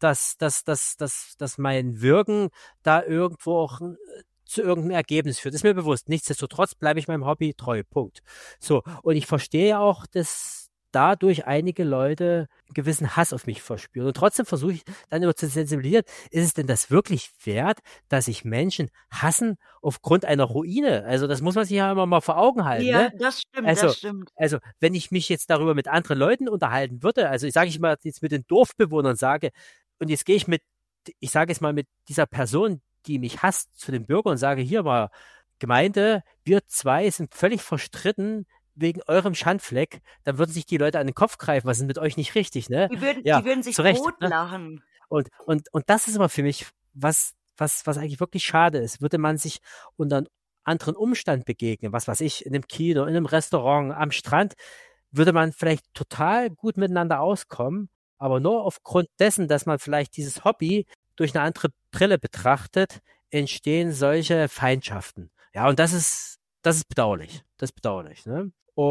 dass mein Wirken da irgendwo auch zu irgendeinem Ergebnis führt. Das ist mir bewusst. Nichtsdestotrotz bleibe ich meinem Hobby treu. Punkt. So, und ich verstehe ja auch, dass dadurch einige Leute einen gewissen Hass auf mich verspüren. Und trotzdem versuche ich dann immer zu sensibilisieren, ist es denn das wirklich wert, dass sich Menschen hassen aufgrund einer Ruine? Also das muss man sich ja immer mal vor Augen halten, Ja, ne? das stimmt, das Also, stimmt. also, wenn ich mich jetzt darüber mit anderen Leuten unterhalten würde, also ich mal jetzt mit den Dorfbewohnern sage, und jetzt gehe ich sage jetzt mal mit dieser Person, die mich hasst, zu den Bürgern und sage, hier mal, Gemeinde, wir zwei sind völlig verstritten wegen eurem Schandfleck, dann würden sich die Leute an den Kopf greifen, was ist mit euch nicht richtig, ne? Ja, Die würden sich zu Recht, ne? totlachen. Und das ist immer für mich was eigentlich wirklich schade ist. Würde man sich unter einem anderen Umstand begegnen, was weiß ich, in einem Kino, in einem Restaurant, am Strand, würde man vielleicht total gut miteinander auskommen, aber nur aufgrund dessen, dass man vielleicht dieses Hobby durch eine andere Brille betrachtet, entstehen solche Feindschaften. Ja, und das ist bedauerlich. Das ist bedauerlich, ne?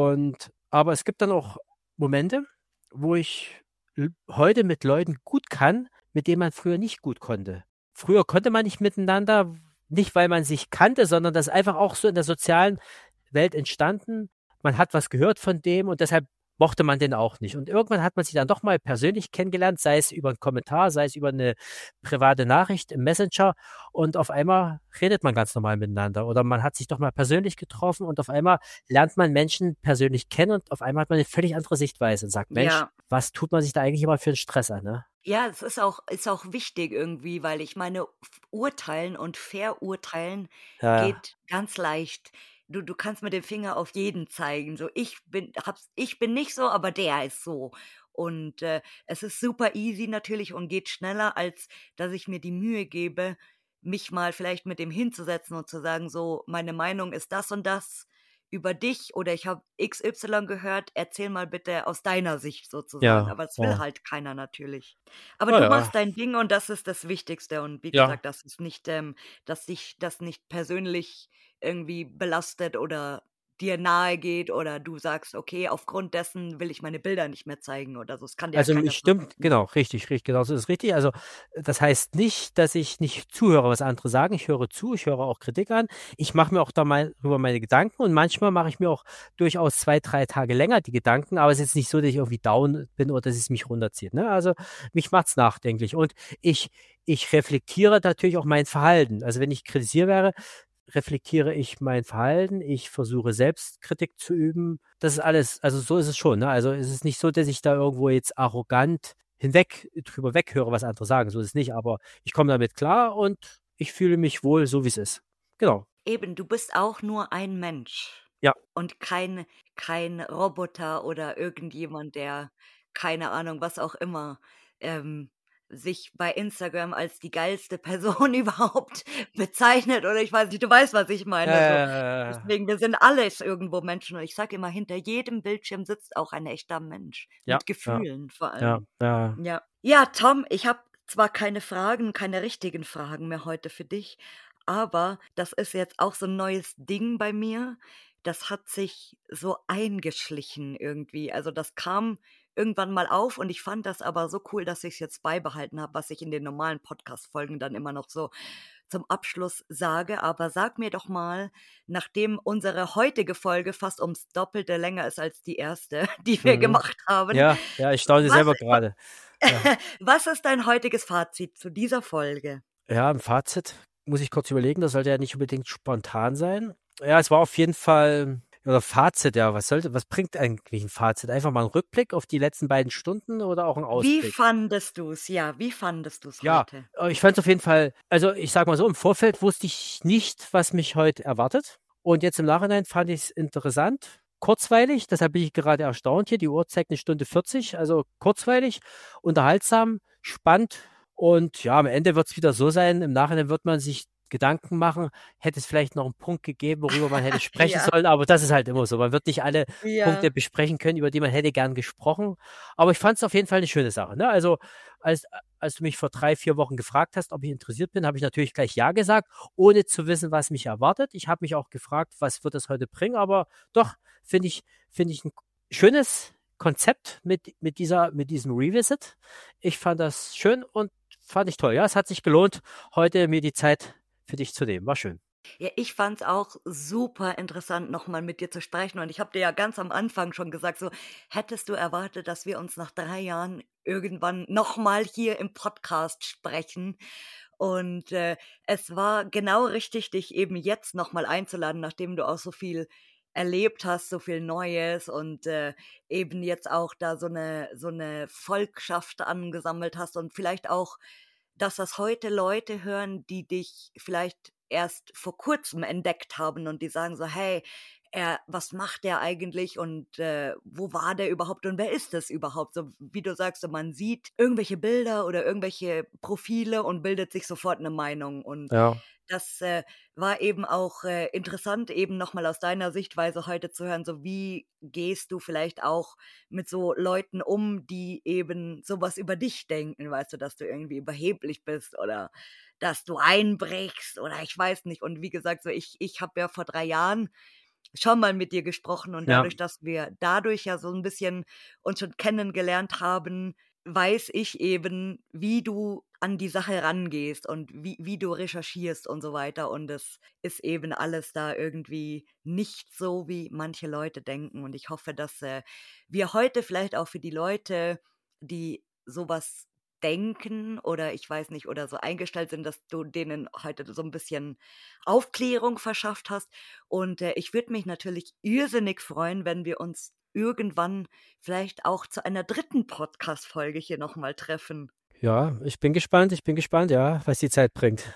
Aber es gibt dann auch Momente, wo ich heute mit Leuten gut kann, mit denen man früher nicht gut konnte. Früher konnte man nicht miteinander, nicht weil man sich kannte, sondern das ist einfach auch so in der sozialen Welt entstanden. Man hat was gehört von dem und deshalb mochte man den auch nicht. Und irgendwann hat man sich dann doch mal persönlich kennengelernt, sei es über einen Kommentar, sei es über eine private Nachricht im Messenger und auf einmal redet man ganz normal miteinander oder man hat sich doch mal persönlich getroffen und auf einmal lernt man Menschen persönlich kennen und auf einmal hat man eine völlig andere Sichtweise und sagt, Mensch, Ja. was tut man sich da eigentlich immer für einen Stress an, ne? Ja, es ist auch wichtig irgendwie, weil ich meine, urteilen und verurteilen Ja, ja. geht ganz leicht. Du kannst mit dem Finger auf jeden zeigen, so: Ich bin nicht so, aber der ist so." Und, es ist super easy natürlich und geht schneller, als dass ich mir die Mühe gebe, mich mal vielleicht mit dem hinzusetzen und zu sagen: „So, meine Meinung ist das und das über dich oder ich habe XY gehört, erzähl mal bitte aus deiner Sicht" sozusagen. Ja, Aber das will ja. halt keiner natürlich. Aber Ja, du ja. machst dein Ding und das ist das Wichtigste und wie Ja. gesagt, dass dich das nicht persönlich irgendwie belastet oder dir nahe geht oder du sagst: „Okay, aufgrund dessen will ich meine Bilder nicht mehr zeigen" oder so. Das kann dir ja Also, keiner es stimmt, verbieten. genau, richtig, genau so ist richtig. Also, das heißt nicht, dass ich nicht zuhöre, was andere sagen. Ich höre zu, ich höre auch Kritik an. Ich mache mir auch darüber meine Gedanken und manchmal mache ich mir auch durchaus 2, 3 Tage länger die Gedanken, aber es ist jetzt nicht so, dass ich irgendwie down bin oder dass es mich runterzieht, ne? Also, mich macht's nachdenklich und ich ich reflektiere natürlich auch mein Verhalten. Also, wenn ich kritisiert werde, reflektiere ich mein Verhalten, ich versuche Selbstkritik zu üben. Das ist alles, also so ist es schon, ne? Also es ist nicht so, dass ich da irgendwo jetzt arrogant drüber weghöre, was andere sagen. So ist es nicht, aber ich komme damit klar und ich fühle mich wohl, so wie es ist. Genau. Eben, du bist auch nur ein Mensch Ja. und kein Roboter oder irgendjemand, der, keine Ahnung, was auch immer, ähm, sich bei Instagram als die geilste Person überhaupt bezeichnet oder ich weiß nicht, du weißt, was ich meine, so. Deswegen, wir sind alles irgendwo Menschen und ich sage immer, hinter jedem Bildschirm sitzt auch ein echter Mensch Ja, mit ja, Gefühlen vor ja, allem. ja. Ja. Ja, Tom, ich habe zwar keine richtigen Fragen mehr heute für dich, Aber das ist jetzt auch so ein neues Ding bei mir. Das hat sich so eingeschlichen irgendwie. Also, das kam irgendwann mal auf und ich fand das aber so cool, dass ich's jetzt beibehalten habe, was ich in den normalen Podcast-Folgen dann immer noch so zum Abschluss sage. Aber sag mir doch mal, nachdem unsere heutige Folge fast ums Doppelte länger ist als die erste, die wir Mhm. gemacht haben, Ja, ja, ich staune was selber gerade. Ja. was ist dein heutiges Fazit zu dieser Folge? Ja, im Fazit muss ich kurz überlegen, das sollte ja nicht unbedingt spontan sein. Ja, es war auf jeden Fall oder Fazit, ja, was bringt eigentlich ein Fazit? Einfach mal 'n Rückblick auf die letzten beiden Stunden oder auch 'n Wie Ausblick? fandest du's? Ja, wie fandest du's Ja, heute? ich fand's auf jeden Fall also, ich sage mal so, im Vorfeld wusste ich nicht, was mich heute erwartet. Und jetzt im Nachhinein fand ich's interessant, kurzweilig, deshalb bin ich gerade erstaunt hier. Die Uhr zeigt 1:40, also kurzweilig, unterhaltsam, spannend und ja, am Ende wird's wieder so sein, im Nachhinein wird man sich Gedanken machen, hätte es vielleicht noch 'n Punkt gegeben, worüber man hätte sprechen Ja, sollen, aber das ist halt immer so. Man wird nicht alle Punkte ja. besprechen können, über die man hätte gern gesprochen. Aber ich fand's auf jeden Fall 'ne schöne Sache, ne? Also, als du mich vor 3, 4 Wochen gefragt hast, ob ich interessiert bin, habe ich natürlich gleich ja gesagt, ohne zu wissen, was mich erwartet. Ich habe mich auch gefragt, was wird das heute bringen, aber doch, finde ich ein schönes Konzept mit diesem Revisit. Ich fand das schön und fand ich toll. Ja, es hat sich gelohnt, heute mir die Zeit für dich zu nehmen. War schön. Ja, ich fand's auch super interessant, noch mal mit dir zu sprechen und ich habe dir ja ganz am Anfang schon gesagt, so: „Hättest du erwartet, dass wir uns nach 3 Jahren irgendwann noch mal hier im Podcast sprechen?“ Und, es war genau richtig, dich eben jetzt noch mal einzuladen, nachdem du auch so viel erlebt hast, so viel Neues und, eben jetzt auch da so 'ne Volkschaft angesammelt hast und vielleicht auch, dass das heute Leute hören, die dich vielleicht erst vor Kurzem entdeckt haben und die sagen so: „Hey, was macht der eigentlich und, wo war der überhaupt und wer ist das überhaupt?“ So wie du sagst, so man sieht irgendwelche Bilder oder irgendwelche Profile und bildet sich sofort 'ne Meinung und Ja, das, war eben auch, interessant, eben noch mal aus deiner Sichtweise heute zu hören, so wie gehst du vielleicht auch mit so Leuten um, die eben so was über dich denken, weißt du, dass du irgendwie überheblich bist oder dass du einbrichst oder ich weiß nicht. Und wie gesagt, so ich habe ja vor 3 Jahren schon mal mit dir gesprochen und ja, dadurch, dass wir dadurch ja so 'n bisschen uns schon kennengelernt haben, weiß ich eben, wie du an die Sache rangehst und wie du recherchierst und so weiter. Und es ist eben alles da irgendwie nicht so, wie manche Leute denken. Und ich hoffe, dass, wir heute vielleicht auch für die Leute, die so was denken oder ich weiß nicht, oder so eingestellt sind, dass du denen heute so 'n bisschen Aufklärung verschafft hast. Und, ich würde mich natürlich irrsinnig freuen, wenn wir uns irgendwann vielleicht auch zu einer dritten Podcast-Folge hier noch mal treffen. ja, ich bin gespannt, ja, was die Zeit bringt.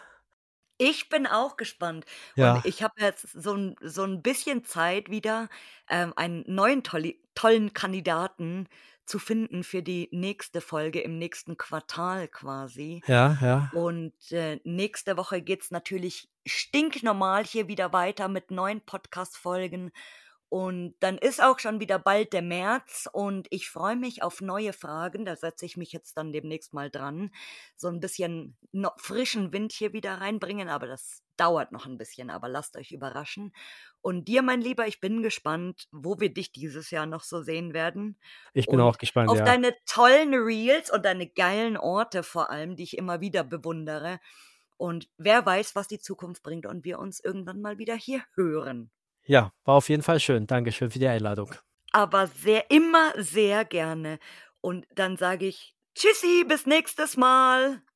Ich bin auch gespannt und Ja, ich habe jetzt so 'n bisschen Zeit wieder, einen neuen tollen Kandidaten zu finden für die nächste Folge im nächsten Quartal quasi. ja, ja. Und, nächste Woche geht's natürlich stinknormal hier wieder weiter mit neuen Podcast-Folgen. Und dann ist auch schon wieder bald der März und ich freue mich auf neue Fragen. Da setze ich mich jetzt dann demnächst mal dran. So ein bisschen no frischen Wind hier wieder reinbringen, aber das dauert noch ein bisschen, aber lasst euch überraschen. Und dir, mein Lieber, ich bin gespannt, wo wir dich dieses Jahr noch so sehen werden Ich bin auch und gespannt, auf ja. deine tollen Reels und deine geilen Orte vor allem, die ich immer wieder bewundere. Und wer weiß, was die Zukunft bringt und wir uns irgendwann mal wieder hier hören. Ja, war auf jeden Fall schön. Dankeschön für die Einladung. Aber immer sehr gerne. Und dann sage ich: „Tschüssi, bis nächstes Mal.“